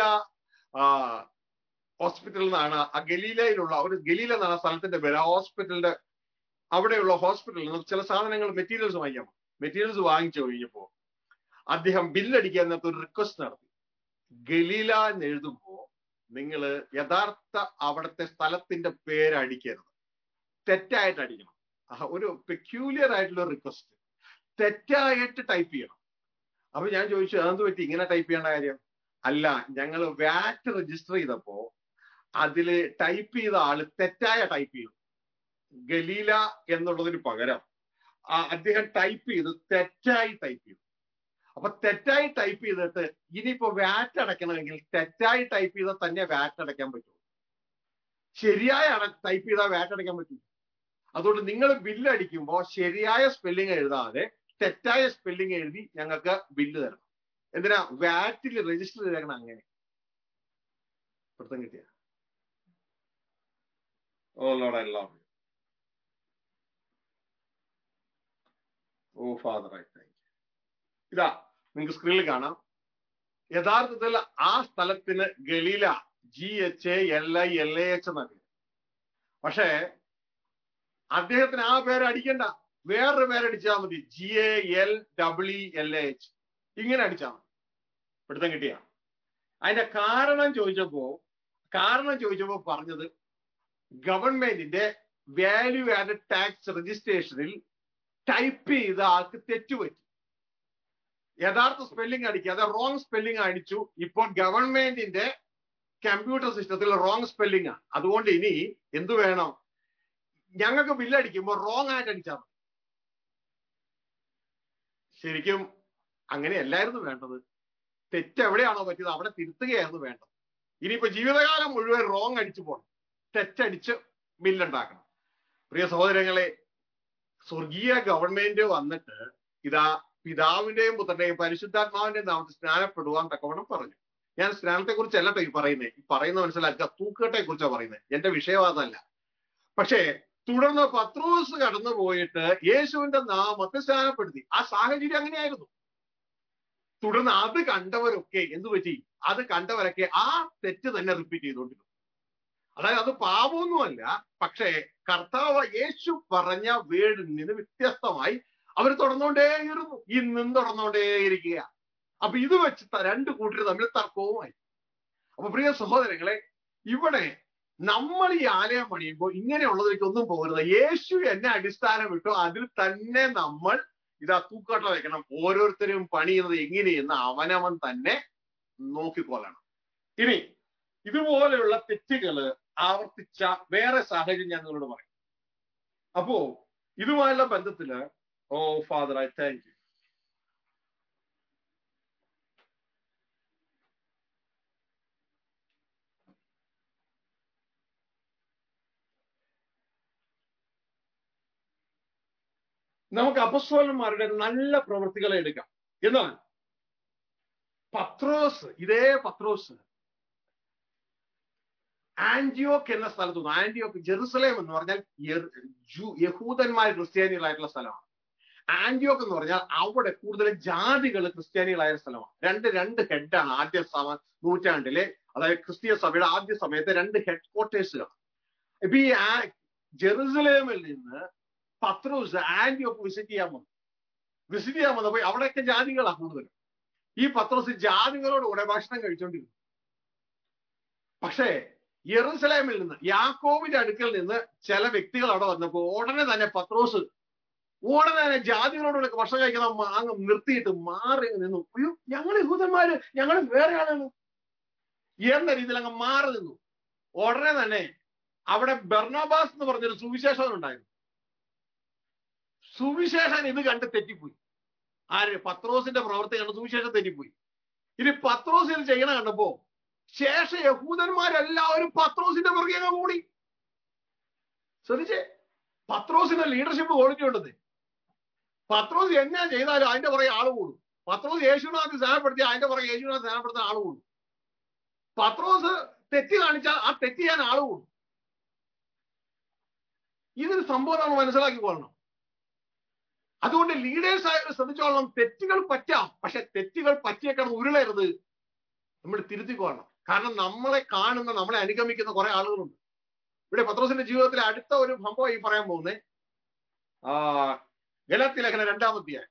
ഹോസ്പിറ്റലിൽ നിന്നാണ്. ആ ഗലീലയിലുള്ള ഒരു ഗലീല എന്നാണ് സ്ഥലത്തിന്റെ പേര്. ആ ഹോസ്പിറ്റലിന്റെ അവിടെയുള്ള ഹോസ്പിറ്റലിൽ നിന്ന് ചില സാധനങ്ങൾ, മെറ്റീരിയൽസ് വാങ്ങിക്കാം. മെറ്റീരിയൽസ് വാങ്ങിച്ചു കഴിഞ്ഞപ്പോ അദ്ദേഹം ബില്ലടിക്കാൻ നേരത്തെ ഒരു റിക്വസ്റ്റ് നടത്തി. ഗലീല എന്ന് എഴുതുമ്പോ നിങ്ങൾ യഥാർത്ഥ അവിടുത്തെ സ്ഥലത്തിന്റെ പേര് അടിക്കരുത്, തെറ്റായിട്ട് അടിക്കണം. ഒരു പെക്യൂലിയർ ആയിട്ടുള്ള റിക്വസ്റ്റ്, തെറ്റായിട്ട് ടൈപ്പ് ചെയ്യണം. അപ്പൊ ഞാൻ ചോദിച്ചു, അതെന്ത് പറ്റി ഇങ്ങനെ ടൈപ്പ് ചെയ്യേണ്ട കാര്യം? അല്ല, ഞങ്ങൾ വാറ്റ് രജിസ്റ്റർ ചെയ്തപ്പോ അതില് ടൈപ്പ് ചെയ്ത ആള് തെറ്റായ ടൈപ്പ് ചെയ്തു. ഗലീല എന്നുള്ളതിന് പകരം അദ്ദേഹം ടൈപ്പ് ചെയ്ത് തെറ്റായി ടൈപ്പ് ചെയ്തു. അപ്പൊ തെറ്റായി ടൈപ്പ് ചെയ്തിട്ട് ഇനിയിപ്പോ വാറ്റ് അടയ്ക്കണമെങ്കിൽ തെറ്റായി ടൈപ്പ് ചെയ്താൽ തന്നെ വാറ്റ് അടയ്ക്കാൻ പറ്റുള്ളൂ. ശരിയായ ടൈപ്പ് ചെയ്താൽ വാറ്റ് അടയ്ക്കാൻ പറ്റില്ല. അതുകൊണ്ട് നിങ്ങൾ ബില്ലടിക്കുമ്പോൾ ശരിയായ സ്പെല്ലിംഗ് എഴുതാതെ തെറ്റായ സ്പെല്ലിംഗ് എഴുതി ഞങ്ങൾക്ക് ബില്ല് തരണം. എന്തിനാ? വാറ്റിൽ രജിസ്റ്റർ ചെയ്തേക്കണം. അങ്ങനെ പിടുത്തം കിട്ടിയ oh Lord, I love you. Oh father, I thank you. ഇതാ നിങ്ങൾക്ക് സ്ക്രീനിൽ കാണാം. യഥാർത്ഥത്തിൽ ആ സ്ഥലത്തിന് Galilee, G H A L I L A H എന്ന പേര്. പക്ഷേ അദ്ദേഹത്തിന് ആ പേര് അടിക്കണ്ട, വേറൊരു പേരടിച്ചാൽ മതി. G A L W L A H, ഇങ്ങനെ അടിച്ചാൽ മതി. പിടുത്തം കിട്ടിയ? അതിന്റെ കാരണം ചോദിച്ചപ്പോ കാരണം ചോദിച്ചപ്പോ പറഞ്ഞത് ഗവൺമെന്റിന്റെ വാല്യൂ ആഡഡ് ടാക്സ് രജിസ്ട്രേഷനിൽ ടൈപ്പ് ചെയ്ത ആൾക്ക് തെറ്റുപറ്റി. യഥാർത്ഥ സ്പെല്ലിംഗ് അടിക്കാതെ റോങ് സ്പെല്ലിംഗ് അടിച്ചു. ഇപ്പോൾ ഗവൺമെന്റിന്റെ കമ്പ്യൂട്ടർ സിസ്റ്റത്തിൽ റോങ് സ്പെല്ലിംഗ് ആണ്. അതുകൊണ്ട് ഇനി എന്തു വേണം? ഞങ്ങൾക്ക് ബില്ലടിക്കുമ്പോൾ റോങ് ആയിട്ട് അടിച്ചാൽ മതി. ശരിക്കും അങ്ങനെയല്ലായിരുന്നു വേണ്ടത്. തെറ്റ് എവിടെയാണോ പറ്റിയത് അവിടെ തിരുത്തുകയായിരുന്നു വേണ്ടത്. ഇനിയിപ്പോ ജീവിതകാലം മുഴുവൻ റോങ് അടിച്ചു പോകണം, തെറ്റടിച്ച് ബില്ലുണ്ടാക്കണം. പ്രിയ സഹോദരങ്ങളെ, സ്വർഗീയ ഗവൺമെന്റ് വന്നിട്ട് ഇതാ പിതാവിന്റെയും പുത്രന്റെയും പരിശുദ്ധാത്മാവിന്റെയും നാമത്തിൽ സ്നാനപ്പെടുവാൻ തക്കവണ്ണം പറഞ്ഞു. ഞാൻ സ്നാനത്തെ കുറിച്ചല്ല ഈ പറയുന്നത്, ഈ പറയുന്നത് മനസ്സിലാക്കുക, തൂക്കട്ടെ കുറിച്ചാണ് പറയുന്നത്. എന്റെ വിഷയം അതല്ല. പക്ഷേ തുടർന്ന് പത്രോസ് കടന്നു പോയിട്ട് യേശുവിന്റെ നാമത്തിൽ സ്നാനപ്പെടുത്തി. ആ സാഹചര്യം അങ്ങനെയായിരുന്നു. തുടർന്ന് അത് കണ്ടവരൊക്കെ എന്തു പറ്റി? അത് കണ്ടവരൊക്കെ ആ തെറ്റ് തന്നെ റിപ്പീറ്റ് ചെയ്തുകൊണ്ടിരുന്നു. അതായത് അത് പാപമൊന്നുമല്ല, പക്ഷേ കർത്താവ് യേശു പറഞ്ഞ വേർഡിൽ നിന്ന് വ്യത്യസ്തമായി അവർ തുടർന്നുകൊണ്ടേയിരുന്നു. ഇന്നും തുടർന്നുകൊണ്ടേയിരിക്കുക. അപ്പൊ ഇത് വെച്ച് രണ്ട് കൂട്ടർ തമ്മിൽ തർക്കവുമായി. അപ്പൊ പ്രിയ സഹോദരങ്ങളെ, ഇവിടെ നമ്മൾ ഈ ആലയം പണിയുമ്പോൾ ഇങ്ങനെയുള്ളതിലേക്ക് ഒന്നും പോകരുത്. യേശു എന്നെ അടിസ്ഥാനം ഇട്ടു, അതിൽ തന്നെ നമ്മൾ ഇതാ തൂക്കട്ട വെക്കണം. ഓരോരുത്തരും പണിയുന്നത് എങ്ങനെയെന്ന് അവനവൻ തന്നെ നോക്കിക്കൊള്ളണം. ഇനി ഇതുപോലെയുള്ള തെറ്റുകള് ആവർത്തിച്ച വേറെ സാഹചര്യം ഞാൻ നിങ്ങളോട് പറയും. അപ്പോ ഇതുമായുള്ള ബന്ധത്തില് oh father, I thank you. നമുക്ക് അപ്പസ്തോലന്മാരുടെ നല്ല പ്രവൃത്തികളെ എടുക്കാം. എന്നാൽ പത്രോസ്, ഇതേ പത്രോസ് ആന്റിയോക്ക് എന്ന സ്ഥലത്തു നിന്ന്, ആന്റിയോക്ക് ജെറുസലേം എന്ന് പറഞ്ഞാൽ യഹൂദന്മാർ ക്രിസ്ത്യാനികളായിട്ടുള്ള സ്ഥലമാണ്. ആന്റിയോക്ക് എന്ന് പറഞ്ഞാൽ അവിടെ കൂടുതൽ ജാതികൾ ക്രിസ്ത്യാനികളായ സ്ഥലമാണ്. രണ്ട് രണ്ട് ഹെഡാണ് ആദ്യ സമ നൂറ്റാണ്ടിലെ, അതായത് ക്രിസ്തീയ സഭയുടെ ആദ്യ സമയത്തെ രണ്ട് ഹെഡ് ക്വാർട്ടേഴ്സുകൾ. ഇപ്പൊ ഈ ജെറുസലേമിൽ നിന്ന് പത്രോസ് ആന്റിയോക്ക് വിസിറ്റ് ചെയ്യാൻ വന്നു. വിസിറ്റ് ചെയ്യാൻ വന്നപ്പോ അവിടെയൊക്കെ ജാതികളാണ് കൂടുതലും. ഈ പത്രോസ് ജാതികളോടുകൂടെ ഭക്ഷണം കഴിച്ചോണ്ടിരുന്നു. പക്ഷേ യെറുസലേമിൽ നിന്ന്, യാക്കോബിന്റെ അടുക്കൽ നിന്ന് ചില വ്യക്തികൾ അവിടെ വന്നപ്പോ ഉടനെ തന്നെ പത്രോസ് ഉടനെ തന്നെ ജാതികളോട് ഭക്ഷണം കഴിക്കുന്ന അങ്ങ് നിർത്തിയിട്ട് മാറി നിന്നു. അയ്യോ, ഞങ്ങൾ യഹൂദന്മാര്, ഞങ്ങൾ വേറെ ആളാണ് എന്ന രീതിയിൽ അങ്ങ് മാറി നിന്നു. ഉടനെ തന്നെ അവിടെ ബർണബാസ് എന്ന് പറഞ്ഞൊരു സുവിശേഷൻ ഉണ്ടായിരുന്നു. സുവിശേഷൻ ഇത് കണ്ട് തെറ്റിപ്പോയി. ആര്? പത്രോസിന്റെ പ്രവൃത്തി കണ്ട് സുവിശേഷം തെറ്റിപ്പോയി. ഇനി പത്രോസ് ഇത് ചെയ്യണ കണ്ടപ്പോ ശേഷം യഹൂദന്മാരെല്ലാവരും പത്രോസിന്റെ പുറകെ കൂടി. ശ്രദ്ധിച്ചേ, പത്രോസിന്റെ ലീഡർഷിപ്പ് ക്വാളിറ്റി ഉള്ളത്. പത്രോസ് എന്നാ ചെയ്താലും അതിന്റെ പുറകെ ആള് കൂടും. പത്രോസ് യേശുനാഥ് സ്നാനപ്പെടുത്തി അതിന്റെ പുറകെ യേശുനാഥ് സ്നാനപ്പെടുത്താൻ ആള് കൂടും. പത്രോസ് തെറ്റ് കാണിച്ചാൽ ആ തെറ്റ് ചെയ്യാൻ ആള് കൂടും. ഇതൊരു സംഭവം നമ്മൾ മനസ്സിലാക്കിക്കൊള്ളണം. അതുകൊണ്ട് ലീഡേഴ്സ് ആയിട്ട് ശ്രദ്ധിച്ചോളണം. തെറ്റുകൾ പറ്റാം, പക്ഷെ തെറ്റുകൾ പറ്റിയേക്കാണ് ഉരുളരുത്. നമ്മൾ തിരുത്തിക്കൊള്ളണം. കാരണം നമ്മളെ കാണുന്ന, നമ്മളെ അനുഗമിക്കുന്ന കുറെ ആളുകളുണ്ട്. ഇവിടെ പത്രോസിന്റെ ജീവിതത്തിലെ അടുത്ത ഒരു സംഭവം ഈ പറയാൻ പോകുന്നേ. ആ ഗലാത്യ ലേഖനം രണ്ടാമധ്യായം.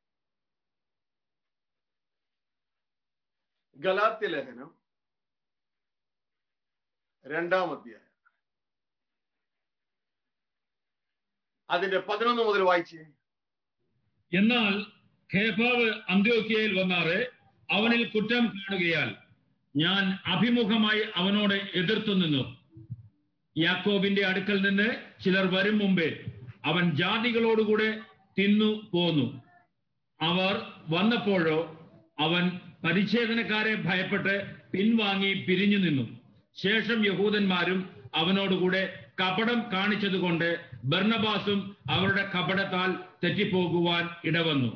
ഗലാത്യ ലേഖനം രണ്ടാമധ്യായം അതിന്റെ പതിനൊന്ന് മുതൽ വായിച്ചേ. എന്നാൽ ഖേഫാവ് അന്ത്യോക്യയിൽ വന്നാറ് അവനിൽ കുറ്റം കാണുകയാൽ ഞാൻ അഭിമുഖമായി അവനോട് എതിർത്തു നിന്നു. യാക്കോബിന്റെ അടുക്കൽ നിന്ന് ചിലർ വരും മുമ്പേ അവൻ ജാതികളോടുകൂടെ തിന്നു പോന്നു. അവർ വന്നപ്പോഴോ അവൻ പരിച്ഛേദനക്കാരെ ഭയപ്പെട്ട് പിൻവാങ്ങി പിരിഞ്ഞു നിന്നു. ശേഷം യഹൂദന്മാരും അവനോടുകൂടെ കപടം കാണിച്ചതുകൊണ്ട് ബർന്നബാസും അവരുടെ കപടത്താൽ തെറ്റിപ്പോകുവാൻ ഇടവന്നു.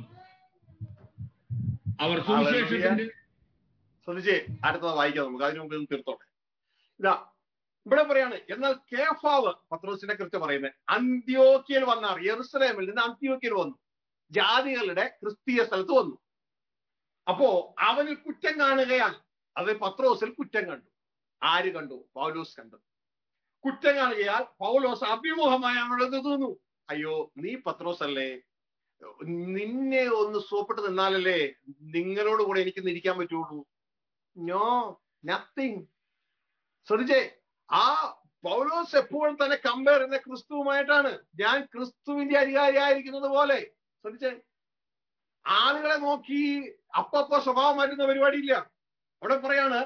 അവർ സുവിശേഷത്തിന്റെ ശ്രദ്ധിച്ചേ, അടുത്തത് വായിക്കാം നമുക്ക്, അതിനു മുമ്പ് തീർത്തോട്ടെ. ഇതാ ഇവിടെ പറയാണ്, എന്നാൽ കേഫാവ്, പത്രോസിനെ കുറിച്ച് പറയുന്നത്, അന്ത്യോക്യയിൽ വന്നാർ. യെറുസലേമിൽ നിന്ന് അന്ത്യോക്യയിൽ വന്നു, ജാതികളുടെ ക്രിസ്തീയ സ്ഥലത്ത് വന്നു. അപ്പോ അവനിൽ കുറ്റം കാണുകയാൽ, അത് പത്രോസിൽ കുറ്റം കണ്ടു. ആര് കണ്ടു? പൗലോസ് കണ്ടു. കുറ്റം കാണുകയാൽ പൗലോസ് അഭിമുഖമായി അവനോട് തോന്നുന്നു, അയ്യോ നീ പത്രോസ് അല്ലേ, നിന്നെ ഒന്ന് സോപ്പിട്ട് നിന്നാലല്ലേ നിങ്ങളോട് കൂടെ എനിക്ക് ഇരിക്കാൻ പറ്റുള്ളൂ. No, nothing. ശ്രദ്ധിച്ചേ, ആ പൗലോസ് എപ്പോഴും തന്നെ കമ്പയർ ചെയ്യുന്ന ക്രിസ്തുവുമായിട്ടാണ്. ഞാൻ ക്രിസ്തുവിന്റെ അധികാരിയായിരിക്കുന്നത് പോലെ. ശ്രദ്ധിച്ചേ, ആളുകളെ നോക്കി അപ്പപ്പോ സ്വഭാവം മാറ്റുന്ന പരിപാടിയില്ല. അവിടെ പറയാണ്,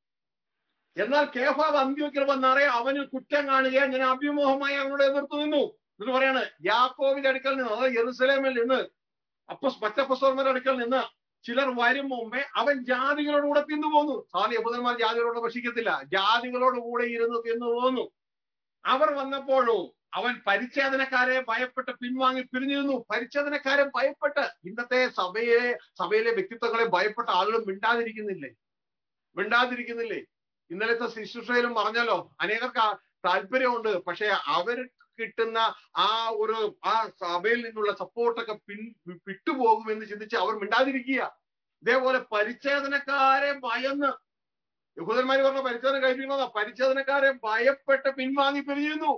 എന്നാൽ കേഫാവ് അന്ത്യോക്യയിൽ വന്നാറേ അവന് കുറ്റം കാണുകയാൽ ഞാൻ അഭിമുഖമായി അവനോട് എതിർത്തു നിന്നു. എന്നിട്ട് പറയാണ്, യാക്കോബിന്റെ അടുക്കൽ നിന്ന്, അതായത് യെരുസലേമിൽ നിന്ന്, അപ്പൊ പച്ചപ്പസ്തോലന്മാരുടെ അടുക്കൽ നിന്ന് ചിലർ വരും മുമ്പേ അവൻ ജാതികളോട് കൂടെ തിന്നു പോന്നു. സാധാരണ യഹൂദന്മാർ ജാതികളോട് ഭക്ഷിക്കത്തില്ല, ജാതികളോട് കൂടെ ഇരുന്ന് തിന്നു പോന്നു. അവർ വന്നപ്പോഴോ അവൻ പരിച്ഛേദനക്കാരെ ഭയപ്പെട്ട് പിൻവാങ്ങി പിരിഞ്ഞു നിന്നു. പരിച്ഛേദനക്കാരെ ഭയപ്പെട്ട്, ഇന്നത്തെ സഭയെ സഭയിലെ വ്യക്തിത്വങ്ങളെ ഭയപ്പെട്ട ആളുകൾ മിണ്ടാതിരിക്കുന്നില്ലേ മിണ്ടാതിരിക്കുന്നില്ലേ ഇന്നലത്തെ ശുശ്രൂഷയിലും പറഞ്ഞല്ലോ, അനേകർക്ക് താല്പര്യമുണ്ട്, പക്ഷെ അവർ കിട്ടുന്ന ആ ഒരു ആ സഭയിൽ നിന്നുള്ള സപ്പോർട്ടൊക്കെ പിൻ വിട്ടുപോകുമെന്ന് ചിന്തിച്ച് അവർ മിണ്ടാതിരിക്കുക. ഇതേപോലെ പരിച്ഛേദനക്കാരെ ഭയന്ന്, യഹൂദന്മാര് പറഞ്ഞ പരിച്ഛേദന കഴിപ്പിക്കുന്നതാ, പരിച്ഛേദനക്കാരെ ഭയപ്പെട്ട് പിൻവാങ്ങി പിരിഞ്ഞിരുന്നു.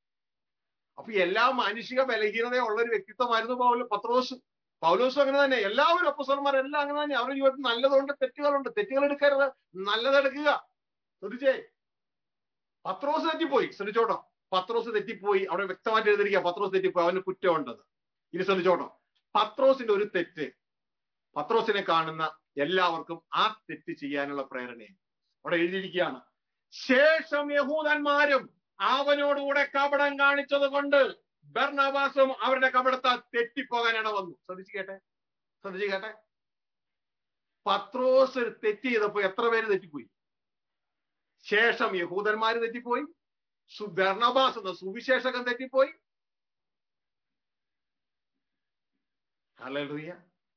അപ്പൊ എല്ലാ മാനുഷിക ബലഹീനതയുള്ള ഒരു വ്യക്തിത്വമായിരുന്നു പൗലോ പത്രോസ്. പൗലോസും അങ്ങനെ തന്നെ. എല്ലാവരും അപ്പോസ്തലന്മാരെല്ലാം അങ്ങനെ തന്നെ. അവരുടെ ജീവിതത്തിൽ നല്ലതുണ്ട്, തെറ്റുകളുണ്ട്. തെറ്റുകൾ എടുക്കരുത്, നല്ലതെടുക്കുക. ശ്രദ്ധിച്ചേ, പത്രോസ് തെറ്റിപ്പോയി. ശ്രദ്ധിച്ചോട്ടോ, പത്രോസ് തെറ്റിപ്പോയി. അവിടെ വ്യക്തമായിട്ട് എഴുതിയിരിക്കുക, പത്രോസ് തെറ്റിപ്പോയി, അവന് കുറ്റമുണ്ടെന്ന്. ഇനി ശ്രദ്ധിച്ചോട്ടോ, പത്രോസിന്റെ ഒരു തെറ്റ് പത്രോസിനെ കാണുന്ന എല്ലാവർക്കും ആ തെറ്റ് ചെയ്യാനുള്ള പ്രേരണയാണ്. അവിടെ എഴുതിയിരിക്കുകയാണ്, ശേഷം യഹൂദന്മാരും അവനോടുകൂടെ കപടം കാണിച്ചത് കൊണ്ട് ബർന്നബാസും അവരുടെ കപടത്താൽ തെറ്റിപ്പോകാനാണ് വന്നു. ശ്രദ്ധിച്ചു കേട്ടെ, ശ്രദ്ധിച്ചു കേട്ടെ. പത്രോസ് തെറ്റ് ചെയ്തപ്പോ എത്ര പേര് തെറ്റിപ്പോയി? ശേഷം യഹൂദന്മാര് തെറ്റിപ്പോയി, ബർന്നബാസ് എന്ന സുവിശേഷകൻ തെറ്റിപ്പോയി. ഹല്ലേലൂയ.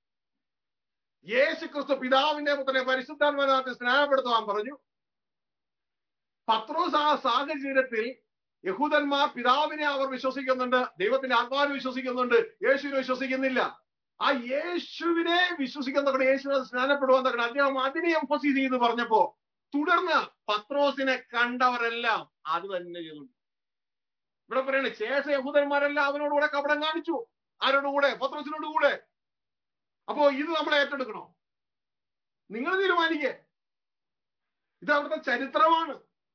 യേശു ക്രിസ്തു പിതാവിന്റെ പുത്രനെ പരിശുദ്ധാത്മാവിനാൽ സ്നാനപ്പെടുത്തുവാൻ പറഞ്ഞു. പത്രോസ് ആ സാഹചര്യത്തിൽ, യഹൂദന്മാർ പിതാവിനെ അവർ വിശ്വസിക്കുന്നുണ്ട്, ദൈവത്തിന്റെ ആത്മാവിനെ വിശ്വസിക്കുന്നുണ്ട്, യേശുവിനെ വിശ്വസിക്കുന്നില്ല. ആ യേശുവിനെ വിശ്വസിക്കുന്ന യേശുവിനെ സ്നാനപ്പെടുവാൻ തക്കണം അദ്ദേഹം അതിനെ എംഫസൈസ് ചെയ്ത് പറഞ്ഞപ്പോ തുടർന്ന് പത്രോസിനെ കണ്ടവരെല്ലാം അത് തന്നെ ചെയ്തു. ഇവിടെ പറയണേ, ശേഷം യഹൂദന്മാരെല്ലാം അവനോടുകൂടെ കപടം കാണിച്ചു. ആരോടുകൂടെ? പത്രോസിനോട് കൂടെ. അപ്പോ ഇത് നമ്മൾ ഏറ്റെടുക്കണോ? നിങ്ങൾ തീരുമാനിക്കേ. ഇത് അവിടുത്തെ ചരിത്രമാണ്.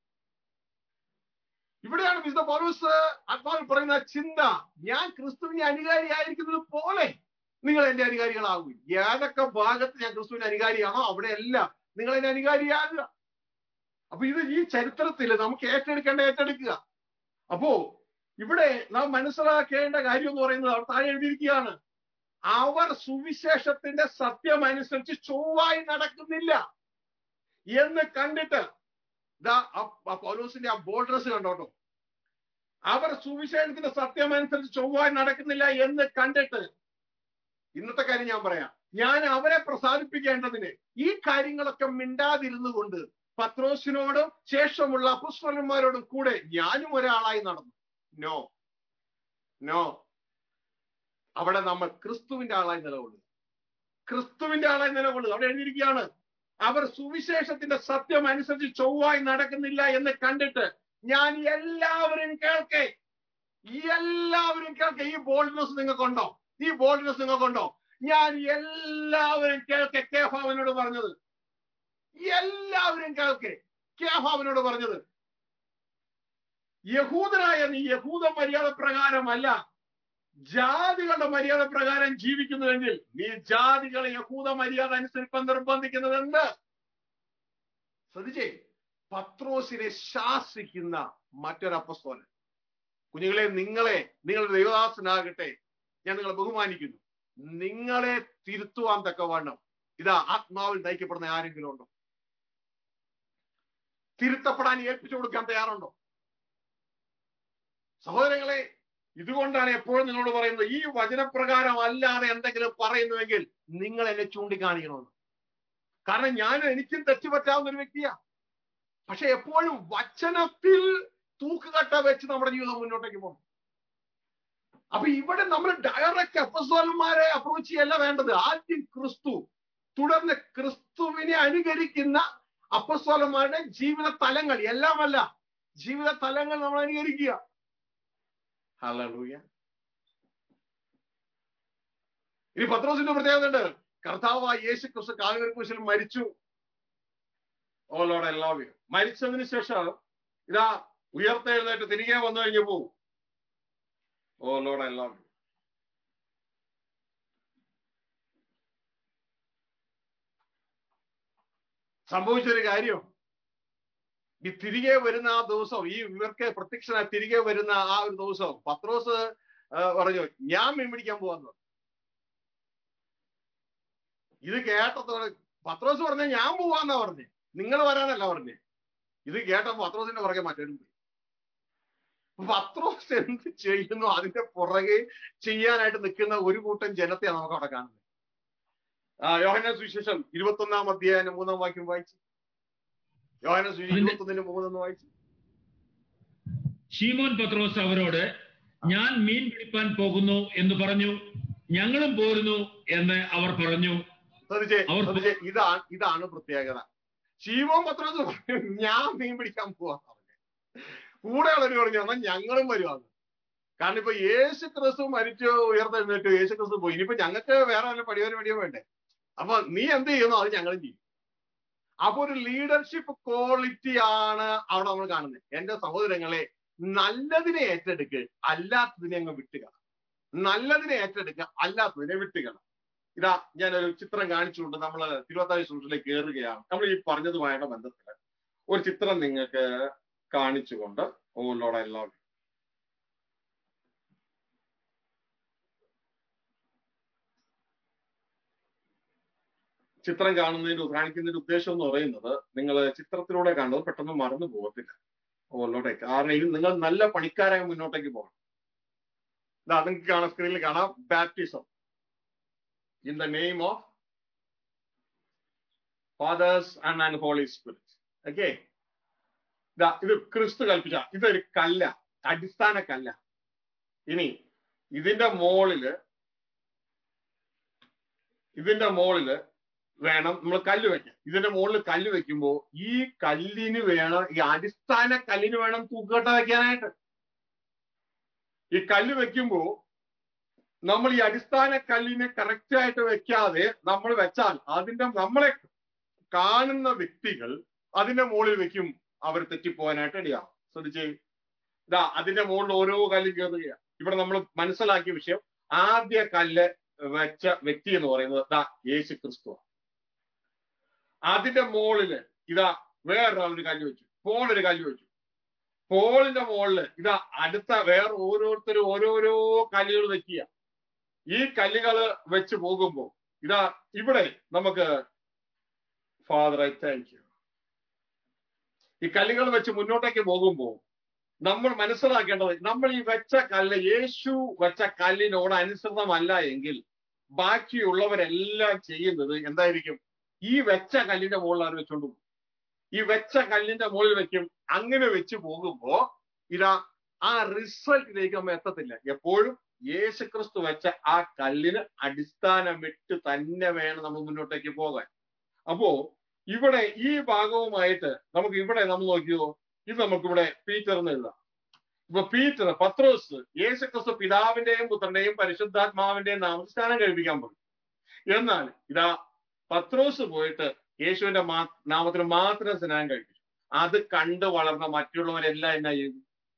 ഇവിടെയാണ് വിശുദ്ധ പൗലോസ് ആത്മാവിൽ പറയുന്ന ചിന്ത, ഞാൻ ക്രിസ്തുവിന്റെ അനുകാരിയായിരിക്കുന്നത് പോലെ നിങ്ങൾ എന്റെ അനുകാരികളാകും. ഏതൊക്കെ ഭാഗത്ത് ഞാൻ ക്രിസ്തുവിന്റെ അനുകാരിയാണോ അവിടെ എല്ലാം നിങ്ങൾ എന്റെ അനുകാരിയാകുക. അപ്പൊ ഇത് ഈ ചരിത്രത്തിൽ നമുക്ക് ഏറ്റെടുക്കേണ്ട ഏറ്റെടുക്കുക. അപ്പോ ഇവിടെ നാം മനസ്സിലാക്കേണ്ട കാര്യം എന്ന് പറയുന്നത് അവർ താഴെ എഴുതിയിരിക്കുകയാണ്, അവർ സുവിശേഷത്തിന്റെ സത്യം അനുസരിച്ച് ചൊവ്വായി നടക്കുന്നില്ല എന്ന് കണ്ടിട്ട്, ഇതാ പൗലോസിന്റെ ആ ബോൾഡ്രസ് കണ്ടോട്ടോ, അവർ സുവിശേഷത്തിന്റെ സത്യം അനുസരിച്ച് ചൊവ്വായി നടക്കുന്നില്ല എന്ന് കണ്ടിട്ട്, ഇന്നത്തെ കാര്യം ഞാൻ പറയാം, ഞാൻ അവരെ പ്രസാദിപ്പിക്കേണ്ടതിന് ഈ കാര്യങ്ങളൊക്കെ മിണ്ടാതിരുന്നു കൊണ്ട് പത്രോസിനോടും ശേഷമുള്ള അപ്പോസ്തലന്മാരോടും കൂടെ ഞാനും ഒരാളായി നടന്നു. നോ നോ അവിടെ നമ്മൾ ക്രിസ്തുവിന്റെ ആളായി നിലകൊള്ളുക, ക്രിസ്തുവിന്റെ ആളായി നിലകൊള്ളുക. അവിടെ എഴുതിയിരിക്കുകയാണ്, അവർ സുവിശേഷത്തിന്റെ സത്യം അനുസരിച്ച് ചൊവ്വായി നടക്കുന്നില്ല എന്ന് കണ്ടിട്ട് ഞാൻ എല്ലാവരും കേൾക്കെ എല്ലാവരും കേൾക്കെ ഈ ബോൾഡ്നെസ് നിങ്ങൾക്കുണ്ടോ? ഈ ബോൾഡ്നെസ് നിങ്ങൾക്കുണ്ടോ? ഞാൻ എല്ലാവരും കേൾക്കെ കേഫാവിനോട് പറഞ്ഞത്, എല്ലാവരും കേൾക്കെ കേഫാവിനോട് പറഞ്ഞത്, യഹൂദനായ നീ യഹൂദ മര്യാദ പ്രകാരമല്ല ജാതികളുടെ മര്യാദ പ്രകാരം ജീവിക്കുന്നുവെങ്കിൽ നീ ജാതികളെ യഹൂദ മര്യാദ അനുസരിക്കാൻ നിർബന്ധിക്കുന്നത് എന്ത്? ശ്രദ്ധിച്ചേ, പത്രോസിനെ ശാസിക്കുന്ന മറ്റൊരു അപ്പസ്തോലൻ. കുഞ്ഞുങ്ങളെ, നിങ്ങളെ നിങ്ങളുടെ ദൈവദാസനാകട്ടെ, ഞാൻ നിങ്ങളെ ബഹുമാനിക്കുന്നു. നിങ്ങളെ തിരുത്തുവാൻ തക്കവണ്ണം ഇതാ ആത്മാവിൽ നയിക്കപ്പെടുന്ന ആരെങ്കിലും ഉണ്ടോ? തിരുത്തപ്പെടാൻ ഏൽപ്പിച്ചു കൊടുക്കാൻ തയ്യാറുണ്ടോ? സഹോദരങ്ങളെ, ഇതുകൊണ്ടാണ് എപ്പോഴും നിങ്ങളോട് പറയുന്നത്, ഈ വചനപ്രകാരം അല്ലാതെ എന്തെങ്കിലും പറയുന്നുവെങ്കിൽ നിങ്ങൾ എന്നെ ചൂണ്ടിക്കാണിക്കണമെന്ന്. കാരണം ഞാൻ എനിക്കും തെറ്റുപറ്റാവുന്ന ഒരു വ്യക്തിയാ. പക്ഷെ എപ്പോഴും വചനത്തിൽ തൂക്കുകട്ട വെച്ച് നമ്മുടെ ജീവിതം മുന്നോട്ടേക്ക് പോകും. അപ്പൊ ഇവിടെ നമ്മൾ ഡയറക്റ്റ് അപ്പോസ്തലന്മാരെ അപ്രോച്ച് ചെയ്യല്ല വേണ്ടത്. ആദ്യം ക്രിസ്തു, തുടർന്ന് ക്രിസ്തുവിനെ അനുകരിക്കുന്ന അപ്പോസ്തലന്മാരുടെ ജീവിത തലങ്ങൾ, എല്ലാമല്ല ജീവിത തലങ്ങൾ നമ്മൾ അനുകരിക്കുക. ഹല്ലേലൂയ. ഇനി പത്രോസിന്റെ പ്രത്യേകത ഉണ്ട്. കർത്താവായ യേശു ക്രിസ്തു കാൽവരി ക്രൂശിൽ മരിച്ചു. Oh Lord, I love you. മരിച്ചതിന് ശേഷം ഇതാ ഉയർത്തെഴുന്നേറ്റ് തിരികെ വന്നു കഴിഞ്ഞപ്പോ, oh Lord, I love you. സംഭവിച്ചൊരു കാര്യം, ഈ തിരികെ വരുന്ന ആ ദിവസം, ഈ ഇവർക്ക് പ്രത്യക്ഷനായി തിരികെ വരുന്ന ആ ഒരു ദിവസം പത്രോസ് പറഞ്ഞു, ഞാൻ മീൻ പിടിക്കാൻ പോവാന്ന് പറഞ്ഞു. ഇത് കേട്ടത്തോടെ പത്രോസ് പറഞ്ഞ ഞാൻ പോവാന്നാ പറഞ്ഞേ, നിങ്ങൾ വരാനല്ല പറഞ്ഞേ. ഇത് കേട്ടപ്പോ പത്രോസിന്റെ പുറകെ മറ്റൊരു പോയി. പത്രോസ് എന്ത് ചെയ്യുന്നു അതിന്റെ പുറകെ ചെയ്യാനായിട്ട് നിൽക്കുന്ന ഒരു കൂട്ടം ജനത്തെയാണ് നമുക്ക് അവിടെ കാണുന്നത്. ആ യോഹന്നാൻ സുവിശേഷം ഇരുപത്തി ഒന്നാം അധ്യായം മൂന്നാം വാക്യം വായിച്ചു. യോഹന്നാൻ സുവിശേഷം ഇരുപത്തി ഒന്നിന് മൂന്നൊന്ന് വായിച്ചു. ശീമോൻ പത്രോസ് അവരോട്, ഞാൻ മീൻ പിടിപ്പാൻ പോകുന്നു എന്ന് പറഞ്ഞു. ഞങ്ങളും പോരുന്നു എന്ന് അവർ പറഞ്ഞു. ഇതാണ് ഇതാണ് പ്രത്യേകത. ശീമോൻ പത്രോസ് പറഞ്ഞു, ഞാൻ മീൻ പിടിക്കാൻ പോവാ. കൂടെ ഉള്ളവർ പറഞ്ഞു, എന്നാൽ ഞങ്ങളും വരുവാന്ന്. കാരണം ഇപ്പൊ യേശു ക്രിസ്തു മരിച്ചു ഉയർത്തെഴുന്നേറ്റു, യേശു ക്രിസ്തു പോയി. ഇനിയിപ്പോ ഞങ്ങൾക്ക് വേറെ വല്ല പടിയോരം പടിയോ വേണ്ടേ? അപ്പൊ നീ എന്ത് ചെയ്യുന്നു അത് ഞങ്ങളും ചെയ്യും. അപ്പൊ ഒരു ലീഡർഷിപ്പ് ക്വാളിറ്റി ആണ് അവിടെ നമ്മൾ കാണുന്നത്. എന്റെ സഹോദരങ്ങളെ, നല്ലതിനെ ഏറ്റെടുക്ക്, അല്ലാത്തതിനെ അങ്ങ് വിട്ടുക. നല്ലതിനെ ഏറ്റെടുക്കുക, അല്ലാത്തതിനെ വിട്ടുക. ഇതാ ഞാനൊരു ചിത്രം കാണിച്ചുകൊണ്ട് നമ്മൾ തിരുവത്താഴ് സുഹൃത്തിലേക്ക് കയറുകയാണ്. നമ്മൾ ഈ പറഞ്ഞതുമായിട്ട് ബന്ധത്തില് ഒരു ചിത്രം നിങ്ങൾക്ക് കാണിച്ചുകൊണ്ട്, oh Lord, I love you. ചിത്രം കാണുന്നതിന് കാണിക്കുന്നതിന്റെ ഉദ്ദേശം എന്ന് പറയുന്നത്, നിങ്ങൾ ചിത്രത്തിലൂടെ കാണുന്നത് പെട്ടെന്ന് മറന്നു പോകത്തില്ല. ഓ ലോർഡ്, കാരണം ഇത് നിങ്ങൾ നല്ല പണിക്കാരായി മുന്നോട്ടേക്ക് പോകണം. ഇതാ നിങ്ങൾക്ക് കാണാം, സ്ക്രീനിൽ കാണാം, baptism in the name of fathers and and holy spirit. Okay, ഇതാ ഇത് ക്രിസ്തു കൽപ്പിച്ച ഇതൊരു കല്ല, അടിസ്ഥാന കല്ല. ഇനി ഇതിന്റെ മോളില് ഇതിന്റെ മോളില് വേണം നമ്മൾ കല്ല് വെക്കാൻ. ഇതിന്റെ മുകളിൽ കല്ല് വെക്കുമ്പോ ഈ കല്ലിന് വേണം, ഈ അടിസ്ഥാന കല്ലിന് വേണം തൂക്കുകട്ട വെക്കാനായിട്ട്. ഈ കല്ല് വെക്കുമ്പോ നമ്മൾ ഈ അടിസ്ഥാന കല്ലിനെ കറക്റ്റ് ആയിട്ട് വെക്കാതെ നമ്മൾ വെച്ചാൽ അതിന്റെ നമ്മളെ കാണുന്ന വ്യക്തികൾ അതിന്റെ മുകളിൽ വെക്കും, അവർ തെറ്റിപ്പോകാനായിട്ട് ഇടയാവും. ശ്രദ്ധിച്ചേ, ഇതാ അതിന്റെ മുകളിൽ ഓരോ കല്ലും കയറുകയാണ്. ഇവിടെ നമ്മൾ മനസ്സിലാക്കിയ വിഷയം, ആദ്യ കല്ല് വെച്ച വ്യക്തി എന്ന് പറയുന്നത് ദാ യേശു ക്രിസ്തു. അതിന്റെ മുകളില് ഇതാ വേറൊരാളൊരു കല്ല് വെച്ചു, പോളൊരു കല്ല് വെച്ചു. പോളിന്റെ മുകളില് ഇതാ അടുത്ത വേറെ ഓരോരുത്തരും ഓരോരോ കല്ലുകൾ വെക്കുക. ഈ കല്ലുകള് വെച്ച് പോകുമ്പോ ഇതാ ഇവിടെ നമുക്ക് ഫാദർ ഐ താങ്ക് യു. ഈ കല്ലുകൾ വെച്ച് മുന്നോട്ടേക്ക് പോകുമ്പോ നമ്മൾ മനസ്സിലാക്കേണ്ടത്, നമ്മൾ ഈ വെച്ച കല്ല് യേശു വെച്ച കല്ലിനോട് അനുസൃതമല്ല എങ്കിൽ ബാക്കിയുള്ളവരെല്ലാം ചെയ്യുന്നത് എന്തായിരിക്കും? ഈ വെച്ച കല്ലിന്റെ മുകളിൽ അവർ വെച്ചോണ്ട് പോകും. ഈ വെച്ച കല്ലിന്റെ മുകളിൽ വെക്കും. അങ്ങനെ വെച്ച് പോകുമ്പോ ഇതാ ആ റിസൾട്ടിലേക്ക് നമ്മൾ എത്തത്തില്ല. എപ്പോഴും യേശുക്രിസ്തു വെച്ച ആ കല്ലിന് അടിസ്ഥാനമിട്ട് തന്നെ വേണം നമ്മൾ മുന്നോട്ടേക്ക് പോകാൻ. അപ്പോ ഇവിടെ ഈ ഭാഗവുമായിട്ട് നമുക്ക് ഇവിടെ നമ്മൾ നോക്കിയോ, ഇത് നമുക്കിവിടെ പീറ്റർ എന്ന് എഴുതാം. ഇപ്പൊ പീറ്റർ പത്രോസ് യേശുക്രിസ്തു പിതാവിന്റെയും പുത്രന്റെയും പരിശുദ്ധാത്മാവിന്റെയും നാമസ്നാനം കഴിപ്പിക്കാൻ പോയി. എന്നാൽ ഇതാ പത്രോസ് പോയിട്ട് യേശുവിന്റെ മാ നാമത്തിന് മാത്രം സ്നാനം കഴിപ്പിച്ചു. അത് കണ്ടു വളർന്ന മറ്റുള്ളവരെല്ലാം എന്നാ ചെയ്തു?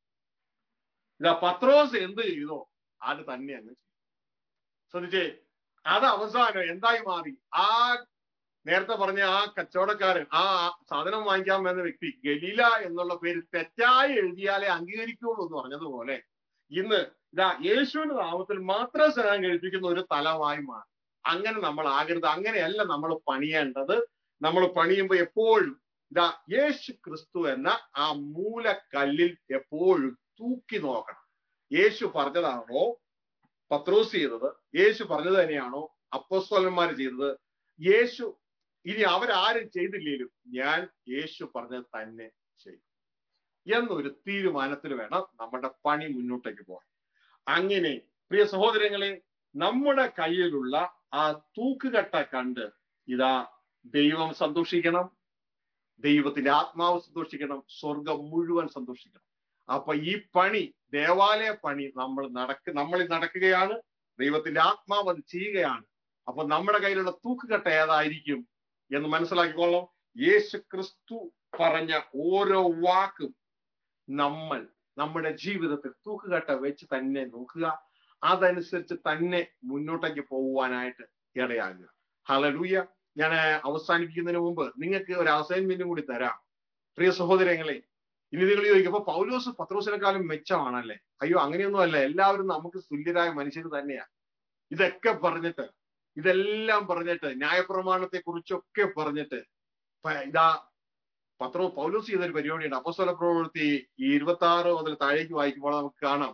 ഇതാ പത്രോസ് എന്ത് ചെയ്തോ അത് തന്നെ അങ്ങ് ചെയ്തു. ശ്രദ്ധിച്ചേ, അത് അവസാനം എന്തായി മാറി? ആ നേരത്തെ പറഞ്ഞ ആ കച്ചവടക്കാരൻ, ആ സാധനം വാങ്ങിക്കാൻ വന്ന വ്യക്തി ഗലീല എന്നുള്ള പേര് തെറ്റായി എഴുതിയാലേ അംഗീകരിക്കുള്ളൂ എന്ന് പറഞ്ഞതുപോലെ ഇന്ന് ഇതാ യേശുവിന്റെ നാമത്തിൽ മാത്രം സ്നാനം കഴിപ്പിക്കുന്ന ഒരു തലമായി മാറി. അങ്ങനെ നമ്മൾ ആകരുത്. അങ്ങനെയല്ല നമ്മൾ പണിയേണ്ടത്. നമ്മൾ പണിയുമ്പോൾ എപ്പോഴും ഇതാ യേശു ക്രിസ്തു എന്ന ആ മൂലക്കല്ലിൽ എപ്പോഴും തൂക്കി നോക്കണം. യേശു പറഞ്ഞതാണോ പത്രോസ് ചെയ്തത്? യേശു പറഞ്ഞത് തന്നെയാണോ അപ്പോസ്തലന്മാർ ചെയ്തത്? യേശു ഇനി അവരാരും ചെയ്തില്ലേലും ഞാൻ യേശു പറഞ്ഞത് തന്നെ ചെയ്യും എന്നൊരു തീരുമാനത്തിൽ വേണം നമ്മുടെ പണി മുന്നോട്ടേക്ക് പോകാൻ. അങ്ങനെ പ്രിയ സഹോദരങ്ങളെ, നമ്മുടെ കയ്യിലുള്ള ആ തൂക്കുകട്ട കണ്ട് ഇതാ ദൈവം സന്തോഷിക്കണം, ദൈവത്തിന്റെ ആത്മാവ് സന്തോഷിക്കണം, സ്വർഗം മുഴുവൻ സന്തോഷിക്കണം. അപ്പൊ ഈ പണി, ദേവാലയ പണി നമ്മൾ നടക്ക നമ്മളിൽ നടക്കുകയാണ്. ദൈവത്തിന്റെ ആത്മാവ് അത് ചെയ്യുകയാണ്. അപ്പൊ നമ്മുടെ കയ്യിലുള്ള തൂക്കുകട്ട ഏതായിരിക്കും എന്ന് മനസ്സിലാക്കിക്കോളാം. യേശു ക്രിസ്തു പറഞ്ഞ ഓരോ വാക്കും നമ്മൾ നമ്മുടെ ജീവിതത്തിൽ തൂക്കുകട്ട വെച്ച് തന്നെ നോക്കുക, അതനുസരിച്ച് തന്നെ മുന്നോട്ടേക്ക് പോകുവാനായിട്ട് ഇടയാകുക. ഹല്ലേലൂയ. ഞാൻ അവസാനിപ്പിക്കുന്നതിന് മുമ്പ് നിങ്ങൾക്ക് ഒരു അസൈൻമെന്റും കൂടി തരാം. പ്രിയ സഹോദരങ്ങളെ, ഇനി നിങ്ങൾ ചോദിക്കും, അപ്പൊ പൗലോസ് പത്രോസിനെക്കാളും മെച്ചമാണല്ലേ? അയ്യോ, അങ്ങനെയൊന്നും അല്ല. എല്ലാവരും നമുക്ക് തുല്യരായ മനുഷ്യർ തന്നെയാണ്. ഇതൊക്കെ പറഞ്ഞിട്ട്, ഇതെല്ലാം പറഞ്ഞിട്ട്, ന്യായപ്രമാണത്തെ കുറിച്ചൊക്കെ പറഞ്ഞിട്ട് ഇതാ പത്രോ പൗലോസ് ചെയ്തൊരു പരിപാടിയുണ്ട്. അപ്പോസ്തല പ്രവൃത്തി ഈ ഇരുപത്തി ആറ് മുതൽ താഴേക്ക് വായിക്കുമ്പോൾ നമുക്ക് കാണാം,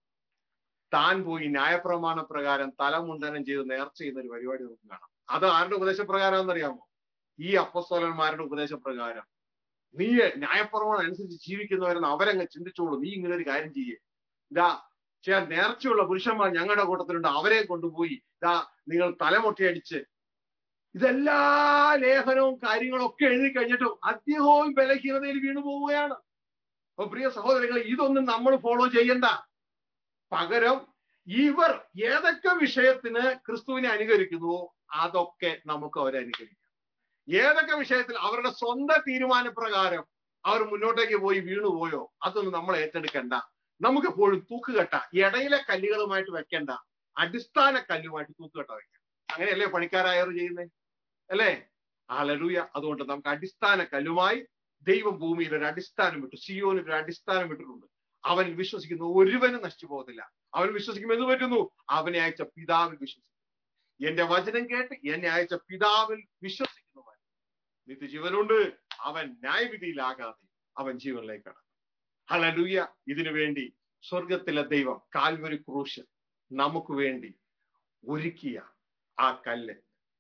താൻ പോയി ന്യായപ്രമാണ പ്രകാരം തലമുണ്ടനം ചെയ്ത് നേർച്ച ചെയ്യുന്ന ഒരു പരിപാടി നമുക്ക് കാണാം. അത് ആരുടെ ഉപദേശപ്രകാരം എന്നറിയാമോ? ഈ അപ്പോസ്തലന്മാരുടെ ഉപദേശപ്രകാരം. നീ ന്യായപ്രമാണം അനുസരിച്ച് ജീവിക്കുന്നവരെന്ന് അവരങ്ങ് ചിന്തിച്ചോളൂ. നീ ഇങ്ങനെ ഒരു കാര്യം ചെയ്യേ, ഇതാ ചില നേർച്ചയുള്ള പുരുഷന്മാർ ഞങ്ങളുടെ കൂട്ടത്തിലുണ്ട്, അവരെ കൊണ്ടുപോയി ഇതാ നിങ്ങൾ തലമുട്ടയടിച്ച്, ഇതെല്ലാ ലേഖനവും കാര്യങ്ങളും ഒക്കെ എഴുതി കഴിഞ്ഞിട്ടും അദ്ദേഹവും ബലഹീനതയിൽ വീണു പോവുകയാണ്. അപ്പൊ പ്രിയ സഹോദരങ്ങളെ, ഇതൊന്നും നമ്മൾ ഫോളോ ചെയ്യണ്ട. പകരം ഇവർ ഏതൊക്കെ വിഷയത്തിന് ക്രിസ്തുവിനെ അനുകരിക്കുന്നുവോ അതൊക്കെ നമുക്ക് അവരെ അനുകരിക്കാം. ഏതൊക്കെ വിഷയത്തിൽ അവരുടെ സ്വന്തം തീരുമാനപ്രകാരം അവർ മുന്നോട്ടേക്ക് പോയി വീണുപോയോ അതൊന്നും നമ്മൾ ഏറ്റെടുക്കണ്ട. നമുക്കെപ്പോഴും തൂക്കുകെട്ട ഇടയിലെ കല്ലുകളുമായിട്ട് വെക്കണ്ട, അടിസ്ഥാന കല്ലുമായിട്ട് തൂക്കുകെട്ട വെക്കാം. അങ്ങനെയല്ലേ പണിക്കാരായവർ ചെയ്യുന്നത്, അല്ലേ? ഹല്ലേലൂയ. അതുകൊണ്ട് നമുക്ക് അടിസ്ഥാന കല്ലുമായി ദൈവം ഭൂമിയിൽ ഒരു അടിസ്ഥാനം ഇട്ടു, സിയോനിൽ ഒരു അടിസ്ഥാനം ഇട്ടിട്ടുണ്ട്. അവൻ വിശ്വസിക്കുന്ന ഒരുവനും നശിച്ചു പോകത്തില്ല. അവൻ വിശ്വസിക്കുമ്പോൾ എന്ത് പറ്റുന്നു? അവനെ അയച്ച പിതാവിൽ വിശ്വസിക്കുന്നു. എന്റെ വചനം കേട്ട് എന്നെ അയച്ച പിതാവിൽ വിശ്വസിക്കുന്നവൻ നിത്യജീവനുണ്ട്, അവൻ ന്യായവിധിയിലാകാതെ അവൻ ജീവനിലേക്കാണ്. ഹല്ലേലൂയ. ഇതിനു വേണ്ടി സ്വർഗത്തിലെ ദൈവം കാൽവരി ക്രൂശ് നമുക്ക് വേണ്ടി ഒരുക്കിയ ആ കല്ല്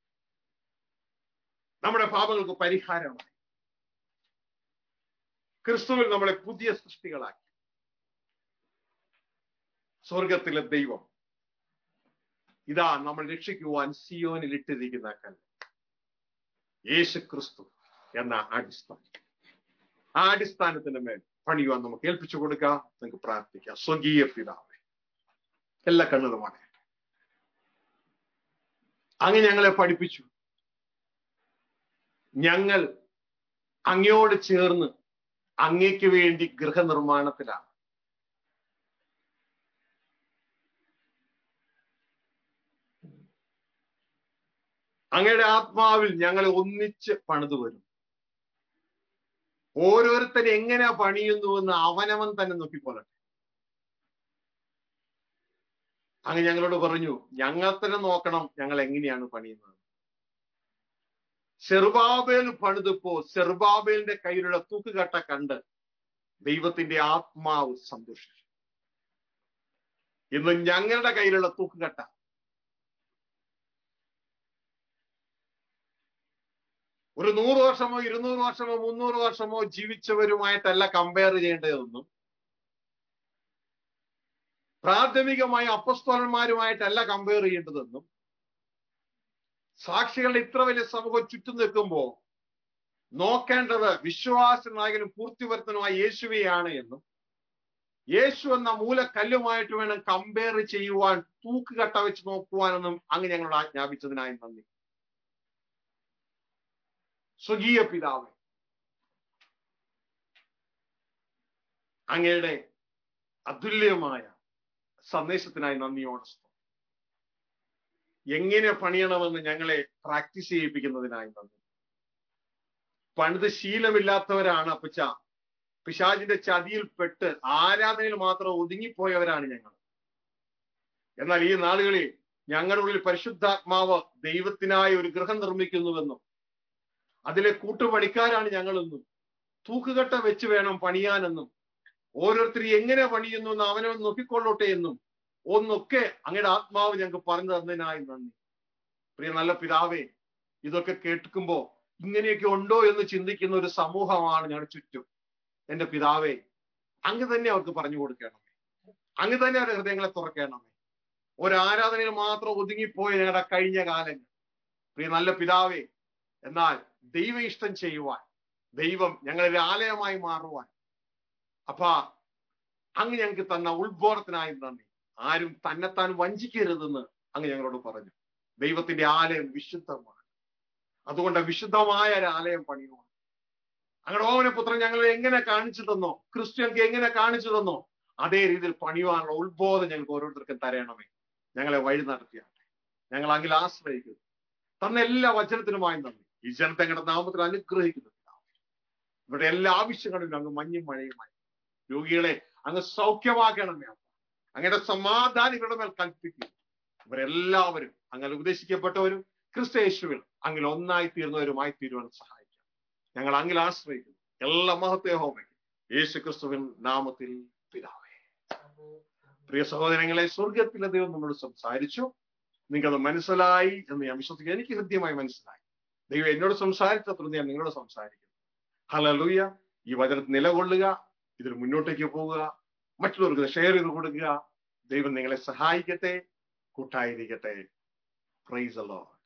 നമ്മുടെ പാപങ്ങൾക്ക് പരിഹാരമായി. ക്രിസ്തുവിൽ നമ്മളെ പുതിയ സൃഷ്ടികളാക്കി. സ്വർഗത്തിലെ ദൈവം ഇതാ നമ്മൾ രക്ഷിക്കുവാൻ സിയോനിൽ ഇട്ടിരിക്കുന്ന കല്ല് യേശു ക്രിസ്തു എന്ന അടിസ്ഥാനം. ആ അടിസ്ഥാനത്തിന്റെ മേൽ പണിയുവാൻ നമുക്ക് ഏൽപ്പിച്ചു കൊടുക്കാം. നമുക്ക് പ്രാർത്ഥിക്കാം. സ്വകീയ പിതാവേ, എല്ലാ കണ്ണുകളുമാണ് അങ്ങ് ഞങ്ങളെ പഠിപ്പിച്ചു. ഞങ്ങൾ അങ്ങയോട് ചേർന്ന് അങ്ങയ്ക്ക് വേണ്ടി ഗൃഹനിർമ്മാണത്തിലാണ്. അങ്ങയുടെ ആത്മാവിൽ ഞങ്ങളെ ഒന്നിച്ച് പണിതു വരും. ഓരോരുത്തരും എങ്ങനെ പണിയുന്നുവെന്ന് അവനവൻ തന്നെ നോക്കിക്കൊള്ളട്ടെ. അങ്ങ് ഞങ്ങളോട് പറഞ്ഞു, ഞങ്ങൾ തന്നെ നോക്കണം ഞങ്ങൾ എങ്ങനെയാണ് പണിയുന്നത്. സെറുബാബേൽ പണിതപ്പോ സെറുബാബേലിന്റെ കയ്യിലുള്ള തൂക്കുകട്ട കണ്ട് ദൈവത്തിന്റെ ആത്മാവ് സന്തോഷിച്ചു. ഇന്ന് ഞങ്ങളുടെ കയ്യിലുള്ള തൂക്കുകട്ട ഒരു നൂറ് വർഷമോ ഇരുന്നൂറ് വർഷമോ മുന്നൂറ് വർഷമോ ജീവിച്ചവരുമായിട്ടല്ല കമ്പയർ ചെയ്യേണ്ടതൊന്നും, പ്രാഥമികമായി അപ്പസ്തോലന്മാരുമായിട്ടല്ല കമ്പയർ ചെയ്യേണ്ടതെന്നും, സാക്ഷികളുടെ ഇത്ര വലിയ സമൂഹം ചുറ്റും നിൽക്കുമ്പോ നോക്കേണ്ടത് വിശ്വാസ നായകനും പൂർത്തിവർത്തനുമായ യേശുവെയാണ് എന്നും, യേശു എന്ന മൂലക്കല്ലുമായിട്ട് വേണം കമ്പയർ ചെയ്യുവാൻ, തൂക്കുകട്ട വെച്ച് നോക്കുവാനെന്നും അങ്ങ് ഞങ്ങളോട് ആജ്ഞാപിച്ചതിനായി നന്ദി. സ്വകീയ പിതാവേ, അങ്ങയുടെ അതുല്യമായ സന്ദേശത്തിനായി നന്ദിയോടെ സ്തോത്രം. എങ്ങനെ പണിയണമെന്ന് ഞങ്ങളെ പ്രാക്ടീസ് ചെയ്യിപ്പിക്കുന്നതിനായി നന്ദി. പണിത് ശീലമില്ലാത്തവരാണ് അപ്പച്ച. പിശാചിന്റെ ചതിയിൽപ്പെട്ട് ആരാധനയിൽ മാത്രം ഒതുങ്ങിപ്പോയവരാണ് ഞങ്ങൾ. എന്നാൽ ഈ നാളുകളിൽ ഞങ്ങളുടെ ഉള്ളിൽ പരിശുദ്ധാത്മാവ് ദൈവത്തിനായി ഒരു ഗൃഹം നിർമ്മിക്കുന്നുവെന്നും അതിലെ കൂട്ടുപണിക്കാരാണ് ഞങ്ങളെന്നും തൂക്കുകട്ട വെച്ച് വേണം പണിയാനെന്നും ഓരോരുത്തരും എങ്ങനെ പണിയുന്നു എന്ന് അവനവൻ നോക്കിക്കൊള്ളോട്ടെ എന്നും ഒന്നൊക്കെ അങ്ങയുടെ ആത്മാവ് ഞങ്ങൾക്ക് പറഞ്ഞു തന്നതിനായി നന്ദി. പ്രിയ നല്ല പിതാവേ, ഇതൊക്കെ കേൾക്കുമ്പോ ഇങ്ങനെയൊക്കെ ഉണ്ടോ എന്ന് ചിന്തിക്കുന്ന ഒരു സമൂഹമാണ് ഞങ്ങളുടെ ചുറ്റും. എന്റെ പിതാവേ, അങ്ങ് തന്നെ അവർക്ക് പറഞ്ഞു കൊടുക്കണമേ. അങ്ങ് തന്നെ അവരുടെ ഹൃദയങ്ങളെ തുറക്കണമേ. ഒരാരാധനയിൽ മാത്രം ഒതുങ്ങിപ്പോയി ഞങ്ങളുടെ കഴിഞ്ഞ കാലങ്ങൾ. പ്രിയ നല്ല പിതാവേ, എന്നാൽ ദൈവ ഇഷ്ടം ചെയ്യുവാൻ, ദൈവം ഞങ്ങളുടെ ആലയമായി മാറുവാൻ അപ്പാ അങ്ങ് ഞങ്ങൾക്ക് തന്ന ഉത്ബോധത്തിനായി നന്ദി. ആരും തന്നെത്താൻ വഞ്ചിക്കരുതെന്ന് അങ്ങ് ഞങ്ങളോട് പറഞ്ഞു. ദൈവത്തിന്റെ ആലയം വിശുദ്ധമാണ്. അതുകൊണ്ട് വിശുദ്ധമായ ഒരു ആലയം പണിയുവാൻ അങ്ങയുടെ ഓമനപുത്രൻ ഞങ്ങളെ എങ്ങനെ കാണിച്ചു തന്നോ, ക്രിസ്തു ഞങ്ങൾക്ക് എങ്ങനെ കാണിച്ചു തന്നോ, അതേ രീതിയിൽ പണിയുവാനുള്ള ഉത്ബോധം ഞങ്ങൾക്ക് ഓരോരുത്തർക്കും തരണമേ. ഞങ്ങളെ വഴി നടത്തിയാട്ടെ. ഞങ്ങൾ അങ്ങിൽ ആശ്രയിക്കുന്നു. തന്ന എല്ലാ വചനത്തിനുമായി നന്ദി. ഈ ജനത്തെ ഞങ്ങളുടെ നാമത്തിൽ അനുഗ്രഹിക്കുന്നു. ഇവരുടെ എല്ലാ ആവശ്യങ്ങളിലും അങ്ങ് മഞ്ഞും മഴയുമായി രോഗികളെ അങ്ങ് സൗഖ്യമാക്കണമേ. അങ്ങയുടെ സമാധാനം ഇവരുടെ മേൽ കൽപ്പിക്കുന്നു. ഇവരെല്ലാവരും അങ്ങനെ ഉപദേശിക്കപ്പെട്ടവരും ക്രിസ്തു യേശുവിൽ അങ്ങിൽ ഒന്നായി തീർന്നവരുമായി തീരുവാൻ സഹായിക്കാം. ഞങ്ങൾ അങ്ങിൽ ആശ്രയിക്കുന്നു. എല്ലാ മഹത്വ യഹോവയ്ക്ക് യേശു ക്രിസ്തുവിൻ നാമത്തിൽ പിതാവേ. പ്രിയ സഹോദരങ്ങളെ, സ്വർഗത്തിലെ ദൈവം നമ്മളോട് സംസാരിച്ചു. നിങ്ങൾക്കത് മനസ്സിലായി എന്ന് ഞാൻ വിശ്വസിക്കുന്നു. എനിക്ക് ഹൃദ്യമായി മനസ്സിലായി. ദൈവം എന്നോട് സംസാരിച്ചത്ര ഞാൻ നിങ്ങളോട് സംസാരിക്കുന്നു. ഹല്ലേലൂയ. ഈ വചനത്തിൽ നിലകൊള്ളുക, ഇതിൽ മുന്നോട്ടേക്ക് പോവുക, മറ്റുള്ളവർക്ക് ഷെയർ ചെയ്ത് കൊടുക്കുക. ദൈവം നിങ്ങളെ സഹായിക്കട്ടെ, കൂട്ടായിരിക്കട്ടെ. Praise the Lord.